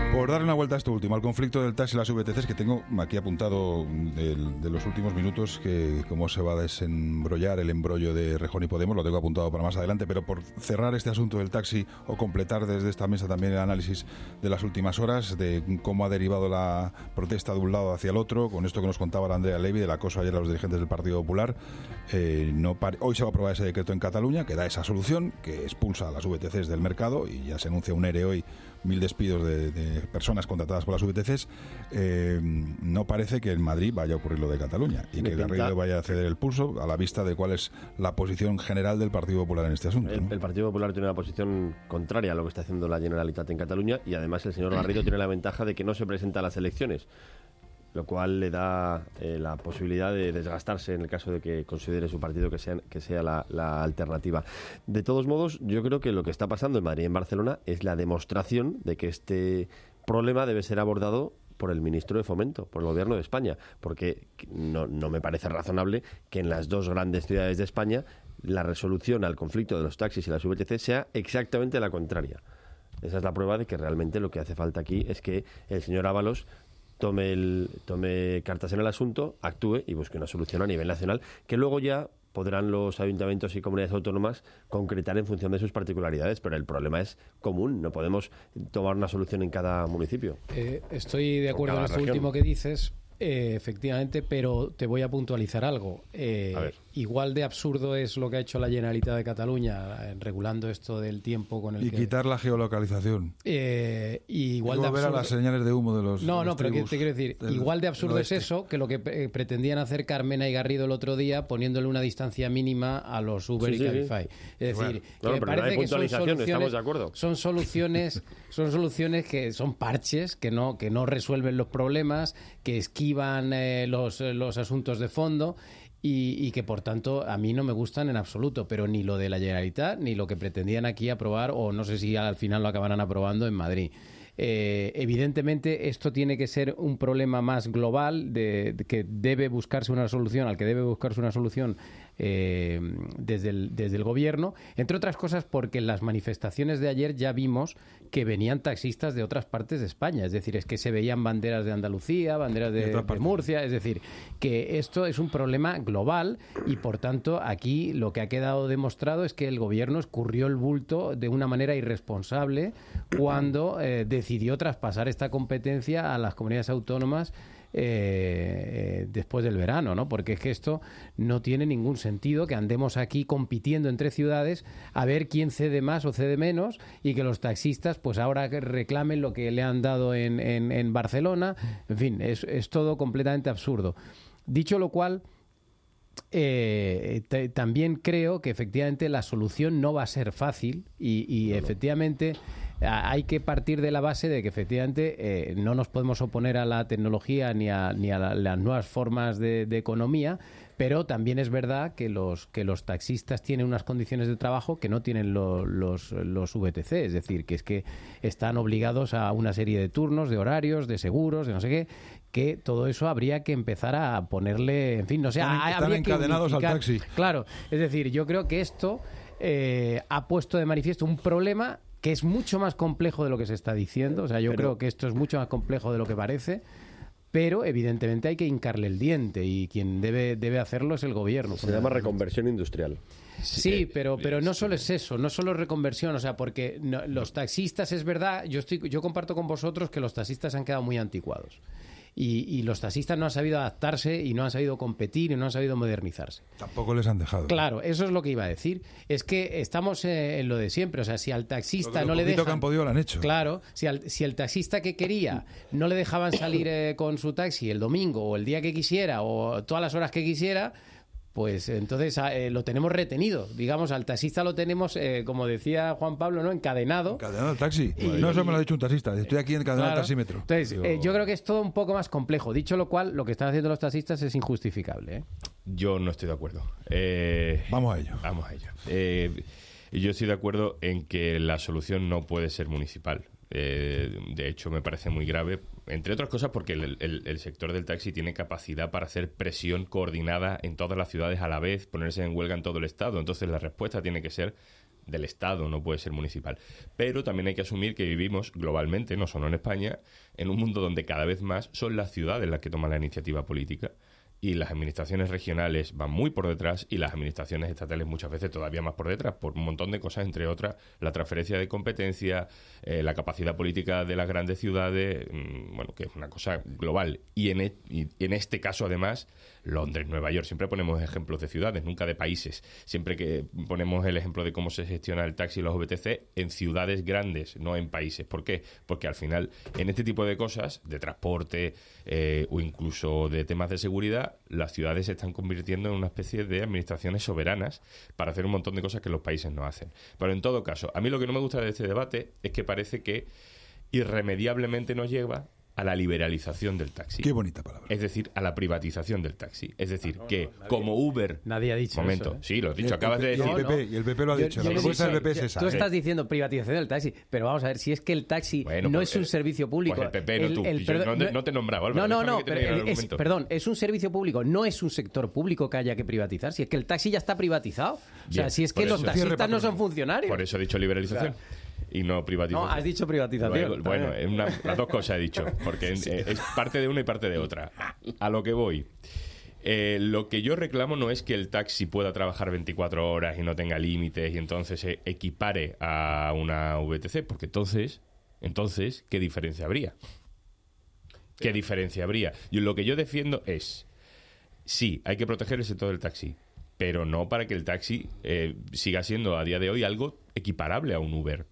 Speaker 2: Por darle una vuelta a esto último, al conflicto del taxi y las V T Cs, que tengo aquí apuntado de, de los últimos minutos, que cómo se va a desembrollar el embrollo de Rejón y Podemos, lo tengo apuntado para más adelante, pero por cerrar este asunto del taxi o completar desde esta mesa también el análisis de las últimas horas, de cómo ha derivado la protesta de un lado hacia el otro, con esto que nos contaba la Andrea Levy del acoso ayer a los dirigentes del Partido Popular. Eh, no pare... Hoy se va a aprobar ese decreto en Cataluña, que da esa solución, que expulsa a las V T Cs del mercado, y ya se anuncia un ERE hoy, mil despidos de, de personas contratadas por las V T Cs. Eh, no parece que en Madrid vaya a ocurrir lo de Cataluña y Me que Garrido vaya a ceder el pulso a la vista de cuál es la posición general del Partido Popular en este asunto,
Speaker 5: el,
Speaker 2: ¿no?
Speaker 5: el Partido Popular tiene una posición contraria a lo que está haciendo la Generalitat en Cataluña, y además el señor Garrido tiene la ventaja de que no se presenta a las elecciones, lo cual le da eh, la posibilidad de desgastarse en el caso de que considere su partido que sea, que sea la, la alternativa. De todos modos, yo creo que lo que está pasando en Madrid y en Barcelona es la demostración de que este problema debe ser abordado por el ministro de Fomento, por el Gobierno de España, porque no, no me parece razonable que en las dos grandes ciudades de España la resolución al conflicto de los taxis y las V T C sea exactamente la contraria. Esa es la prueba de que realmente lo que hace falta aquí es que el señor Ábalos tome, el, tome cartas en el asunto, actúe y busque una solución a nivel nacional, que luego ya podrán los ayuntamientos y comunidades autónomas concretar en función de sus particularidades, pero el problema es común, no podemos tomar una solución en cada municipio.
Speaker 8: Eh, estoy de acuerdo en esto región. último que dices, eh, efectivamente, pero te voy a puntualizar algo. Eh, a ver. Igual de absurdo es lo que ha hecho la Generalitat de Cataluña, eh, regulando esto del tiempo con el
Speaker 2: y
Speaker 8: que...
Speaker 2: Y quitar la geolocalización.
Speaker 8: Eh, y igual
Speaker 2: y
Speaker 8: de absurdo...
Speaker 2: a las señales de humo de los...
Speaker 8: No,
Speaker 2: de los
Speaker 8: no, pero te quiero decir, del, igual de absurdo es eso que lo que eh, pretendían hacer Carmena y Garrido el otro día, poniéndole una distancia mínima a los Uber
Speaker 5: sí,
Speaker 8: y
Speaker 5: sí,
Speaker 8: Cabify.
Speaker 5: Sí.
Speaker 8: Es
Speaker 5: bueno,
Speaker 8: decir,
Speaker 5: no,
Speaker 8: que me parece
Speaker 5: no
Speaker 8: que son soluciones,
Speaker 5: estamos de acuerdo.
Speaker 8: Son soluciones, son soluciones que son parches, que no, que no resuelven los problemas, que esquivan eh, los, los asuntos de fondo. Y, y que por tanto a mí no me gustan en absoluto, pero ni lo de la Generalitat ni lo que pretendían aquí aprobar, o no sé si al final lo acabarán aprobando en Madrid. Eh, evidentemente esto tiene que ser un problema más global de, de que debe buscarse una solución, al que debe buscarse una solución eh, desde, el, desde el gobierno, entre otras cosas porque en las manifestaciones de ayer ya vimos que venían taxistas de otras partes de España, es decir, es que se veían banderas de Andalucía, banderas de, de Murcia, es decir, que esto es un problema global y por tanto aquí lo que ha quedado demostrado es que el gobierno escurrió el bulto de una manera irresponsable cuando eh, decidió traspasar esta competencia a las comunidades autónomas Eh, eh, después del verano, ¿no? Porque es que esto no tiene ningún sentido, que andemos aquí compitiendo entre ciudades a ver quién cede más o cede menos, y que los taxistas pues ahora reclamen lo que le han dado en, en, en Barcelona. En fin, es, es todo completamente absurdo. Dicho lo cual, eh, t- también creo que efectivamente la solución no va a ser fácil y, y no, efectivamente hay que partir de la base de que efectivamente eh, no nos podemos oponer a la tecnología ni a, ni a la, las nuevas formas de, de economía, pero también es verdad que los que los taxistas tienen unas condiciones de trabajo que no tienen lo, los, los V T C, es decir, que es que están obligados a una serie de turnos, de horarios, de seguros, de no sé qué, que todo eso habría que empezar a ponerle, en fin, no sé,
Speaker 2: están,
Speaker 8: habría
Speaker 2: están encadenados
Speaker 8: que unificar.
Speaker 2: al taxi.
Speaker 8: Claro, es decir, yo creo que esto eh, ha puesto de manifiesto un problema que es mucho más complejo de lo que se está diciendo. O sea, yo pero... creo que esto es mucho más complejo de lo que parece, pero evidentemente hay que hincarle el diente y quien debe, debe hacerlo es el gobierno.
Speaker 5: Se llama reconversión industrial.
Speaker 8: Sí, pero, pero no solo es eso, no solo es reconversión, o sea, porque no, los taxistas, es verdad, yo, estoy, yo comparto con vosotros que los taxistas han quedado muy anticuados. Y, y los taxistas no han sabido adaptarse y no han sabido competir y no han sabido modernizarse.
Speaker 2: Tampoco les han dejado.
Speaker 8: Claro, eso es lo que iba a decir. Es que estamos eh, en lo de siempre. O sea, si al taxista no le dejan...
Speaker 2: que han podido lo han hecho.
Speaker 8: Claro, si, al, si el taxista que quería no le dejaban salir eh, con su taxi el domingo o el día que quisiera o todas las horas que quisiera, pues entonces eh, lo tenemos retenido. Digamos, al taxista lo tenemos, eh, como decía Juan Pablo, ¿no? Encadenado.
Speaker 2: Encadenado al taxi. Y, no, eso me lo ha dicho un taxista. Estoy aquí encadenado claro. al taxímetro.
Speaker 8: Entonces, yo... Eh, yo creo que es todo un poco más complejo. Dicho lo cual, lo que están haciendo los taxistas es injustificable, ¿eh?
Speaker 6: Yo no estoy de acuerdo. Eh,
Speaker 2: vamos a ello.
Speaker 6: Vamos a ello. Eh, yo estoy de acuerdo en que la solución no puede ser municipal. Eh, de hecho, me parece muy grave, entre otras cosas porque el, el, el sector del taxi tiene capacidad para hacer presión coordinada en todas las ciudades a la vez, ponerse en huelga en todo el estado. Entonces la respuesta tiene que ser del Estado, no puede ser municipal. Pero también hay que asumir que vivimos globalmente, no solo en España, en un mundo donde cada vez más son las ciudades las que toman la iniciativa política. Y las administraciones regionales van muy por detrás y las administraciones estatales muchas veces todavía más por detrás, por un montón de cosas, entre otras la transferencia de competencia, eh, la capacidad política de las grandes ciudades, mmm, bueno, que es una cosa global. Y en, e- y en este caso, además, Londres, Nueva York, siempre ponemos ejemplos de ciudades, nunca de países. Siempre que ponemos el ejemplo de cómo se gestiona el taxi y los V T C en ciudades grandes, no en países. ¿Por qué? Porque al final, en este tipo de cosas, de transporte eh, o incluso de temas de seguridad, las ciudades se están convirtiendo en una especie de administraciones soberanas para hacer un montón de cosas que los países no hacen. Pero en todo caso, a mí lo que no me gusta de este debate es que parece que irremediablemente nos lleva a la liberalización del taxi.
Speaker 2: Qué bonita palabra.
Speaker 6: Es decir, a la privatización del taxi. Es decir,
Speaker 8: no,
Speaker 6: que
Speaker 8: no, nadie,
Speaker 6: como Uber...
Speaker 8: Nadie ha dicho
Speaker 6: momento,
Speaker 8: eso. ¿eh?
Speaker 6: Sí, lo has dicho,
Speaker 2: El-
Speaker 6: acabas
Speaker 2: el-
Speaker 6: de
Speaker 2: y
Speaker 6: decir...
Speaker 2: el P P, y el P P lo ha
Speaker 8: Yo-
Speaker 2: dicho.
Speaker 8: yo
Speaker 2: La
Speaker 8: no
Speaker 2: propuesta
Speaker 8: sé,
Speaker 2: del P P es
Speaker 8: yo-
Speaker 2: esa.
Speaker 8: Tú
Speaker 2: ¿eh?
Speaker 8: estás diciendo privatización del taxi, pero vamos a ver, si es que el taxi
Speaker 6: Bueno,
Speaker 8: no
Speaker 6: pues,
Speaker 8: es un
Speaker 6: eh,
Speaker 8: servicio público.
Speaker 6: pues el P P, no tú. Yo
Speaker 8: perdón,
Speaker 6: no te- no te he nombrado, Álvaro,
Speaker 8: No, no,
Speaker 6: déjame
Speaker 8: no,
Speaker 6: que
Speaker 8: pero
Speaker 6: termine el
Speaker 8: el- es-
Speaker 6: argumento.
Speaker 8: perdón, es un servicio público, no es un sector público que haya que privatizar. Si es que el taxi ya está privatizado. O sea,
Speaker 6: Bien,
Speaker 8: si es
Speaker 6: por
Speaker 8: que los
Speaker 6: eso.
Speaker 8: taxistas no son funcionarios.
Speaker 6: Por eso he dicho liberalización. Y no privatización.
Speaker 8: No, has dicho privatización.
Speaker 6: Luego, bueno, es una- las dos cosas he dicho, porque
Speaker 8: Sí.
Speaker 6: es, es parte de una y parte de otra. A lo que voy. Eh, lo que yo reclamo no es que el taxi pueda trabajar veinticuatro horas y no tenga límites y entonces se equipare a una V T C, porque entonces, entonces ¿qué diferencia habría? ¿Qué diferencia habría? Yo, lo que yo defiendo es, sí, hay que proteger el sector del taxi, pero no para que el taxi eh, siga siendo a día de hoy algo equiparable a un Uber.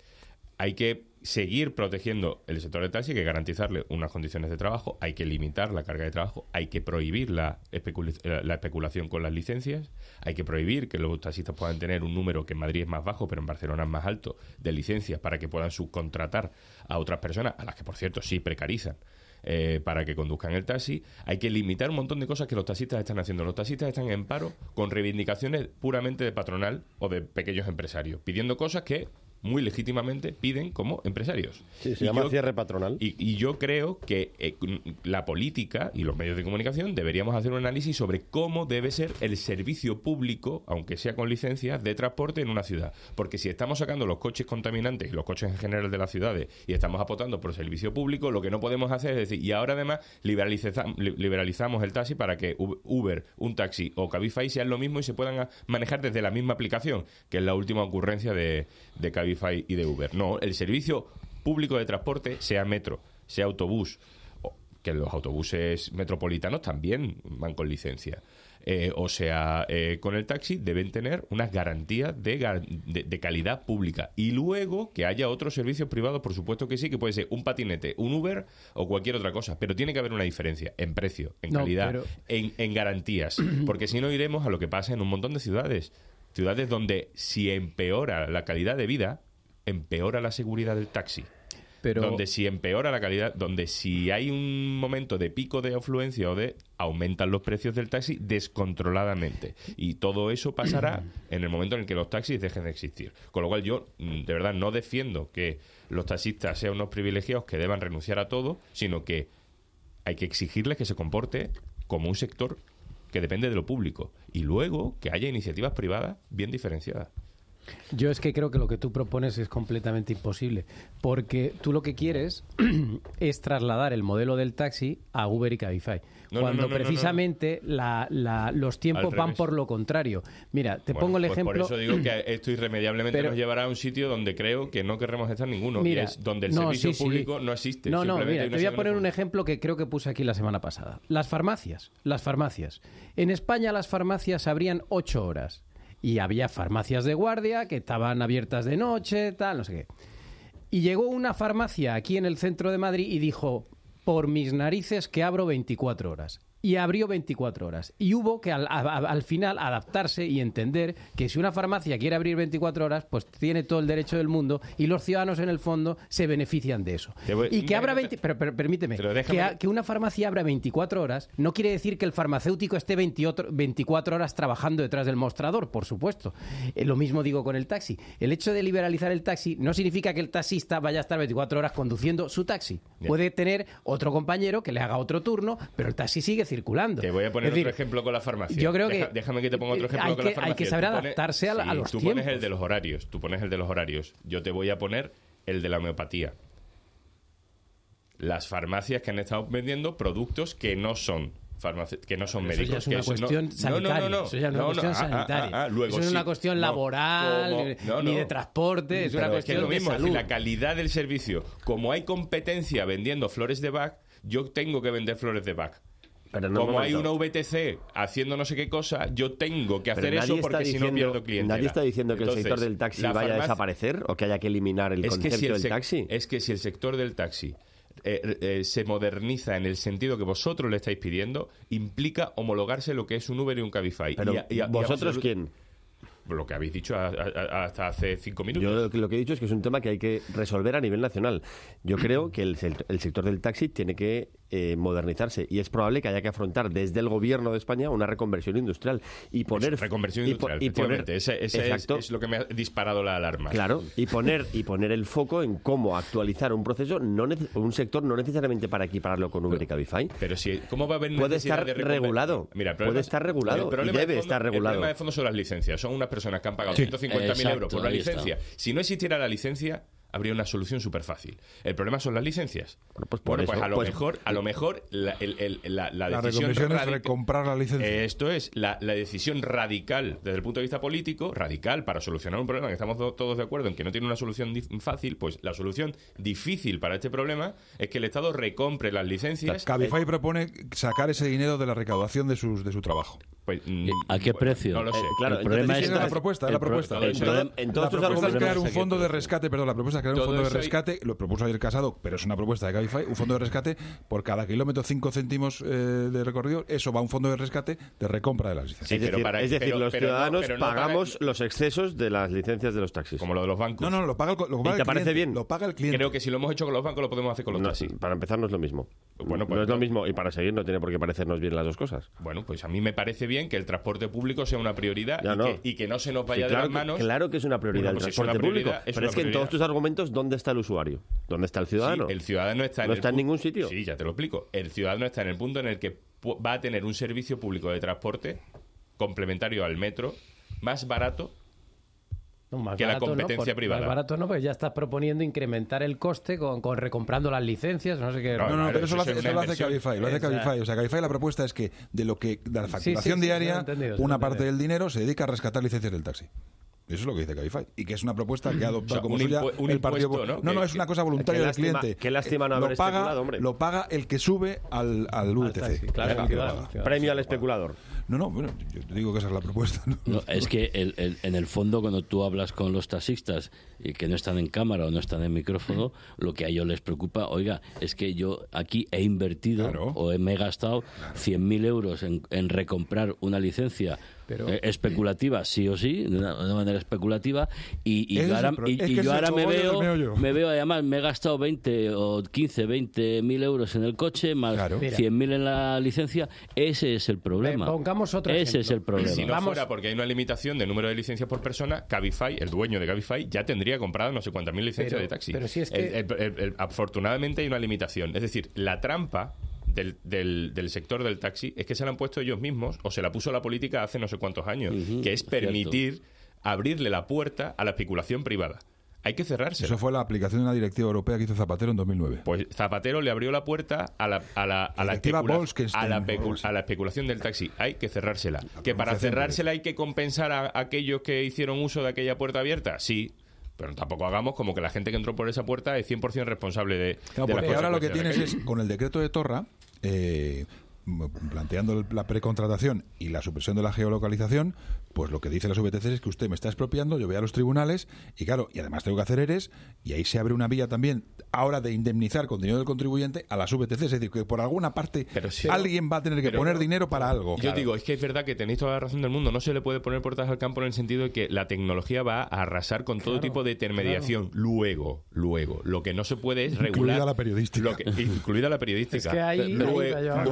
Speaker 6: Hay que seguir protegiendo el sector del taxi, hay que garantizarle unas condiciones de trabajo, hay que limitar la carga de trabajo, hay que prohibir la, especul- la especulación con las licencias, hay que prohibir que los taxistas puedan tener un número que en Madrid es más bajo, pero en Barcelona es más alto, de licencias para que puedan subcontratar a otras personas, a las que, por cierto, sí precarizan. Eh, para que conduzcan el taxi. Hay que limitar un montón de cosas que los taxistas están haciendo. Los taxistas están en paro con reivindicaciones puramente de patronal o de pequeños empresarios, pidiendo cosas que muy legítimamente piden como empresarios.
Speaker 5: Sí, se
Speaker 6: Y
Speaker 5: llama
Speaker 6: yo-
Speaker 5: cierre patronal.
Speaker 6: Y, y yo creo que eh, la política y los medios de comunicación deberíamos hacer un análisis sobre cómo debe ser el servicio público, aunque sea con licencias, de transporte en una ciudad. Porque si estamos sacando los coches contaminantes y los coches en general de las ciudades y estamos apostando por servicio público, lo que no podemos hacer es decir, y ahora además liberaliza- li- liberalizamos el taxi para que U- Uber, un taxi o Cabify sean lo mismo y se puedan a- manejar desde la misma aplicación, que es la última ocurrencia de, de Cabify y de Uber. No, el servicio público de transporte, sea metro, sea autobús, o- que los autobuses metropolitanos también van con licencia, eh, o sea, eh, con el taxi, deben tener unas garantías de, gar- de, de calidad pública. Y luego que haya otros servicios privados, por supuesto que sí, que puede ser un patinete, un Uber o cualquier otra cosa, pero tiene que haber una diferencia en precio, en
Speaker 8: No,
Speaker 6: calidad,
Speaker 8: pero-
Speaker 6: en, en garantías, porque si no iremos a lo que pasa en un montón de ciudades. Ciudades donde si empeora la calidad de vida, empeora la seguridad del taxi.
Speaker 8: Pero-
Speaker 6: Donde si empeora la calidad, donde si hay un momento de pico de afluencia o de aumentan los precios del taxi descontroladamente. Y todo eso pasará en el momento en el que los taxis dejen de existir. Con lo cual yo, mm, de verdad, no defiendo que los taxistas sean unos privilegiados que deban renunciar a todo, sino que hay que exigirles que se comporte como un sector que depende de lo público. Y luego que haya iniciativas privadas bien diferenciadas.
Speaker 8: Yo es que creo que lo que tú propones es completamente imposible, porque tú lo que quieres es trasladar el modelo del taxi a Uber y Cabify,
Speaker 6: No, no,
Speaker 8: cuando
Speaker 6: no, no, no,
Speaker 8: precisamente la- la- los tiempos
Speaker 6: Al
Speaker 8: van
Speaker 6: revés.
Speaker 8: por lo contrario. Mira, te
Speaker 6: Bueno,
Speaker 8: pongo el
Speaker 6: pues
Speaker 8: ejemplo...
Speaker 6: por eso digo que esto irremediablemente
Speaker 8: Pero-
Speaker 6: nos llevará a un sitio donde creo que no querremos estar ninguno,
Speaker 8: Mira,
Speaker 6: y es donde el
Speaker 8: no,
Speaker 6: servicio
Speaker 8: sí, sí.
Speaker 6: público no existe.
Speaker 8: No, no,
Speaker 6: Simplemente
Speaker 8: mira,
Speaker 6: hay
Speaker 8: te
Speaker 6: una
Speaker 8: voy a
Speaker 6: serie
Speaker 8: poner
Speaker 6: de-
Speaker 8: un ejemplo que creo que puse aquí la semana pasada. Las farmacias, las farmacias. En España las farmacias abrían ocho horas y había farmacias de guardia que estaban abiertas de noche, tal, no sé qué. Y llegó una farmacia aquí en el centro de Madrid y dijo, por mis narices que abro veinticuatro horas. Y abrió veinticuatro horas. Y hubo que al, a- a- al final adaptarse y entender que si una farmacia quiere abrir veinticuatro horas, pues tiene todo el derecho del mundo y los ciudadanos en el fondo se benefician de eso.
Speaker 6: Te voy-
Speaker 8: Y que abra
Speaker 6: déjame-
Speaker 8: veinte... Pero, pero permíteme,
Speaker 6: Pero déjame-
Speaker 8: que, a- que una farmacia abra veinticuatro horas no quiere decir que el farmacéutico esté veintiocho veinticuatro horas trabajando detrás del mostrador, por supuesto. Eh, lo mismo digo con el taxi. El hecho de liberalizar el taxi no significa que el taxista vaya a estar veinticuatro horas conduciendo su taxi.
Speaker 6: Bien.
Speaker 8: Puede tener otro compañero que le haga otro turno, pero el taxi sigue circulando.
Speaker 6: Te voy a poner
Speaker 8: Es decir,
Speaker 6: otro ejemplo con la farmacia.
Speaker 8: Yo creo
Speaker 6: Deja,
Speaker 8: que
Speaker 6: déjame que te ponga otro ejemplo
Speaker 8: hay
Speaker 6: con
Speaker 8: que,
Speaker 6: la farmacia.
Speaker 8: hay que saber
Speaker 6: Tú pones-
Speaker 8: adaptarse a, la- a
Speaker 6: sí,
Speaker 8: los
Speaker 6: tú
Speaker 8: tiempos.
Speaker 6: pones el de los horarios. Tú pones el de los horarios. Yo te voy a poner el de la homeopatía. Las farmacias que han estado vendiendo productos que no son farmaci- que no son
Speaker 8: Pero
Speaker 6: médicos.
Speaker 8: eso ya es
Speaker 6: que
Speaker 8: una
Speaker 6: eso-
Speaker 8: cuestión
Speaker 6: no,
Speaker 8: sanitaria.
Speaker 6: no, no, no,
Speaker 8: Eso ya es una
Speaker 6: no, no,
Speaker 8: cuestión
Speaker 6: ah, ah,
Speaker 8: sanitaria.
Speaker 6: ah, ah, luego
Speaker 8: Eso no es
Speaker 6: sí,
Speaker 8: una cuestión
Speaker 6: no,
Speaker 8: laboral,
Speaker 6: como- no,
Speaker 8: ni
Speaker 6: no.
Speaker 8: de transporte, es
Speaker 6: Pero
Speaker 8: una
Speaker 6: es que
Speaker 8: cuestión
Speaker 6: es lo mismo,
Speaker 8: de
Speaker 6: es decir,
Speaker 8: salud.
Speaker 6: la calidad del servicio. Como hay competencia vendiendo flores de Bach, yo tengo que vender flores de Bach.
Speaker 5: Pero no,
Speaker 6: Como
Speaker 5: un
Speaker 6: hay
Speaker 5: momento.
Speaker 6: una V T C haciendo no sé qué cosa, yo tengo que
Speaker 5: Pero
Speaker 6: hacer
Speaker 5: nadie
Speaker 6: eso
Speaker 5: está
Speaker 6: porque si no
Speaker 5: diciendo-
Speaker 6: pierdo clientela.
Speaker 5: Nadie está diciendo que
Speaker 6: Entonces,
Speaker 5: el sector del taxi
Speaker 6: la
Speaker 5: vaya a
Speaker 6: farmacia-
Speaker 5: desaparecer o que haya que eliminar el
Speaker 6: es que
Speaker 5: concepto
Speaker 6: si el
Speaker 5: del
Speaker 6: sec-
Speaker 5: taxi.
Speaker 6: Es que si el sector del taxi eh, eh, se moderniza en el sentido que vosotros le estáis pidiendo, implica homologarse lo que es un Uber y un Cabify.
Speaker 5: Pero,
Speaker 6: Y a- y a- y
Speaker 5: ¿vosotros
Speaker 6: absolut-
Speaker 5: quién?
Speaker 6: Lo que habéis dicho a- a- a- hasta hace cinco minutos.
Speaker 5: Yo lo que, lo que he dicho es que es un tema que hay que resolver a nivel nacional. Yo creo que el, sel- el sector del taxi tiene que eh, modernizarse y es probable que haya que afrontar desde el gobierno de España una reconversión industrial y poner
Speaker 6: Reconversión
Speaker 5: y po-
Speaker 6: industrial,
Speaker 5: y poner-
Speaker 6: efectivamente. Ese, ese es,
Speaker 5: Exacto.
Speaker 6: es lo que me ha disparado la alarma.
Speaker 5: Claro, y poner y poner el foco en cómo actualizar un proceso, no nece- un sector no necesariamente para equipararlo con Uber y Cabify.
Speaker 6: Pero si, ¿cómo va a haber
Speaker 5: Puede
Speaker 6: necesidad
Speaker 5: estar
Speaker 6: de reconver-
Speaker 5: regulado.
Speaker 6: Mira, el
Speaker 5: Puede
Speaker 6: problema-
Speaker 5: estar regulado
Speaker 6: el problema
Speaker 5: y debe
Speaker 6: de fondo-
Speaker 5: estar regulado.
Speaker 6: El problema de fondo son las licencias. Son unas personas que han pagado
Speaker 2: Sí.
Speaker 6: ciento cincuenta mil euros por una
Speaker 7: Exacto, ahí
Speaker 6: licencia.
Speaker 7: está.
Speaker 6: Si no existiera la licencia, habría una solución súper fácil. El problema son las licencias.
Speaker 5: Bueno, pues, por
Speaker 6: Bueno, pues
Speaker 5: eso,
Speaker 6: a lo
Speaker 5: pues-
Speaker 6: mejor, a lo mejor la, el- el- la, la
Speaker 2: La
Speaker 6: decisión
Speaker 2: reconversión es
Speaker 6: radica-
Speaker 2: recomprar la licencia.
Speaker 6: Esto es, la, la decisión radical desde el punto de vista político, radical para solucionar un problema que estamos do- todos de acuerdo en que no tiene una solución dif- fácil, pues la solución difícil para este problema es que el Estado recompre las licencias.
Speaker 2: Cabify propone sacar ese dinero de la recaudación de, sus, de su trabajo.
Speaker 6: Pues, mm,
Speaker 7: ¿A qué precio?
Speaker 6: No lo sé.
Speaker 5: Eh, claro,
Speaker 7: el problema
Speaker 5: entonces,
Speaker 7: es,
Speaker 2: Esa es la propuesta, es la
Speaker 7: el pro-
Speaker 2: propuesta.
Speaker 7: el
Speaker 6: Todo
Speaker 7: pro-
Speaker 5: en- en
Speaker 2: La
Speaker 5: todos estos
Speaker 2: propuesta es
Speaker 5: argumentos
Speaker 2: crear un
Speaker 6: sé que
Speaker 2: fondo
Speaker 6: todo
Speaker 2: de
Speaker 6: eso.
Speaker 2: rescate, perdón, la propuesta es crear un
Speaker 6: Todo
Speaker 2: fondo de
Speaker 6: eso hay-
Speaker 2: rescate, lo propuso ayer Casado, pero es una propuesta de Cabify, un fondo de rescate por cada kilómetro cinco céntimos eh, de recorrido, eso va a un fondo de rescate de recompra de las licencias.
Speaker 6: Sí,
Speaker 5: es
Speaker 6: pero
Speaker 5: decir,
Speaker 6: para-
Speaker 5: es decir,
Speaker 6: pero-
Speaker 5: los
Speaker 6: pero no-
Speaker 5: ciudadanos
Speaker 6: pero no para-
Speaker 5: pagamos los excesos de las licencias de los taxis.
Speaker 6: Como lo de los bancos.
Speaker 2: No, no, lo paga el, co- lo paga
Speaker 5: ¿Y te
Speaker 2: el
Speaker 5: parece
Speaker 2: cliente,
Speaker 5: bien?
Speaker 2: Lo paga el cliente.
Speaker 6: Creo que si lo hemos hecho con los bancos, lo podemos hacer con los
Speaker 5: No,
Speaker 6: taxis.
Speaker 5: para empezar no es lo mismo.
Speaker 6: Bueno, pues
Speaker 5: no es
Speaker 6: no.
Speaker 5: lo mismo y para seguir no tiene por qué parecernos bien las dos cosas.
Speaker 6: Bueno, pues a mí me parece bien que el transporte público sea una prioridad
Speaker 5: Ya
Speaker 6: y,
Speaker 5: no.
Speaker 6: que, y que no se nos vaya
Speaker 5: Sí, claro,
Speaker 6: de las manos.
Speaker 5: que, claro que es una prioridad
Speaker 6: Bueno,
Speaker 5: el
Speaker 6: pues si es una
Speaker 5: transporte público,
Speaker 6: prioridad, es
Speaker 5: pero
Speaker 6: una
Speaker 5: es que en
Speaker 6: prioridad.
Speaker 5: todos tus argumentos ¿dónde está el usuario? ¿Dónde está el ciudadano?
Speaker 6: Sí, el ciudadano está en,
Speaker 5: ¿No
Speaker 6: el
Speaker 5: está en
Speaker 6: pu-
Speaker 5: ningún sitio?
Speaker 6: Sí, ya te lo explico. El ciudadano está en el punto en el que pu- va a tener un servicio público de transporte complementario al metro más barato
Speaker 8: No, más
Speaker 6: que la
Speaker 8: barato no,
Speaker 6: competencia
Speaker 8: por-
Speaker 6: privada.
Speaker 8: Más barato no, porque ya estás proponiendo incrementar el coste con, con recomprando las licencias, no sé qué.
Speaker 2: No, no,
Speaker 6: Claro,
Speaker 2: pero eso, lo
Speaker 6: eso
Speaker 2: hace,
Speaker 6: es
Speaker 2: eso
Speaker 6: una
Speaker 2: lo hace
Speaker 6: inversión.
Speaker 2: Cabify, lo hace
Speaker 8: Exacto.
Speaker 2: Cabify. O sea, Cabify la propuesta es que de lo que de la
Speaker 8: Sí,
Speaker 2: facturación
Speaker 8: sí, sí, se lo he
Speaker 2: diaria,
Speaker 8: entendido, se lo he
Speaker 2: una parte
Speaker 8: entendido.
Speaker 2: del dinero se dedica a rescatar licencias del taxi. Eso es lo que dice Cabify. Y que es una propuesta que ha adoptado
Speaker 6: O sea,
Speaker 2: como
Speaker 6: un
Speaker 2: suya
Speaker 6: impu- un
Speaker 2: el Partido
Speaker 6: impuesto,
Speaker 2: Popular.
Speaker 6: ¿no?
Speaker 2: No, no,
Speaker 6: Que-
Speaker 2: es una cosa voluntaria
Speaker 5: Qué
Speaker 2: del
Speaker 5: lástima-
Speaker 2: cliente.
Speaker 5: qué lástima no
Speaker 2: Eh,
Speaker 5: haber
Speaker 2: lo paga,
Speaker 5: especulado, hombre.
Speaker 2: Lo paga el que sube al, al U T C.
Speaker 8: taxi, claro,
Speaker 2: Venga,
Speaker 8: el
Speaker 2: que lo
Speaker 8: ciudadano,
Speaker 2: paga.
Speaker 8: ciudadano.
Speaker 5: Premio al especulador.
Speaker 2: No, no, bueno, yo te digo que esa es la propuesta. ¿no?
Speaker 7: No, es que el- el- en el fondo, cuando tú hablas con los taxistas y que no están en cámara o no están en micrófono, lo que a ellos les preocupa, oiga, es que yo aquí he invertido
Speaker 2: Claro.
Speaker 7: o he, me he gastado cien mil euros en, en recomprar una licencia
Speaker 8: Pero-
Speaker 7: eh, especulativa, sí o sí, de una, de una manera especulativa, y, y
Speaker 2: Ese
Speaker 7: yo
Speaker 2: es
Speaker 7: ahora,
Speaker 2: el pro-
Speaker 7: y-
Speaker 2: es
Speaker 7: y
Speaker 2: que
Speaker 7: yo
Speaker 2: es el
Speaker 7: ahora me
Speaker 2: cogollo del
Speaker 7: veo,
Speaker 2: meollo.
Speaker 7: me veo, además, me he gastado veinte o quince, veinte mil euros en el coche, más
Speaker 2: Claro.
Speaker 7: cien mil en la licencia. Ese es el problema.
Speaker 8: Eh, pongamos otro
Speaker 7: Ese
Speaker 8: ejemplo.
Speaker 7: es el problema.
Speaker 6: Si no
Speaker 8: Vamos-
Speaker 6: fuera porque hay una limitación de número de licencias por persona, Cabify, el dueño de Cabify, ya tendría comprado no sé cuántas mil licencias
Speaker 8: Pero-
Speaker 6: de taxi.
Speaker 8: pero si es
Speaker 6: El-
Speaker 8: que-
Speaker 6: el- el- el- afortunadamente hay una limitación. Es decir, la trampa del, del, del sector del taxi es que se la han puesto ellos mismos o se la puso la política hace no sé cuántos años,
Speaker 7: Ujú,
Speaker 6: que es
Speaker 7: cierto.
Speaker 6: permitir abrirle la puerta a la especulación privada. Hay que cerrársela.
Speaker 2: Eso fue la aplicación de una directiva europea que hizo Zapatero en dos mil nueve.
Speaker 6: Pues Zapatero le abrió la puerta a la, a la, a la,
Speaker 2: Directiva
Speaker 6: especula-
Speaker 2: Bolkestein,
Speaker 6: a la
Speaker 2: o algo
Speaker 6: pecu-
Speaker 2: así.
Speaker 6: a la especulación del taxi. Hay que cerrársela. Que para
Speaker 2: pronunciación,
Speaker 6: cerrársela hay que compensar a aquellos que hicieron uso de aquella puerta abierta. Sí, pero tampoco hagamos como que la gente que entró por esa puerta es cien por ciento responsable de,
Speaker 2: Claro,
Speaker 6: de las
Speaker 2: porque ahora lo que
Speaker 6: consecuencias
Speaker 2: tienes
Speaker 6: de
Speaker 2: es, con el decreto de Torra, eh, m- planteando el- la precontratación y la supresión de la geolocalización, pues lo que dice las V T C es que usted me está expropiando, yo voy a los tribunales y claro, y además tengo que hacer eres y ahí se abre una vía también ahora de indemnizar con dinero del contribuyente a las V T C, es decir, que por alguna parte
Speaker 6: Pero sí.
Speaker 2: alguien va a tener que
Speaker 6: Pero-
Speaker 2: poner dinero para algo.
Speaker 6: Yo digo, es que es verdad que tenéis toda la razón del mundo. No se le puede poner puertas al campo en el sentido de que la tecnología va a arrasar con todo
Speaker 8: Claro,
Speaker 6: tipo de intermediación. Luego, luego, lo que no se puede es
Speaker 2: Incluida
Speaker 6: regular.
Speaker 2: la periodística.
Speaker 6: Lo que, incluida la periodística.
Speaker 8: Es que ahí-
Speaker 6: luego,
Speaker 8: ahí va yo.
Speaker 6: luego,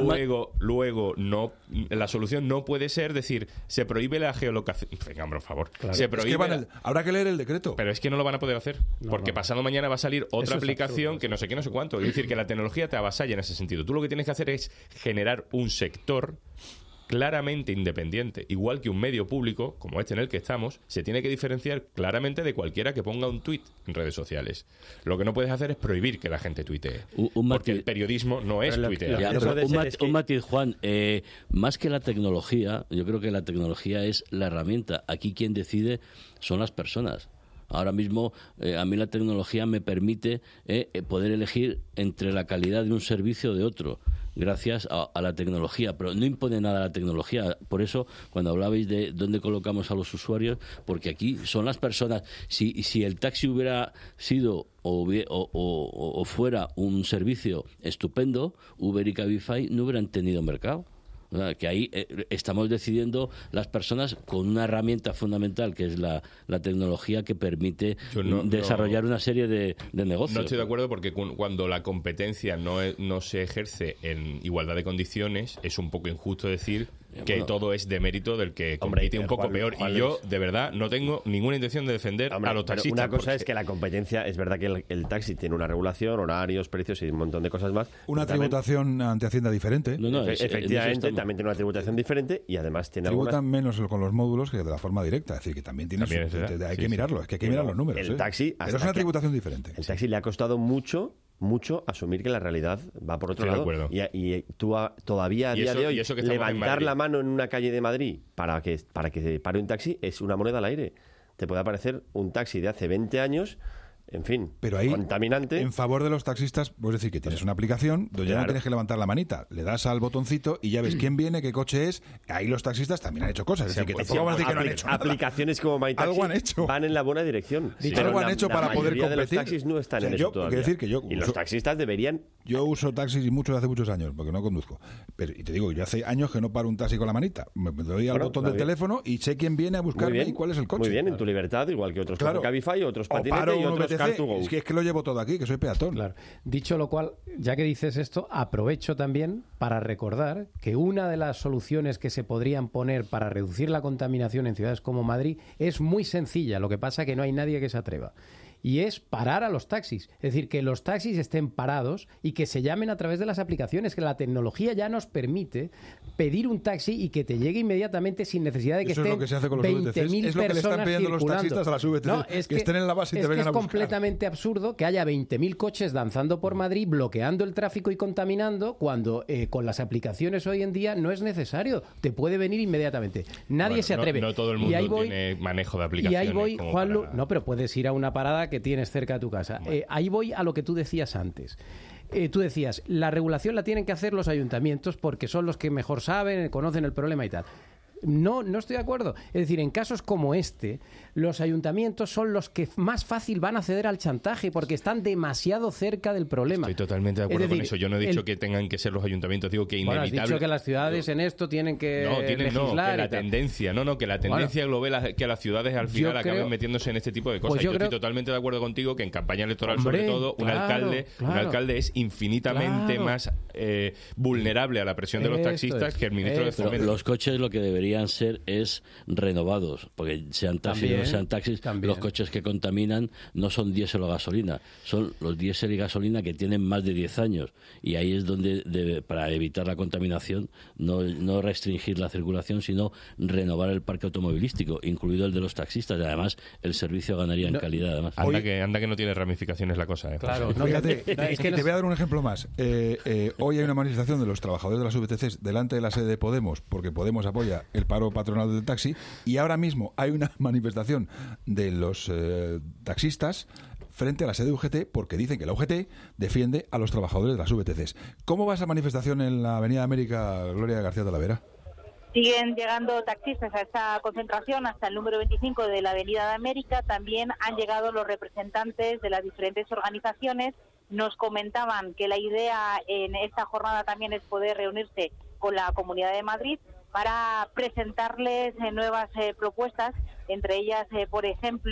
Speaker 6: Luego, luego no, la solución no puede ser decir, se prohíbe la geolocación. Venga, por favor.
Speaker 2: Claro.
Speaker 6: Se prohíbe
Speaker 2: es que
Speaker 6: la...
Speaker 2: el, habrá que leer el decreto.
Speaker 6: Pero es que no lo van a poder hacer, no, porque no. pasado mañana va a salir otra Eso aplicación absurdo, que no sé qué, no sé cuánto. Es decir, que la tecnología te avasalla en ese sentido. Tú lo que tienes que hacer es generar un sector claramente independiente, igual que un medio público, como este en el que estamos, se tiene que diferenciar claramente de cualquiera que ponga un tuit en redes sociales. Lo que no puedes hacer es prohibir que la gente tuitee, un, un porque el periodismo no es lo, tuitear.
Speaker 7: Ya, pero un, mat, es que... un matiz, Juan, eh, más que la tecnología, yo creo que la tecnología es la herramienta. Aquí quien decide son las personas. Ahora mismo eh, a mí la tecnología me permite eh, poder elegir entre la calidad de un servicio o de otro, gracias a, a la tecnología, pero no impone nada la tecnología. Por eso, cuando hablabais de dónde colocamos a los usuarios, porque aquí son las personas. Si, si el taxi hubiera sido o, o, o, o fuera un servicio estupendo, Uber y Cabify no hubieran tenido mercado. O sea, que ahí eh, estamos decidiendo las personas con una herramienta fundamental que es la, la tecnología que permite no, desarrollar no, una serie de, de negocios.
Speaker 6: No estoy de acuerdo porque cu cuando la competencia no, es, no se ejerce en igualdad de condiciones es un poco injusto decir que bueno, todo es de mérito del que compite Hombre, un poco Juan, peor. Juan y yo, de verdad, no tengo ninguna intención de defender Hombre, a los taxistas.
Speaker 5: Una cosa
Speaker 6: porque...
Speaker 5: es que la competencia, es verdad que el, el taxi tiene una regulación, horarios, precios y un montón de cosas más.
Speaker 2: Una tributación también, ante Hacienda diferente.
Speaker 5: No, no, es, efectivamente, también tiene una tributación diferente y además tiene
Speaker 2: Tributan
Speaker 5: algunas...
Speaker 2: menos con los módulos que de la forma directa. Es decir, que también tiene...
Speaker 6: También
Speaker 2: su,
Speaker 6: es
Speaker 2: hay
Speaker 6: sí,
Speaker 2: que mirarlo,
Speaker 6: sí.
Speaker 2: es que hay que mirar los números.
Speaker 5: El
Speaker 2: ¿eh?
Speaker 5: taxi...
Speaker 2: Pero es una tributación diferente.
Speaker 5: El taxi le ha costado mucho... mucho asumir que la realidad va por otro
Speaker 6: Estoy
Speaker 5: lado y, y tú a, todavía a
Speaker 6: y
Speaker 5: día
Speaker 6: eso,
Speaker 5: de hoy levantar la mano en una calle de Madrid para que, para que pare un taxi es una moneda al aire. Te puede aparecer un taxi de hace veinte años, en fin,
Speaker 2: pero ahí,
Speaker 5: contaminante.
Speaker 2: En favor de los taxistas, pues decir que tienes una aplicación donde claro. ya no tienes que levantar la manita, le das al botoncito y ya ves quién viene, qué coche es. Ahí los taxistas también han hecho cosas, es decir, que
Speaker 5: pues,
Speaker 2: tampoco vamos a decir que no han hecho nada.
Speaker 5: Aplicaciones como MyTaxi
Speaker 2: algo han hecho.
Speaker 5: van en la buena dirección.
Speaker 2: Sí. Pero algo han hecho
Speaker 5: la,
Speaker 2: para
Speaker 5: la
Speaker 2: poder competir.
Speaker 5: De los taxis no están
Speaker 2: o sea,
Speaker 5: en
Speaker 2: yo,
Speaker 5: eso todavía.
Speaker 2: Decir que yo
Speaker 5: y
Speaker 2: uso,
Speaker 5: los taxistas deberían...
Speaker 2: Yo uso taxis y muchos hace muchos años, porque no conduzco. Pero, y te digo, yo hace años que no paro un taxi con la manita. Me doy al bueno, botón del bien. teléfono y sé quién viene a buscarme y cuál es el coche.
Speaker 5: Muy bien, en tu libertad, igual que otros
Speaker 2: claro.
Speaker 5: como Cabify, otros
Speaker 2: Patinete
Speaker 5: y otros Car to Go.
Speaker 2: Es que, es que lo llevo todo aquí, que soy peatón.
Speaker 8: Claro. Dicho lo cual, ya que dices esto, aprovecho también para recordar que una de las soluciones que se podrían poner para reducir la contaminación en ciudades como Madrid es muy sencilla, lo que pasa que no hay nadie que se atreva. Y es parar a los taxis. Es decir, que los taxis estén parados y que se llamen a través de las aplicaciones, que la tecnología ya nos permite pedir un taxi y que te llegue inmediatamente sin necesidad de que
Speaker 2: Eso
Speaker 8: estén
Speaker 2: es lo que se hace con los
Speaker 8: veinte mil
Speaker 2: es lo que le están pidiendo los taxistas a las V T C,
Speaker 8: no, es
Speaker 2: que,
Speaker 8: que
Speaker 2: estén en la base y te vengan
Speaker 8: es
Speaker 2: a buscar.
Speaker 8: Es completamente absurdo que haya veinte mil coches danzando por Madrid, bloqueando el tráfico y contaminando, cuando eh, con las aplicaciones hoy en día no es necesario. Te puede venir inmediatamente. Nadie
Speaker 6: bueno,
Speaker 8: se atreve.
Speaker 6: No, no todo el mundo
Speaker 8: y ahí voy,
Speaker 6: tiene manejo de aplicaciones.
Speaker 8: Y ahí voy, Juan Lu,
Speaker 6: para...
Speaker 8: no, pero puedes ir a una parada que tienes cerca de tu casa. Eh, ahí voy a lo que tú decías antes. Eh, tú decías, la regulación la tienen que hacer los ayuntamientos porque son los que mejor saben, conocen el problema y tal. No, no estoy de acuerdo. Es decir, en casos como este, los ayuntamientos son los que más fácil van a ceder al chantaje porque están demasiado cerca del problema.
Speaker 6: Estoy totalmente de acuerdo
Speaker 8: es decir,
Speaker 6: con eso. Yo no he dicho
Speaker 8: el...
Speaker 6: que tengan que ser los ayuntamientos, digo que inevitable.
Speaker 8: Bueno, has dicho que las ciudades en esto tienen que
Speaker 6: no, tienen,
Speaker 8: legislar.
Speaker 6: No, que la tendencia, no, no, que la tendencia bueno, global que las ciudades al final creo... acaben metiéndose en este tipo de cosas. Pues yo, yo creo... estoy totalmente de acuerdo contigo que en campaña electoral, Hombre, sobre todo, claro, un alcalde, claro. un alcalde es infinitamente claro. más eh, vulnerable a la presión de los taxistas es, que el ministro de Fomento.
Speaker 7: Los coches lo que deberían ser es renovados, porque sean taxis o no sean taxis, también. Los coches que contaminan no son diésel o gasolina, son los diésel y gasolina que tienen más de diez años, y ahí es donde, debe, para evitar la contaminación, no, no restringir la circulación, sino renovar el parque automovilístico, incluido el de los taxistas, y además el servicio ganaría en no, calidad. Además.
Speaker 6: Anda, que, anda que no tiene ramificaciones la cosa. ¿eh?
Speaker 2: Claro, no, fíjate, es que te voy a dar un ejemplo más. Eh, eh, hoy hay una manifestación de los trabajadores de las V T Cs delante de la sede de Podemos, porque Podemos apoya el paro patronal del taxi, y ahora mismo hay una manifestación de los eh, taxistas frente a la sede de U G T porque dicen que la U G T defiende a los trabajadores de las V T Cs. ¿Cómo va esa manifestación en la Avenida América, Gloria García Talavera?
Speaker 21: Siguen llegando taxistas a esta concentración hasta el número veinticinco de la Avenida de América. También han llegado los representantes de las diferentes organizaciones. Nos comentaban que la idea en esta jornada también es poder reunirse con la Comunidad de Madrid para presentarles eh, nuevas eh, propuestas, entre ellas, eh, por ejemplo,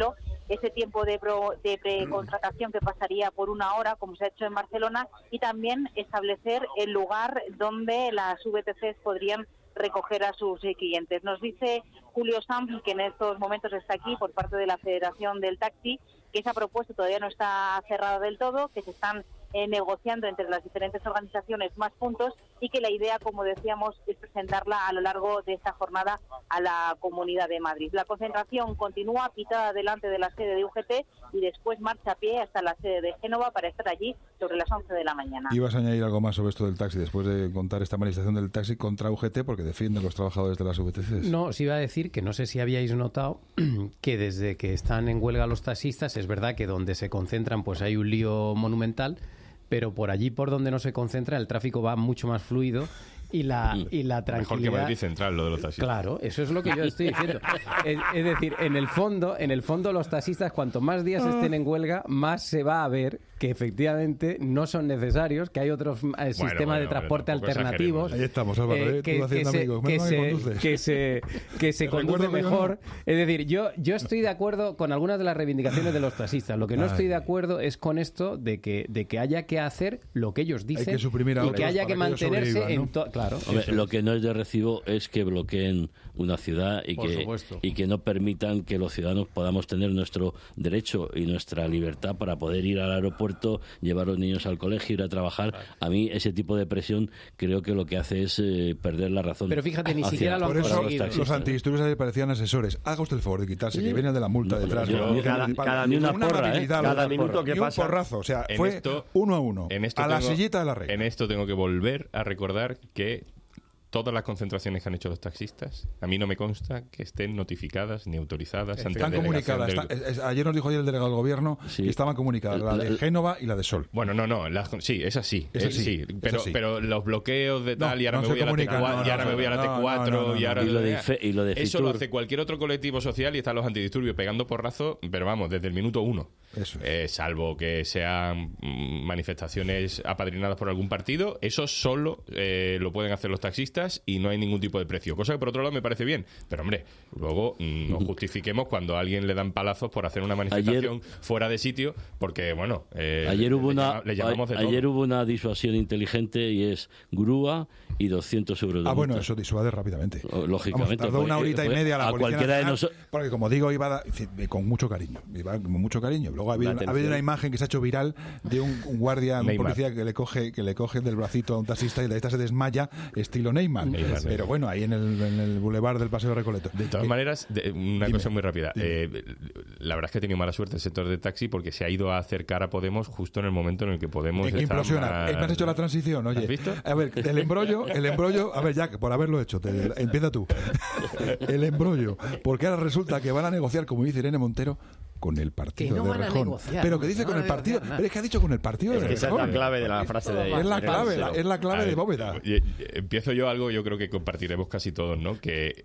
Speaker 21: ese tiempo de, pro, de precontratación que pasaría por una hora, como se ha hecho en Barcelona, y también establecer el lugar donde las V T Cs podrían recoger a sus eh, clientes. Nos dice Julio Sanz, que en estos momentos está aquí por parte de la Federación del Taxi, que esa propuesta todavía no está cerrada del todo, que se están eh, negociando entre las diferentes organizaciones más puntos y que la idea, como decíamos, es presentarla a lo largo de esta jornada a la Comunidad de Madrid. La concentración continúa pitada delante de la sede de U G T y después marcha a pie hasta la sede de Génova para estar allí sobre las once de la mañana.
Speaker 2: ¿Ibas a añadir algo más sobre esto del taxi después de contar esta manifestación del taxi contra U G T porque defienden los trabajadores de las V T Cs?
Speaker 8: No, os iba a decir que no sé si habíais notado que desde que están en huelga los taxistas, es verdad que donde se concentran pues hay un lío monumental, pero por allí por donde no se concentra el tráfico va mucho más fluido y la, y la tranquilidad...
Speaker 6: Mejor que Madrid Central, lo de los taxistas.
Speaker 8: Claro, eso es lo que yo estoy diciendo. Es, es decir, en el fondo, en el fondo los taxistas, cuanto más días estén en huelga, más se va a ver que efectivamente no son necesarios, que hay otros eh, bueno, sistemas bueno, de transporte bueno, alternativos.
Speaker 2: Ahí estamos, Álvaro, eh,
Speaker 8: que,
Speaker 2: tú haciendo
Speaker 8: que,
Speaker 2: amigos.
Speaker 8: Se, que, se, que se que se conduce mejor. No. Es decir, yo yo estoy de acuerdo con algunas de las reivindicaciones de los taxistas. Lo que no Ay. estoy de acuerdo es con esto de que de que haya que hacer lo que ellos dicen
Speaker 2: hay que suprimir a
Speaker 8: y que haya que mantenerse
Speaker 2: ¿no?
Speaker 8: en to- claro.
Speaker 7: Hombre, lo que no es de recibo es que bloqueen una ciudad y
Speaker 8: Por
Speaker 7: que
Speaker 8: supuesto.
Speaker 7: y que no permitan que los ciudadanos podamos tener nuestro derecho y nuestra libertad para poder ir al aeropuerto, llevar a los niños al colegio, ir a trabajar. A mí ese tipo de presión creo que lo que hace es eh, perder la razón.
Speaker 8: Pero fíjate, ni
Speaker 7: hacia,
Speaker 8: siquiera lo han
Speaker 2: Por eso
Speaker 8: conseguido.
Speaker 2: los antidisturbios ayer parecían asesores. Haga usted el favor de quitarse, que viene de la multa detrás.
Speaker 7: Yo,
Speaker 2: ¿no?
Speaker 7: cada,
Speaker 2: Ni
Speaker 7: cada, ni una porra, ¿eh?
Speaker 5: Cada minuto que
Speaker 2: ni
Speaker 5: pasa.
Speaker 2: un porrazo. O sea,
Speaker 6: En
Speaker 2: fue
Speaker 6: esto-
Speaker 2: uno a uno.
Speaker 6: En esto
Speaker 2: a la
Speaker 6: tengo-
Speaker 2: sillita de la reina.
Speaker 6: En esto tengo que volver a recordar que todas las concentraciones que han hecho los taxistas, a mí no me consta que estén notificadas ni autorizadas ante
Speaker 2: Están
Speaker 6: la delegación
Speaker 2: comunicadas.
Speaker 6: del-
Speaker 2: Está- es- ayer nos dijo ayer el delegado del gobierno
Speaker 7: Sí.
Speaker 2: que estaban comunicadas la de Génova y la de Sol.
Speaker 6: Bueno, no, no, las- sí, es así,
Speaker 2: Esa
Speaker 6: eh,
Speaker 2: sí,
Speaker 6: sí,
Speaker 2: esa
Speaker 6: pero,
Speaker 2: sí.
Speaker 6: pero los bloqueos de tal
Speaker 2: No,
Speaker 6: y ahora
Speaker 2: no
Speaker 6: me
Speaker 2: se
Speaker 6: voy a la T
Speaker 2: comunican,
Speaker 6: cuatro,
Speaker 2: no,
Speaker 6: y ahora
Speaker 2: no,
Speaker 6: me voy a la
Speaker 2: no,
Speaker 6: T cuatro
Speaker 2: no, no,
Speaker 6: y ahora
Speaker 7: y lo de Fe- y lo de
Speaker 6: eso
Speaker 7: Fitur.
Speaker 6: lo hace cualquier otro colectivo social y están los antidisturbios pegando porrazo, pero vamos, desde el minuto uno.
Speaker 2: Eso es.
Speaker 6: Eh, salvo que sean mm, manifestaciones apadrinadas por algún partido, eso solo eh, lo pueden hacer los taxistas y no hay ningún tipo de precio, cosa que por otro lado me parece bien, pero hombre, luego mm, no justifiquemos cuando a alguien le dan palazos por hacer una manifestación
Speaker 7: Ayer-
Speaker 6: fuera de sitio, porque bueno, eh,
Speaker 7: Ayer hubo
Speaker 6: le,
Speaker 7: una
Speaker 6: llama- le llamamos de
Speaker 7: a- ayer
Speaker 6: todo.
Speaker 7: hubo una disuasión inteligente y es grúa y doscientos euros de
Speaker 2: Ah, bueno,
Speaker 7: multa.
Speaker 2: eso disuade rápidamente.
Speaker 7: O- lógicamente,
Speaker 2: Vamos, tardó una
Speaker 7: porque-
Speaker 2: horita y media la
Speaker 7: a
Speaker 2: Policía
Speaker 7: cualquiera de
Speaker 2: Nacional,
Speaker 7: nosotros.
Speaker 2: porque como digo, iba a dar- con mucho cariño, iba con mucho cariño. Luego ha habido,
Speaker 5: La
Speaker 2: ha habido una
Speaker 5: atención.
Speaker 2: imagen que se ha hecho viral de un, un guardia, un
Speaker 6: Neymar.
Speaker 2: policía que le coge que le coge del bracito a un taxista y la esta se desmaya, estilo Neymar.
Speaker 6: Neymar,
Speaker 2: Pero
Speaker 6: Neymar.
Speaker 2: bueno, ahí en el, en el bulevar del Paseo de Recoleto.
Speaker 6: De todas
Speaker 2: Eh,
Speaker 6: maneras, de- una
Speaker 2: dime,
Speaker 6: cosa muy rápida.
Speaker 2: dime.
Speaker 6: Eh, la verdad es que ha tenido mala suerte el sector de taxi porque se ha ido a acercar a Podemos justo en el momento en el que Podemos
Speaker 2: Eh,
Speaker 6: está
Speaker 2: implosiona.
Speaker 6: más-
Speaker 2: Eh, ¿Me has hecho la transición? Oye,
Speaker 6: ¿Has visto?
Speaker 2: a ver, el embrollo, el embrollo, a ver, Jack, por haberlo hecho, te- empieza tú. El embrollo, porque ahora resulta que van a negociar, como dice Irene Montero, con el partido
Speaker 8: Que no
Speaker 2: de
Speaker 8: van a
Speaker 2: Rejón.
Speaker 8: negociar,
Speaker 2: Pero que dice
Speaker 8: no
Speaker 2: con
Speaker 8: van
Speaker 2: el
Speaker 8: a
Speaker 2: partido,
Speaker 8: negociar nada.
Speaker 2: pero es que ha dicho con el partido
Speaker 5: Es
Speaker 2: de
Speaker 5: que esa es la
Speaker 2: Rejón.
Speaker 5: clave de la frase de
Speaker 2: Es la clave, la- es la clave
Speaker 6: A
Speaker 2: de
Speaker 6: ver,
Speaker 2: bóveda.
Speaker 6: y- y- Empiezo yo algo, yo creo que compartiremos casi todos, ¿no? Que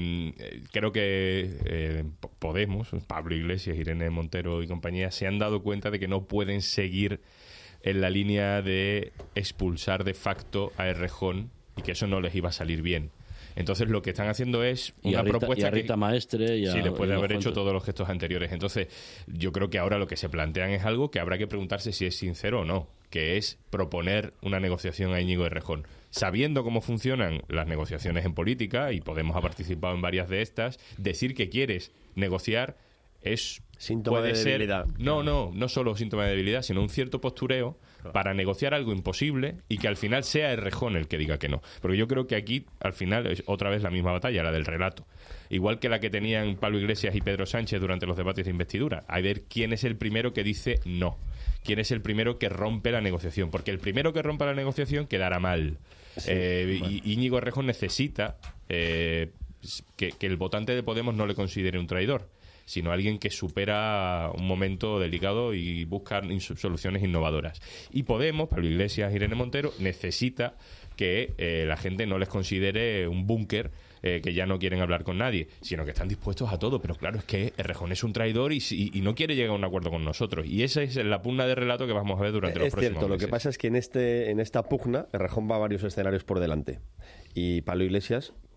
Speaker 6: eh, creo que eh, Podemos, Pablo Iglesias, Irene Montero y compañía se han dado cuenta de que no pueden seguir en la línea de expulsar de facto a Errejón y que eso no les iba a salir bien. Entonces lo que están haciendo es
Speaker 7: Y
Speaker 6: una
Speaker 7: a Rita,
Speaker 6: propuesta
Speaker 7: y a Rita
Speaker 6: que
Speaker 7: Maestre y a,
Speaker 6: sí, después de
Speaker 7: y a
Speaker 6: haber
Speaker 7: unos
Speaker 6: hecho
Speaker 7: cuantos.
Speaker 6: todos los gestos anteriores. Entonces, yo creo que ahora lo que se plantean es algo que habrá que preguntarse si es sincero o no, que es proponer una negociación a Íñigo Errejón. Sabiendo cómo funcionan las negociaciones en política, y Podemos ha participado en varias de estas, decir que quieres negociar es...
Speaker 5: Síntoma
Speaker 6: puede
Speaker 5: de
Speaker 6: ser-
Speaker 5: debilidad.
Speaker 6: No, no, no solo síntoma de debilidad, sino un cierto postureo para negociar algo imposible y que al final sea Errejón el que diga que no. Porque yo creo que aquí, al final, es otra vez la misma batalla, la del relato. Igual que la que tenían Pablo Iglesias y Pedro Sánchez durante los debates de investidura. A ver quién es el primero que dice no. Quién es el primero que rompe la negociación. Porque el primero que rompa la negociación quedará mal.
Speaker 5: Sí,
Speaker 6: Eh,
Speaker 5: bueno.
Speaker 6: y Íñigo Errejón necesita eh, que, que el votante de Podemos no le considere un traidor, sino alguien que supera un momento delicado y busca ins- soluciones innovadoras. Y Podemos, Pablo Iglesias, Irene Montero, necesita que eh, la gente no les considere un búnker, eh, que ya no quieren hablar con nadie, sino que están dispuestos a todo. Pero claro, es que Errejón es un traidor y, y- y no quiere llegar a un acuerdo con nosotros. Y esa es la pugna de relato que vamos a ver durante los
Speaker 5: Es
Speaker 6: próximos
Speaker 5: cierto, lo
Speaker 6: meses.
Speaker 5: que pasa es que en este en esta pugna Errejón va a varios escenarios por delante. Y Pablo Iglesias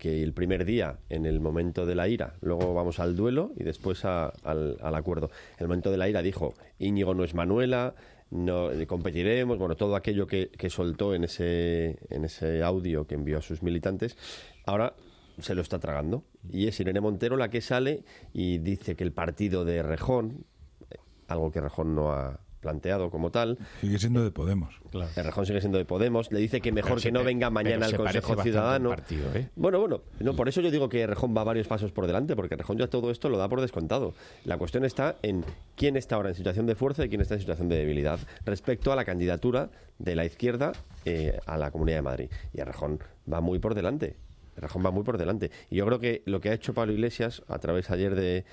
Speaker 5: que el primer día, en el momento de la ira, luego vamos al duelo y después a, al, al acuerdo. En el momento de la ira dijo, Íñigo no es Manuela, no competiremos, bueno, todo aquello que, que soltó en ese, en ese audio que envió a sus militantes, ahora se lo está tragando. Y es Irene Montero la que sale y dice que el partido de Errejón, algo que Errejón no ha planteado como tal.
Speaker 2: Sigue siendo de Podemos.
Speaker 5: Claro. Errejón sigue siendo de Podemos. Le dice que mejor que no venga mañana al Consejo Ciudadano.
Speaker 6: Partido, ¿eh?
Speaker 5: Bueno, bueno, no, por eso yo digo que Errejón va varios pasos por delante, porque Errejón ya todo esto lo da por descontado. La cuestión está en quién está ahora en situación de fuerza y quién está en situación de debilidad respecto a la candidatura de la izquierda eh, a la Comunidad de Madrid. Y Errejón va muy por delante. Errejón va muy por delante. Y yo creo que lo que ha hecho Pablo Iglesias, a través ayer de,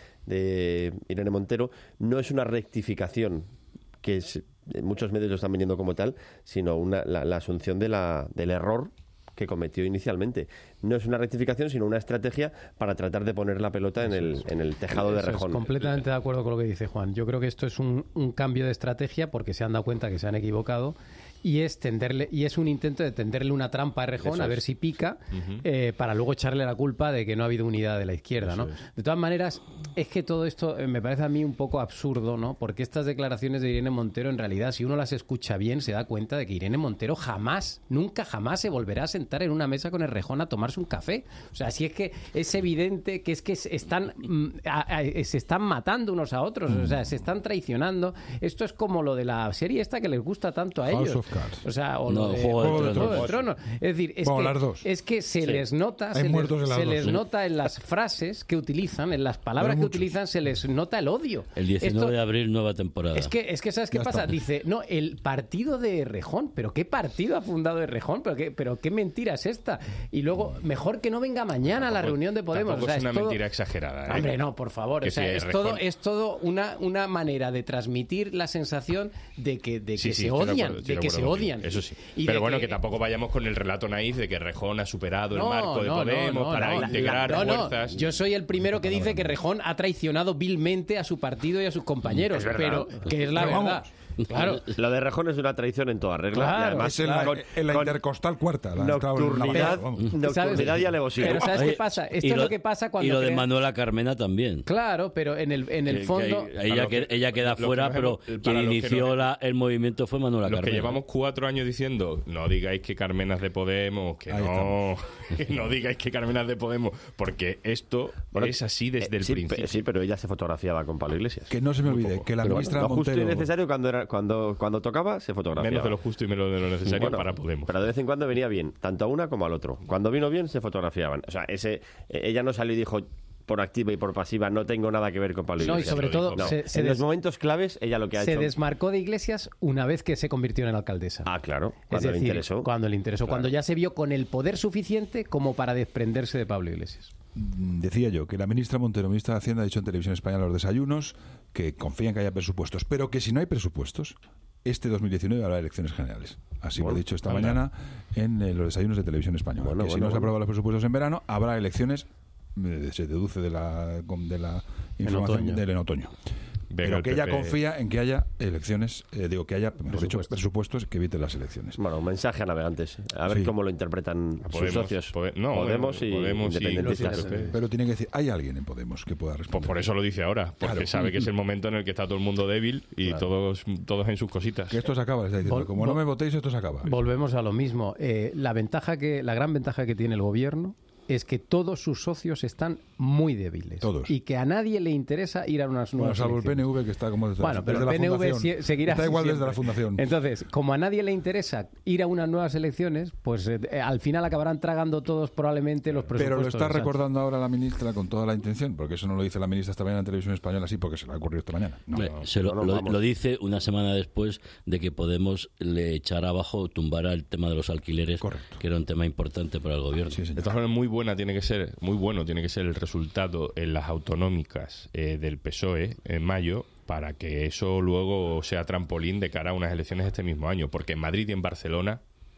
Speaker 5: de Irene Montero, no es una rectificación que es, muchos medios lo están vendiendo como tal, sino una, la, la asunción de la, del error que cometió inicialmente. No es una rectificación, sino una estrategia para tratar de poner la pelota en el, en el tejado de Errejón.
Speaker 8: Completamente de acuerdo con lo que dice Juan. Yo creo que esto es un, un cambio de estrategia porque se han dado cuenta que se han equivocado y es tenderle y es un intento de tenderle una trampa a Errejón. Eso a ver es. si pica, uh-huh. eh, para luego echarle la culpa de que no ha habido unidad de la izquierda, ¿no? De todas maneras, es que todo esto eh, me parece a mí un poco absurdo, ¿no? Porque estas declaraciones de Irene Montero, en realidad, si uno las escucha bien, se da cuenta de que Irene Montero jamás, nunca jamás se volverá a sentar en una mesa con Errejón a tomarse un café. O sea, si es que es evidente que es que se están, mm, a, a, se están matando unos a otros, o sea, se están traicionando. Esto es como lo de la serie esta que les gusta tanto a ellos. O sea, o
Speaker 7: no,
Speaker 8: lo de
Speaker 7: Juego de,
Speaker 8: Juego de
Speaker 7: Tronos.
Speaker 8: Tronos. Es decir, es
Speaker 2: bueno,
Speaker 8: que,
Speaker 2: las dos.
Speaker 8: es que se
Speaker 2: sí.
Speaker 8: les nota, se, les, se les
Speaker 2: dos,
Speaker 8: nota
Speaker 2: sí.
Speaker 8: en las frases que utilizan, en las palabras que utilizan, se les nota el odio.
Speaker 7: El diecinueve
Speaker 8: Esto,
Speaker 7: de abril, nueva temporada.
Speaker 8: Es que, es que ¿sabes qué
Speaker 2: ya
Speaker 8: pasa?
Speaker 2: Estamos.
Speaker 8: Dice, no, el partido de Errejón, pero ¿qué partido ha fundado Errejón? ¿Pero qué, pero qué mentira es esta? Y luego, mejor que no venga mañana tampoco, a la reunión de Podemos.
Speaker 6: Tampoco
Speaker 8: o sea,
Speaker 6: es una
Speaker 8: es todo...
Speaker 6: mentira exagerada, ¿eh?
Speaker 8: Hombre, no, por favor.
Speaker 6: Que
Speaker 8: o sea,
Speaker 6: si
Speaker 8: es,
Speaker 6: Errejón...
Speaker 8: todo, es todo una, una manera de transmitir la sensación de que, de que
Speaker 6: sí, sí,
Speaker 8: se odian, de, acuerdo, de que se
Speaker 6: contigo.
Speaker 8: odian.
Speaker 6: Eso sí.
Speaker 8: Y
Speaker 6: pero bueno,
Speaker 8: que...
Speaker 6: que tampoco vayamos con el relato naif de que Errejón ha superado
Speaker 8: no,
Speaker 6: el marco de
Speaker 8: no,
Speaker 6: Podemos
Speaker 8: no, no,
Speaker 6: para
Speaker 8: no,
Speaker 6: integrar
Speaker 8: la, no,
Speaker 6: fuerzas.
Speaker 8: No. Yo soy el primero que dice que Errejón ha traicionado vilmente a su partido y a sus compañeros,
Speaker 6: es
Speaker 8: pero que es la
Speaker 2: pero
Speaker 8: verdad.
Speaker 2: Vamos.
Speaker 5: Claro. Lo de Errejón es una traición en toda regla.
Speaker 8: Claro,
Speaker 5: y además,
Speaker 2: es en la,
Speaker 5: con,
Speaker 2: en la
Speaker 5: con
Speaker 2: intercostal cuarta. La
Speaker 5: nocturnidad, nocturnidad y alevosía.
Speaker 8: Pero ¿sabes qué pasa? Esto
Speaker 7: y
Speaker 8: es
Speaker 7: lo,
Speaker 8: lo que pasa cuando...
Speaker 7: Y lo
Speaker 8: crea...
Speaker 7: de Manuela Carmena también.
Speaker 8: Claro, pero en el, en el
Speaker 7: que,
Speaker 8: fondo...
Speaker 7: Que ella, que, ella queda
Speaker 6: lo
Speaker 7: fuera,
Speaker 6: que
Speaker 7: pero
Speaker 6: hemos,
Speaker 7: quien inició
Speaker 6: no,
Speaker 7: la, el movimiento fue Manuela
Speaker 6: los
Speaker 7: Carmena.
Speaker 6: Los que llevamos cuatro años diciendo, no digáis que Carmena es de Podemos, que
Speaker 2: Ahí
Speaker 6: no, que no digáis que Carmena es de Podemos, porque esto bueno, es así desde
Speaker 5: eh,
Speaker 6: el
Speaker 5: sí,
Speaker 6: principio.
Speaker 5: Sí, pero ella se fotografiaba con Pablo Iglesias.
Speaker 2: Que no se me olvide, que la
Speaker 5: pero
Speaker 2: ministra
Speaker 5: bueno, lo
Speaker 2: Montero...
Speaker 5: justo y necesario cuando, era, cuando, cuando tocaba, se fotografiaba.
Speaker 6: Menos de lo justo y menos de lo necesario bueno, para Podemos.
Speaker 5: Pero de vez en cuando venía bien, tanto a una como al otro. Cuando vino bien, se fotografiaban. O sea, ese, ella no salió y dijo por activa y por pasiva, no tengo nada que ver con Pablo Iglesias.
Speaker 8: No, y sobre todo,
Speaker 5: no.
Speaker 8: se, se
Speaker 5: en
Speaker 8: des...
Speaker 5: los momentos claves, ella lo que ha
Speaker 8: se
Speaker 5: hecho...
Speaker 8: Se desmarcó de Iglesias una vez que se convirtió en alcaldesa.
Speaker 5: Ah, claro, cuando
Speaker 8: es decir,
Speaker 5: le interesó.
Speaker 8: Cuando le interesó, claro. Cuando ya se vio con el poder suficiente como para desprenderse de Pablo Iglesias.
Speaker 2: Decía yo que la ministra Montero, ministra de Hacienda, ha dicho en Televisión Española los desayunos que confía en que haya presupuestos, pero que si no hay presupuestos, este dos mil diecinueve habrá elecciones generales. Así bueno, lo he dicho esta anda. mañana en eh, los desayunos de Televisión Española. Bueno, que bueno, si no bueno. se aprueban los presupuestos en verano, habrá elecciones, eh, se deduce de la, de la información del en otoño. Venga, pero que ella confía en que haya elecciones, eh, digo, que haya, mejor dicho, presupuestos que eviten las elecciones.
Speaker 5: Bueno, un mensaje a navegantes. A ver sí. cómo lo interpretan a sus socios.
Speaker 6: Pode no,
Speaker 5: Podemos y
Speaker 6: Podemos
Speaker 5: independentistas.
Speaker 6: Y pero,
Speaker 2: pero tiene que decir, ¿hay alguien en Podemos que pueda responder?
Speaker 6: Pues por eso lo dice ahora, porque claro. sabe que es el momento en el que está todo el mundo débil y claro. todos, todos en sus cositas.
Speaker 2: Que esto se acaba, está diciendo. Como no me votéis, esto se acaba.
Speaker 8: Volvemos a lo mismo. Eh, la ventaja que, la gran ventaja que tiene el gobierno es que todos sus socios están muy débiles.
Speaker 2: Todos.
Speaker 8: Y que a nadie le interesa ir a unas nuevas
Speaker 2: bueno, salvo
Speaker 8: elecciones.
Speaker 2: el P N V que está como desde,
Speaker 8: bueno, pero
Speaker 2: desde
Speaker 8: el P N V
Speaker 2: la fundación.
Speaker 8: seguirá
Speaker 2: está igual
Speaker 8: siempre.
Speaker 2: desde la fundación.
Speaker 8: Entonces, como a nadie le interesa ir a unas nuevas elecciones, pues eh, al final acabarán tragando todos probablemente los presupuestos.
Speaker 2: Pero lo está
Speaker 8: de
Speaker 2: recordando ahora la ministra con toda la intención, porque eso no lo dice la ministra esta mañana en Televisión Española, así porque se le ha ocurrido esta mañana. No,
Speaker 7: no, se lo,
Speaker 2: no, no,
Speaker 7: lo, lo dice una semana después de que Podemos le echara abajo, tumbara el tema de los alquileres,
Speaker 2: correcto,
Speaker 7: que era un tema importante para el gobierno.
Speaker 2: Sí,
Speaker 6: de todas formas, muy buena tiene que ser, muy bueno tiene que ser el resultado en las autonómicas eh, del P S O E en mayo, para que eso luego sea trampolín de cara a unas elecciones este mismo año, porque en Madrid y en Barcelona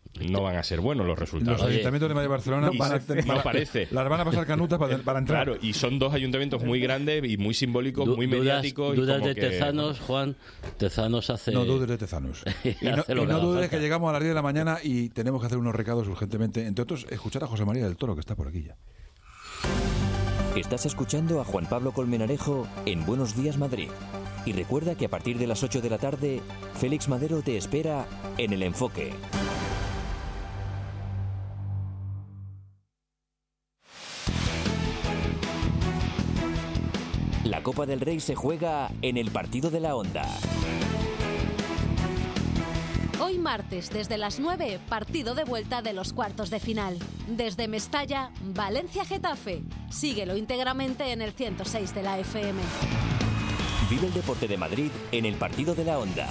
Speaker 6: no van a ser buenos los resultados.
Speaker 2: Los ayuntamientos de Madrid y Barcelona
Speaker 6: Y
Speaker 2: van a,
Speaker 6: se- no
Speaker 2: van a-
Speaker 6: parece.
Speaker 2: las van a pasar canutas para, para entrar.
Speaker 6: Claro, y son dos ayuntamientos muy grandes y muy simbólicos,
Speaker 7: Du-
Speaker 6: muy
Speaker 7: dudas-
Speaker 6: mediáticos. y
Speaker 7: dudas
Speaker 6: como
Speaker 7: de
Speaker 6: que-
Speaker 7: Tezanos, Juan. Tezanos hace...
Speaker 2: No dudes de Tezanos. Y no,
Speaker 7: hace lo
Speaker 2: y
Speaker 7: que
Speaker 2: no
Speaker 7: haga
Speaker 2: dudes
Speaker 7: falta.
Speaker 2: que llegamos a las diez de la mañana y tenemos que hacer unos recados urgentemente. Entre otros, escuchar a José María del Toro, que está por aquí ya.
Speaker 1: Estás escuchando a Juan Pablo Colmenarejo en Buenos Días Madrid. Y recuerda que a partir de las ocho de la tarde, Félix Madero te espera en El Enfoque. La Copa del Rey se juega en el partido de la Onda.
Speaker 18: Hoy martes, desde las nueve, partido de vuelta de los cuartos de final. Desde Mestalla, Valencia-Getafe. Síguelo íntegramente en el ciento seis de la F M.
Speaker 1: Vive el deporte de Madrid en el partido de la Onda.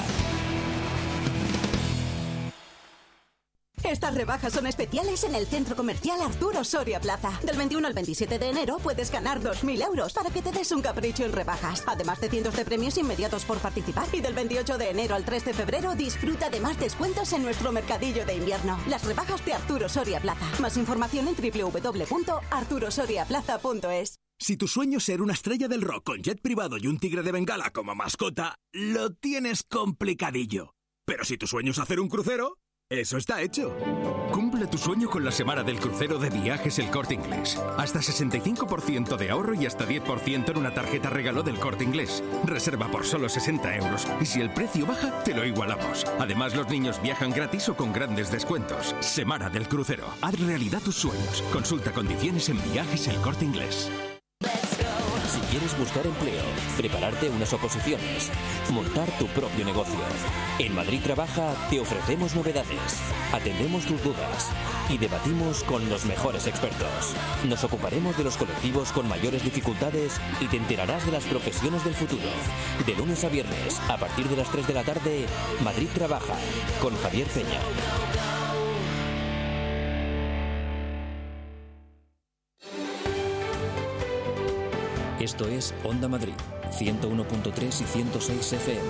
Speaker 22: Estas rebajas son especiales en el Centro Comercial Arturo Soria Plaza. Del veintiuno al veintisiete de enero puedes ganar dos mil euros para que te des un capricho en rebajas. Además de cientos de premios inmediatos por participar. Y del veintiocho de enero al tres de febrero disfruta de más descuentos en nuestro mercadillo de invierno. Las rebajas de Arturo Soria Plaza. Más información en doble u doble u doble u punto arturo soria plaza punto es.
Speaker 12: Si tu sueño es ser una estrella del rock con jet privado y un tigre de Bengala como mascota, lo tienes complicadillo. Pero si tu sueño es hacer un crucero, eso está hecho. Cumple tu sueño con la semana del crucero de Viajes El Corte Inglés. Hasta sesenta y cinco por ciento de ahorro y hasta diez por ciento en una tarjeta regalo del Corte Inglés. Reserva por solo sesenta euros y si el precio baja, te lo igualamos. Además, los niños viajan gratis o con grandes descuentos. Semana del crucero. Haz realidad tus sueños. Consulta condiciones en Viajes El Corte Inglés.
Speaker 1: Si quieres buscar empleo, prepararte unas oposiciones, montar tu propio negocio. En Madrid Trabaja te ofrecemos novedades, atendemos tus dudas y debatimos con los mejores expertos. Nos ocuparemos de los colectivos con mayores dificultades y te enterarás de las profesiones del futuro. De lunes a viernes, a partir de las tres de la tarde, Madrid Trabaja, con Javier Peña. Esto es Onda Madrid, ciento uno punto tres y ciento seis F M.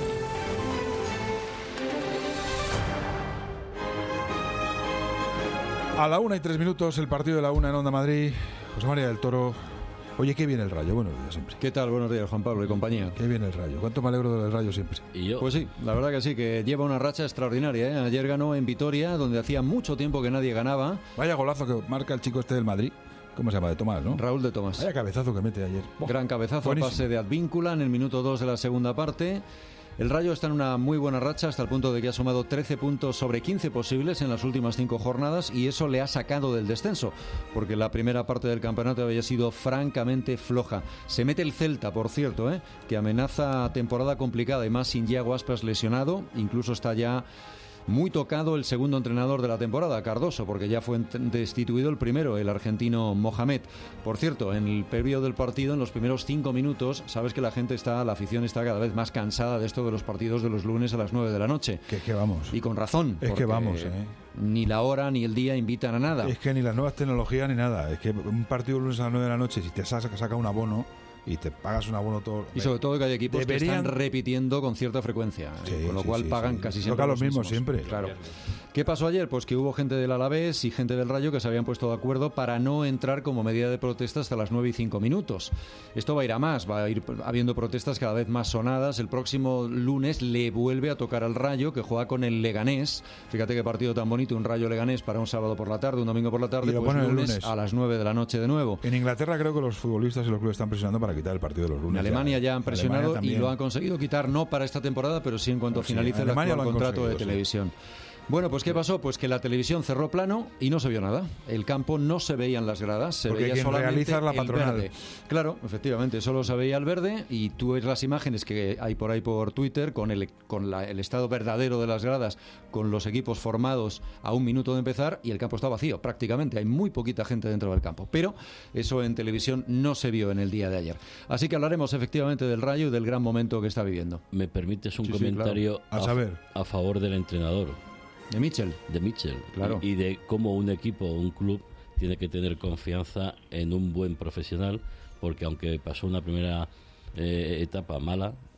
Speaker 2: A la una y tres minutos, el partido de la una en Onda Madrid. José María del Toro. Oye, qué bien el Rayo. Buenos días siempre.
Speaker 23: ¿Qué tal? Buenos días, Juan Pablo y compañía.
Speaker 2: Qué bien el Rayo. ¿Cuánto me alegro del Rayo siempre?
Speaker 7: ¿Y yo?
Speaker 23: Pues sí, la verdad que sí, que lleva una racha extraordinaria, ¿eh? Ayer ganó en Vitoria, donde hacía mucho tiempo que nadie ganaba.
Speaker 2: Vaya golazo que marca el chico este del Madrid. ¿Cómo se llama? De Tomás, ¿no?
Speaker 23: Raúl de Tomás.
Speaker 2: Vaya cabezazo que mete ayer. Oh,
Speaker 23: Gran cabezazo,
Speaker 2: buenísimo.
Speaker 23: pase de Advíncula en el minuto dos de la segunda parte. El Rayo está en una muy buena racha hasta el punto de que ha sumado trece puntos sobre quince posibles en las últimas cinco jornadas y eso le ha sacado del descenso, porque la primera parte del campeonato había sido francamente floja. Se mete el Celta, por cierto, ¿eh? que amenaza temporada complicada y más sin Iago Aspas lesionado, incluso está ya muy tocado el segundo entrenador de la temporada, Cardoso, porque ya fue destituido el primero, el argentino Mohamed. Por cierto, en el previo del partido, en los primeros cinco minutos, sabes que la gente está, la afición está cada vez más cansada de esto de los partidos de los lunes a las nueve de la noche.
Speaker 2: Que, que vamos.
Speaker 23: Y con razón.
Speaker 2: Es que vamos, ¿eh?
Speaker 23: Ni la hora ni el día invitan a nada.
Speaker 2: Es que ni las nuevas tecnologías ni nada. Es que un partido lunes a las nueve de la noche, si te saca, saca un abono y te pagas un abono todo.
Speaker 23: Y sobre todo que hay equipos
Speaker 2: Deberían...
Speaker 23: que están repitiendo con cierta frecuencia,
Speaker 2: sí,
Speaker 23: con lo
Speaker 2: sí,
Speaker 23: cual
Speaker 2: sí,
Speaker 23: pagan
Speaker 2: sí.
Speaker 23: casi siempre
Speaker 2: Toca los mismos
Speaker 23: mismos.
Speaker 2: siempre.
Speaker 23: Claro. ¿Qué pasó ayer? Pues que hubo gente del Alavés y gente del Rayo que se habían puesto de acuerdo para no entrar como medida de protesta hasta las nueve y cinco minutos. Esto va a ir a más, va a ir habiendo protestas cada vez más sonadas. El próximo lunes le vuelve a tocar al Rayo, que juega con el Leganés. Fíjate qué partido tan bonito, un Rayo Leganés para un sábado por la tarde, un domingo por la tarde,
Speaker 2: y lo
Speaker 23: pues
Speaker 2: ponen
Speaker 23: lunes,
Speaker 2: el lunes
Speaker 23: a las nueve de la noche de nuevo.
Speaker 2: En Inglaterra creo que los futbolistas y los clubes están presionando para quitar el partido de los lunes.
Speaker 23: En Alemania ya han presionado y lo han
Speaker 2: han
Speaker 23: conseguido quitar, no para esta temporada, pero sí en cuanto
Speaker 2: sí,
Speaker 23: finalice el actual contrato de
Speaker 2: sí.
Speaker 23: televisión. Bueno, pues ¿qué pasó? Pues que la televisión cerró plano y no se vio nada. El campo no se veía en las gradas, se
Speaker 2: Porque
Speaker 23: veía
Speaker 2: quien
Speaker 23: solamente
Speaker 2: realiza es la
Speaker 23: el
Speaker 2: patronal.
Speaker 23: verde. Claro, efectivamente, solo se veía el verde y tú ves las imágenes que hay por ahí por Twitter con el, con la, el estado verdadero de las gradas, con los equipos formados a un minuto de empezar y el campo está vacío prácticamente. Hay muy poquita gente dentro del campo. Pero eso en televisión no se vio en el día de ayer. Así que hablaremos efectivamente del Rayo y del gran momento que está viviendo.
Speaker 7: ¿Me permites un
Speaker 23: Sí, sí,
Speaker 7: comentario
Speaker 23: claro. A
Speaker 7: a,
Speaker 23: saber.
Speaker 7: a favor del entrenador?
Speaker 23: De Mitchell.
Speaker 7: De Mitchell.
Speaker 23: Claro.
Speaker 7: Y, y de cómo un equipo o un club tiene que tener confianza en un buen profesional, porque aunque pasó una primera eh, etapa mala,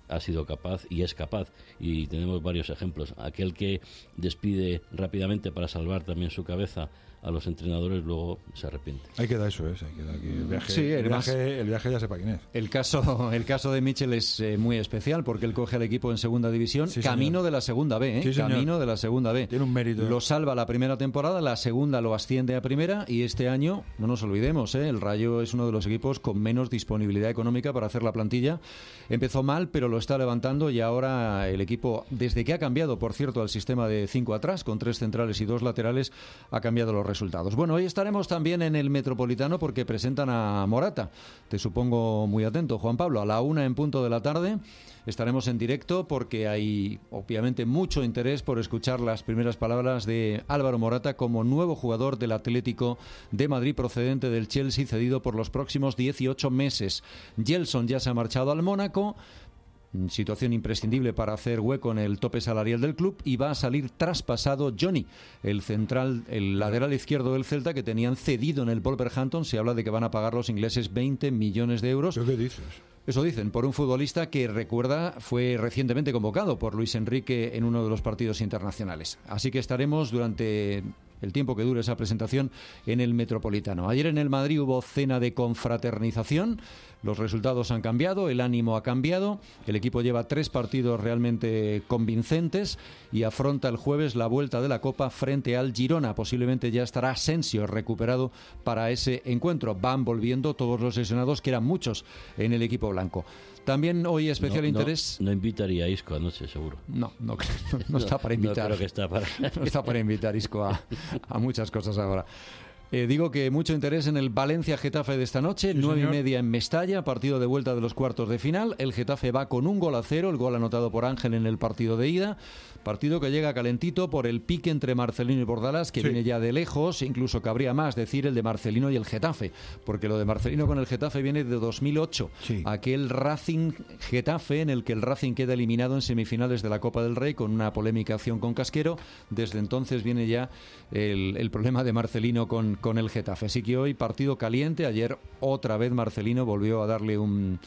Speaker 7: ha sido capaz y es capaz, y tenemos varios ejemplos. Aquel que despide rápidamente para salvar también su cabeza a los entrenadores, luego se arrepiente.
Speaker 2: Ahí queda eso, ¿eh? Ahí queda aquí el viaje,
Speaker 23: Sí,
Speaker 2: el,
Speaker 23: además,
Speaker 2: viaje, el viaje ya sepa quién es.
Speaker 23: El caso, el caso de Michel es eh, muy especial porque él coge al equipo en segunda división,
Speaker 2: Sí,
Speaker 23: camino
Speaker 2: señor.
Speaker 23: de la segunda B, ¿eh?
Speaker 2: Sí, señor.
Speaker 23: camino de la segunda B.
Speaker 2: Tiene un mérito.
Speaker 23: Lo salva la primera temporada, la segunda lo asciende a primera y este año, no nos olvidemos, ¿eh? el Rayo es uno de los equipos con menos disponibilidad económica para hacer la plantilla. Empezó mal, pero lo está levantando y ahora el equipo, desde que ha cambiado, por cierto, al sistema de cinco atrás, con tres centrales y dos laterales, ha cambiado los resultados. Bueno, hoy estaremos también en el Metropolitano porque presentan a Morata. Te supongo muy atento, Juan Pablo. A la una en punto de la tarde estaremos en directo porque hay obviamente mucho interés por escuchar las primeras palabras de Álvaro Morata como nuevo jugador del Atlético de Madrid procedente del Chelsea, cedido por los próximos dieciocho meses. Gelson ya se ha marchado al Mónaco, situación imprescindible para hacer hueco en el tope salarial del club, y va a salir traspasado Johnny, el central, el lateral izquierdo del Celta que tenían cedido en el Wolverhampton. Se habla de que van a pagar los ingleses veinte millones de euros.
Speaker 2: ¿Qué dices?
Speaker 23: Eso dicen, por un futbolista que, recuerda, fue recientemente convocado por Luis Enrique en uno de los partidos internacionales. Así que estaremos durante el tiempo que dure esa presentación en el Metropolitano. Ayer en el Madrid hubo cena de confraternización. Los resultados han cambiado, el ánimo ha cambiado, el equipo lleva tres partidos realmente convincentes y afronta el jueves la vuelta de la Copa frente al Girona. Posiblemente ya estará Asensio recuperado para ese encuentro. Van volviendo todos los lesionados, que eran muchos en el equipo blanco. También hoy especial
Speaker 7: no,
Speaker 23: interés...
Speaker 7: No, no invitaría a Isco anoche, seguro.
Speaker 23: No, no, no, no está para invitar.
Speaker 7: No creo que está para...
Speaker 23: no está para invitar Isco a, a muchas cosas ahora. Eh, digo que mucho interés en el Valencia-Getafe de esta noche,
Speaker 2: Sí,
Speaker 23: nueve y
Speaker 2: señor.
Speaker 23: media en Mestalla, partido de vuelta de los cuartos de final. El Getafe va con un gol a cero, el gol anotado por Ángel en el partido de ida. Partido que llega calentito por el pique entre Marcelino y Bordalás, que
Speaker 2: Sí.
Speaker 23: viene ya de lejos, incluso cabría más decir el de Marcelino y el Getafe, porque lo de Marcelino con el Getafe viene de dos mil ocho,
Speaker 2: Sí.
Speaker 23: aquel Racing-Getafe en el que el Racing queda eliminado en semifinales de la Copa del Rey con una polémica acción con Casquero. Desde entonces viene ya el, el problema de Marcelino con, con el Getafe. Así que hoy partido caliente. Ayer otra vez Marcelino volvió a darle un...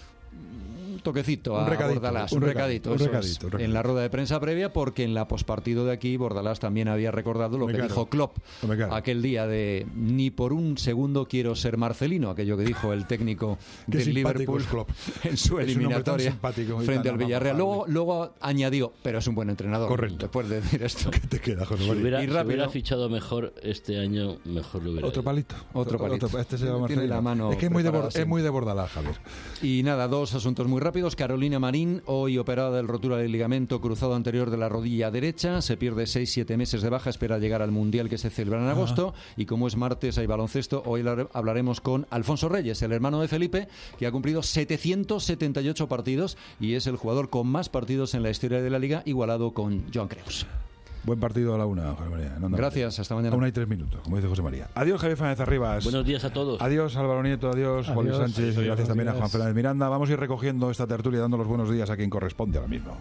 Speaker 23: un toquecito
Speaker 2: Un
Speaker 23: a
Speaker 2: recadito,
Speaker 23: Bordalás,
Speaker 2: un
Speaker 23: un
Speaker 2: recadito,
Speaker 23: recadito,
Speaker 2: un
Speaker 23: eso
Speaker 2: recadito,
Speaker 23: es,
Speaker 2: un recadito.
Speaker 23: en la rueda de prensa previa, porque en la pospartido de aquí Bordalás también había recordado lo
Speaker 2: Hombre,
Speaker 23: que
Speaker 2: claro.
Speaker 23: dijo Klopp
Speaker 2: Hombre, claro.
Speaker 23: aquel día de ni por un segundo quiero ser Marcelino, aquello que dijo el técnico
Speaker 2: Qué
Speaker 23: del
Speaker 2: simpático
Speaker 23: Liverpool
Speaker 2: es Klopp.
Speaker 23: en su
Speaker 2: Es un hombre tan
Speaker 23: eliminatoria
Speaker 2: simpático y
Speaker 23: frente
Speaker 2: tan
Speaker 23: al Villarreal.
Speaker 2: amable.
Speaker 23: Luego, luego añadió, pero es un buen entrenador.
Speaker 2: Correcto.
Speaker 23: Después de decir esto.
Speaker 2: ¿Qué te queda, José
Speaker 7: Si
Speaker 2: María?
Speaker 7: hubiera,
Speaker 23: Y
Speaker 7: si
Speaker 23: rápido.
Speaker 7: hubiera fichado mejor este año, mejor lo hubiera
Speaker 2: Otro
Speaker 7: ido.
Speaker 2: palito.
Speaker 23: Otro palito.
Speaker 2: Este se llama
Speaker 23: Tiene
Speaker 2: Marcelino.
Speaker 23: la mano
Speaker 2: es que es muy, de
Speaker 23: preparada
Speaker 2: bor- es muy de Bordalás, Javier.
Speaker 23: Y nada, dos asuntos muy rápidos. Carolina Marín, hoy operada del rotura del ligamento cruzado anterior de la rodilla derecha, se pierde seis siete meses de baja, espera llegar al Mundial que se celebra en agosto. Y como es martes, hay baloncesto, hoy hablar- hablaremos con Alfonso Reyes, el hermano de Felipe, que ha cumplido setecientos setenta y ocho partidos y es el jugador con más partidos en la historia de la Liga, igualado con Joan Creus.
Speaker 2: Buen partido a la una, José María. en Onda
Speaker 23: Gracias,
Speaker 2: Madrid.
Speaker 23: hasta mañana.
Speaker 2: A una y tres minutos, como dice José María. Adiós, Javier Fernández Arribas.
Speaker 7: Buenos días a todos.
Speaker 2: Adiós, Álvaro Nieto. Adiós, Juan Luis
Speaker 20: Adiós.
Speaker 2: Sánchez. Y
Speaker 20: Adiós,
Speaker 2: gracias también a
Speaker 20: días.
Speaker 2: Juan Fernández Miranda. Vamos a ir recogiendo esta tertulia, dando los buenos días a quien corresponde ahora mismo.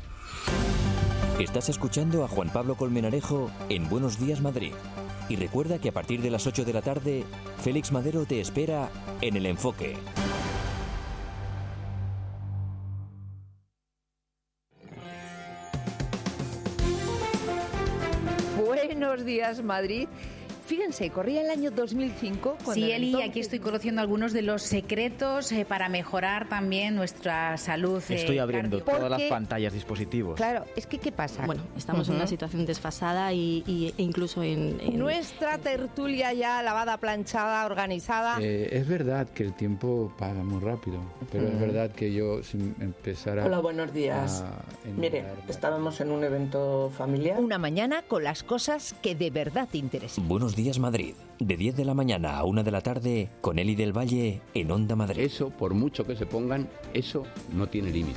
Speaker 1: Estás escuchando a Juan Pablo Colmenarejo en Buenos Días Madrid. Y recuerda que a partir de las ocho de la tarde, Félix Madero te espera en El Enfoque.
Speaker 4: Buenos días, Madrid. Fíjense, corría el año dos mil cinco. Cuando
Speaker 9: Sí, Eli,
Speaker 4: entonces...
Speaker 9: aquí estoy conociendo algunos de los secretos eh, para mejorar también nuestra salud. eh,
Speaker 10: Estoy abriendo
Speaker 9: cardio-
Speaker 10: todas las
Speaker 4: Porque-
Speaker 10: pantallas, dispositivos.
Speaker 4: Claro, es que ¿qué pasa?
Speaker 24: Bueno, estamos en
Speaker 4: Ujú.
Speaker 24: una situación desfasada y, y- e incluso en, en-
Speaker 4: Nuestra tertulia ya lavada, planchada, organizada.
Speaker 25: Eh, es verdad que el tiempo pasa muy rápido, pero es
Speaker 4: Mm.
Speaker 25: verdad que yo si empezara
Speaker 26: Hola, buenos días.
Speaker 25: a
Speaker 26: Mire,
Speaker 25: enumerar-
Speaker 26: estábamos en un evento familiar.
Speaker 4: Una mañana con las cosas que de verdad te interesan.
Speaker 1: Buenos días Madrid. De diez de la mañana a una de la tarde, con Eli del Valle en Onda Madrid.
Speaker 25: Eso, por mucho que se pongan, eso no tiene límite.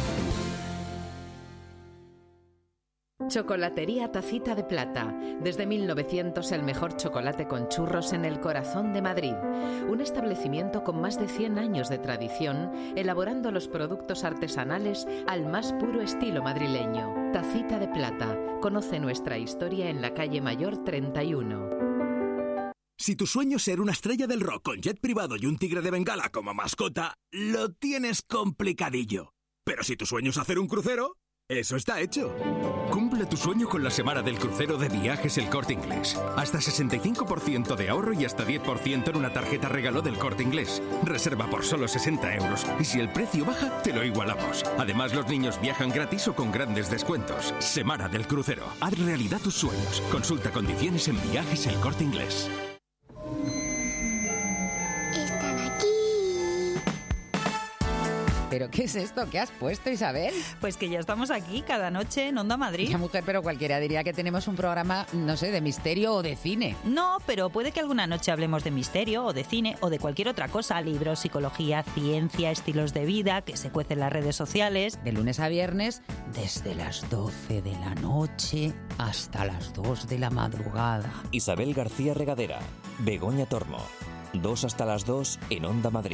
Speaker 27: Chocolatería Tacita de Plata. Desde mil novecientos el mejor chocolate con churros en el corazón de Madrid. Un establecimiento con más de cien años de tradición, elaborando los productos artesanales al más puro estilo madrileño. Tacita de Plata. Conoce nuestra historia en la calle Mayor treinta y uno.
Speaker 12: Si tu sueño es ser una estrella del rock con jet privado y un tigre de Bengala como mascota, lo tienes complicadillo. Pero si tu sueño es hacer un crucero, eso está hecho. Cumple tu sueño con la Semana del Crucero de Viajes El Corte Inglés. Hasta sesenta y cinco por ciento de ahorro y hasta diez por ciento en una tarjeta regalo del Corte Inglés. Reserva por solo sesenta euros y si el precio baja, te lo igualamos. Además, los niños viajan gratis o con grandes descuentos. Semana del Crucero. Haz realidad tus sueños. Consulta condiciones en Viajes El Corte Inglés.
Speaker 10: ¿Pero qué es esto? ¿Qué has puesto, Isabel?
Speaker 11: Pues que ya estamos aquí cada noche en Onda Madrid.
Speaker 10: Ya, mujer, pero cualquiera diría que tenemos un programa, no sé, de misterio o de cine.
Speaker 11: No, pero puede que alguna noche hablemos de misterio o de cine o de cualquier otra cosa. Libros, psicología, ciencia, estilos de vida, que se cuecen en las redes sociales.
Speaker 10: De lunes a viernes, desde las doce de la noche hasta las dos de la madrugada.
Speaker 1: Isabel García Regadera, Begoña Tormo. Dos hasta las dos en Onda Madrid.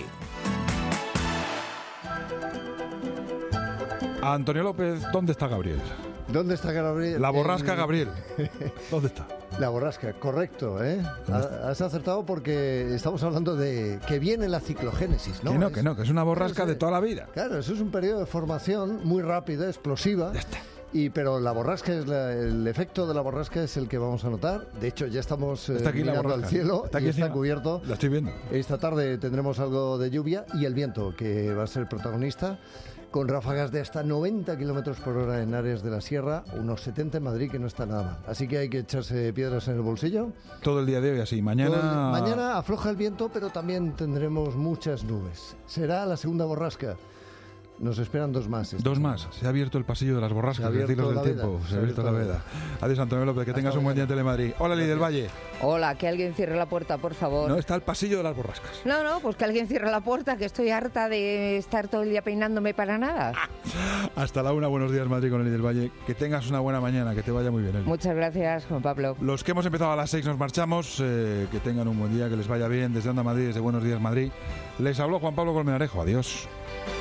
Speaker 2: Antonio López, ¿dónde está Gabriel?
Speaker 13: ¿Dónde está Gabriel?
Speaker 2: La borrasca
Speaker 13: El...
Speaker 2: Gabriel. ¿Dónde está?
Speaker 13: La borrasca, correcto, ¿eh? Has acertado porque estamos hablando de que viene la ciclogénesis, ¿no?
Speaker 2: Que no,
Speaker 13: es...
Speaker 2: que no, que es una borrasca
Speaker 13: Claro,
Speaker 2: de toda la vida.
Speaker 13: Claro, eso es un periodo de formación muy rápida, explosiva.
Speaker 2: Ya está.
Speaker 13: Y, pero la borrasca es la, el efecto de la borrasca es el que vamos a notar. De hecho, ya estamos eh,
Speaker 2: está aquí
Speaker 13: mirando
Speaker 2: la
Speaker 13: al cielo
Speaker 2: está, aquí
Speaker 13: y está
Speaker 2: encima.
Speaker 13: cubierto.
Speaker 2: La estoy viendo.
Speaker 13: Esta tarde tendremos algo de lluvia y el viento, que va a ser protagonista, con ráfagas de hasta noventa kilómetros por hora en áreas de la sierra, unos setenta en Madrid, que no está nada mal. Así que hay que echarse piedras en el bolsillo.
Speaker 2: Todo el día de hoy así. Mañana...
Speaker 13: El, mañana afloja el viento, pero también tendremos muchas nubes. Será la segunda borrasca. Nos esperan dos más.
Speaker 2: Dos más. Se ha abierto el pasillo de las borrascas, de decirlos del tiempo. Se ha abierto la veda. Adiós, Antonio López. Que tengas un buen día en Telemadrid. Hola, Lidia del Valle.
Speaker 4: Hola, que alguien cierre la puerta, por favor.
Speaker 2: No, está el pasillo de las borrascas.
Speaker 4: No, no, pues que alguien cierre la puerta, que estoy harta de estar todo el día peinándome para nada.
Speaker 2: Hasta la una. Buenos días, Madrid, con Lidia del Valle. Que tengas una buena mañana, que te vaya muy bien. Eli.
Speaker 4: Muchas gracias, Juan Pablo.
Speaker 2: Los que hemos empezado a las seis nos marchamos. Eh, que tengan un buen día, que les vaya bien. Desde Onda Madrid, desde Buenos Días, Madrid. Les habló Juan Pablo Colmenarejo. Adiós.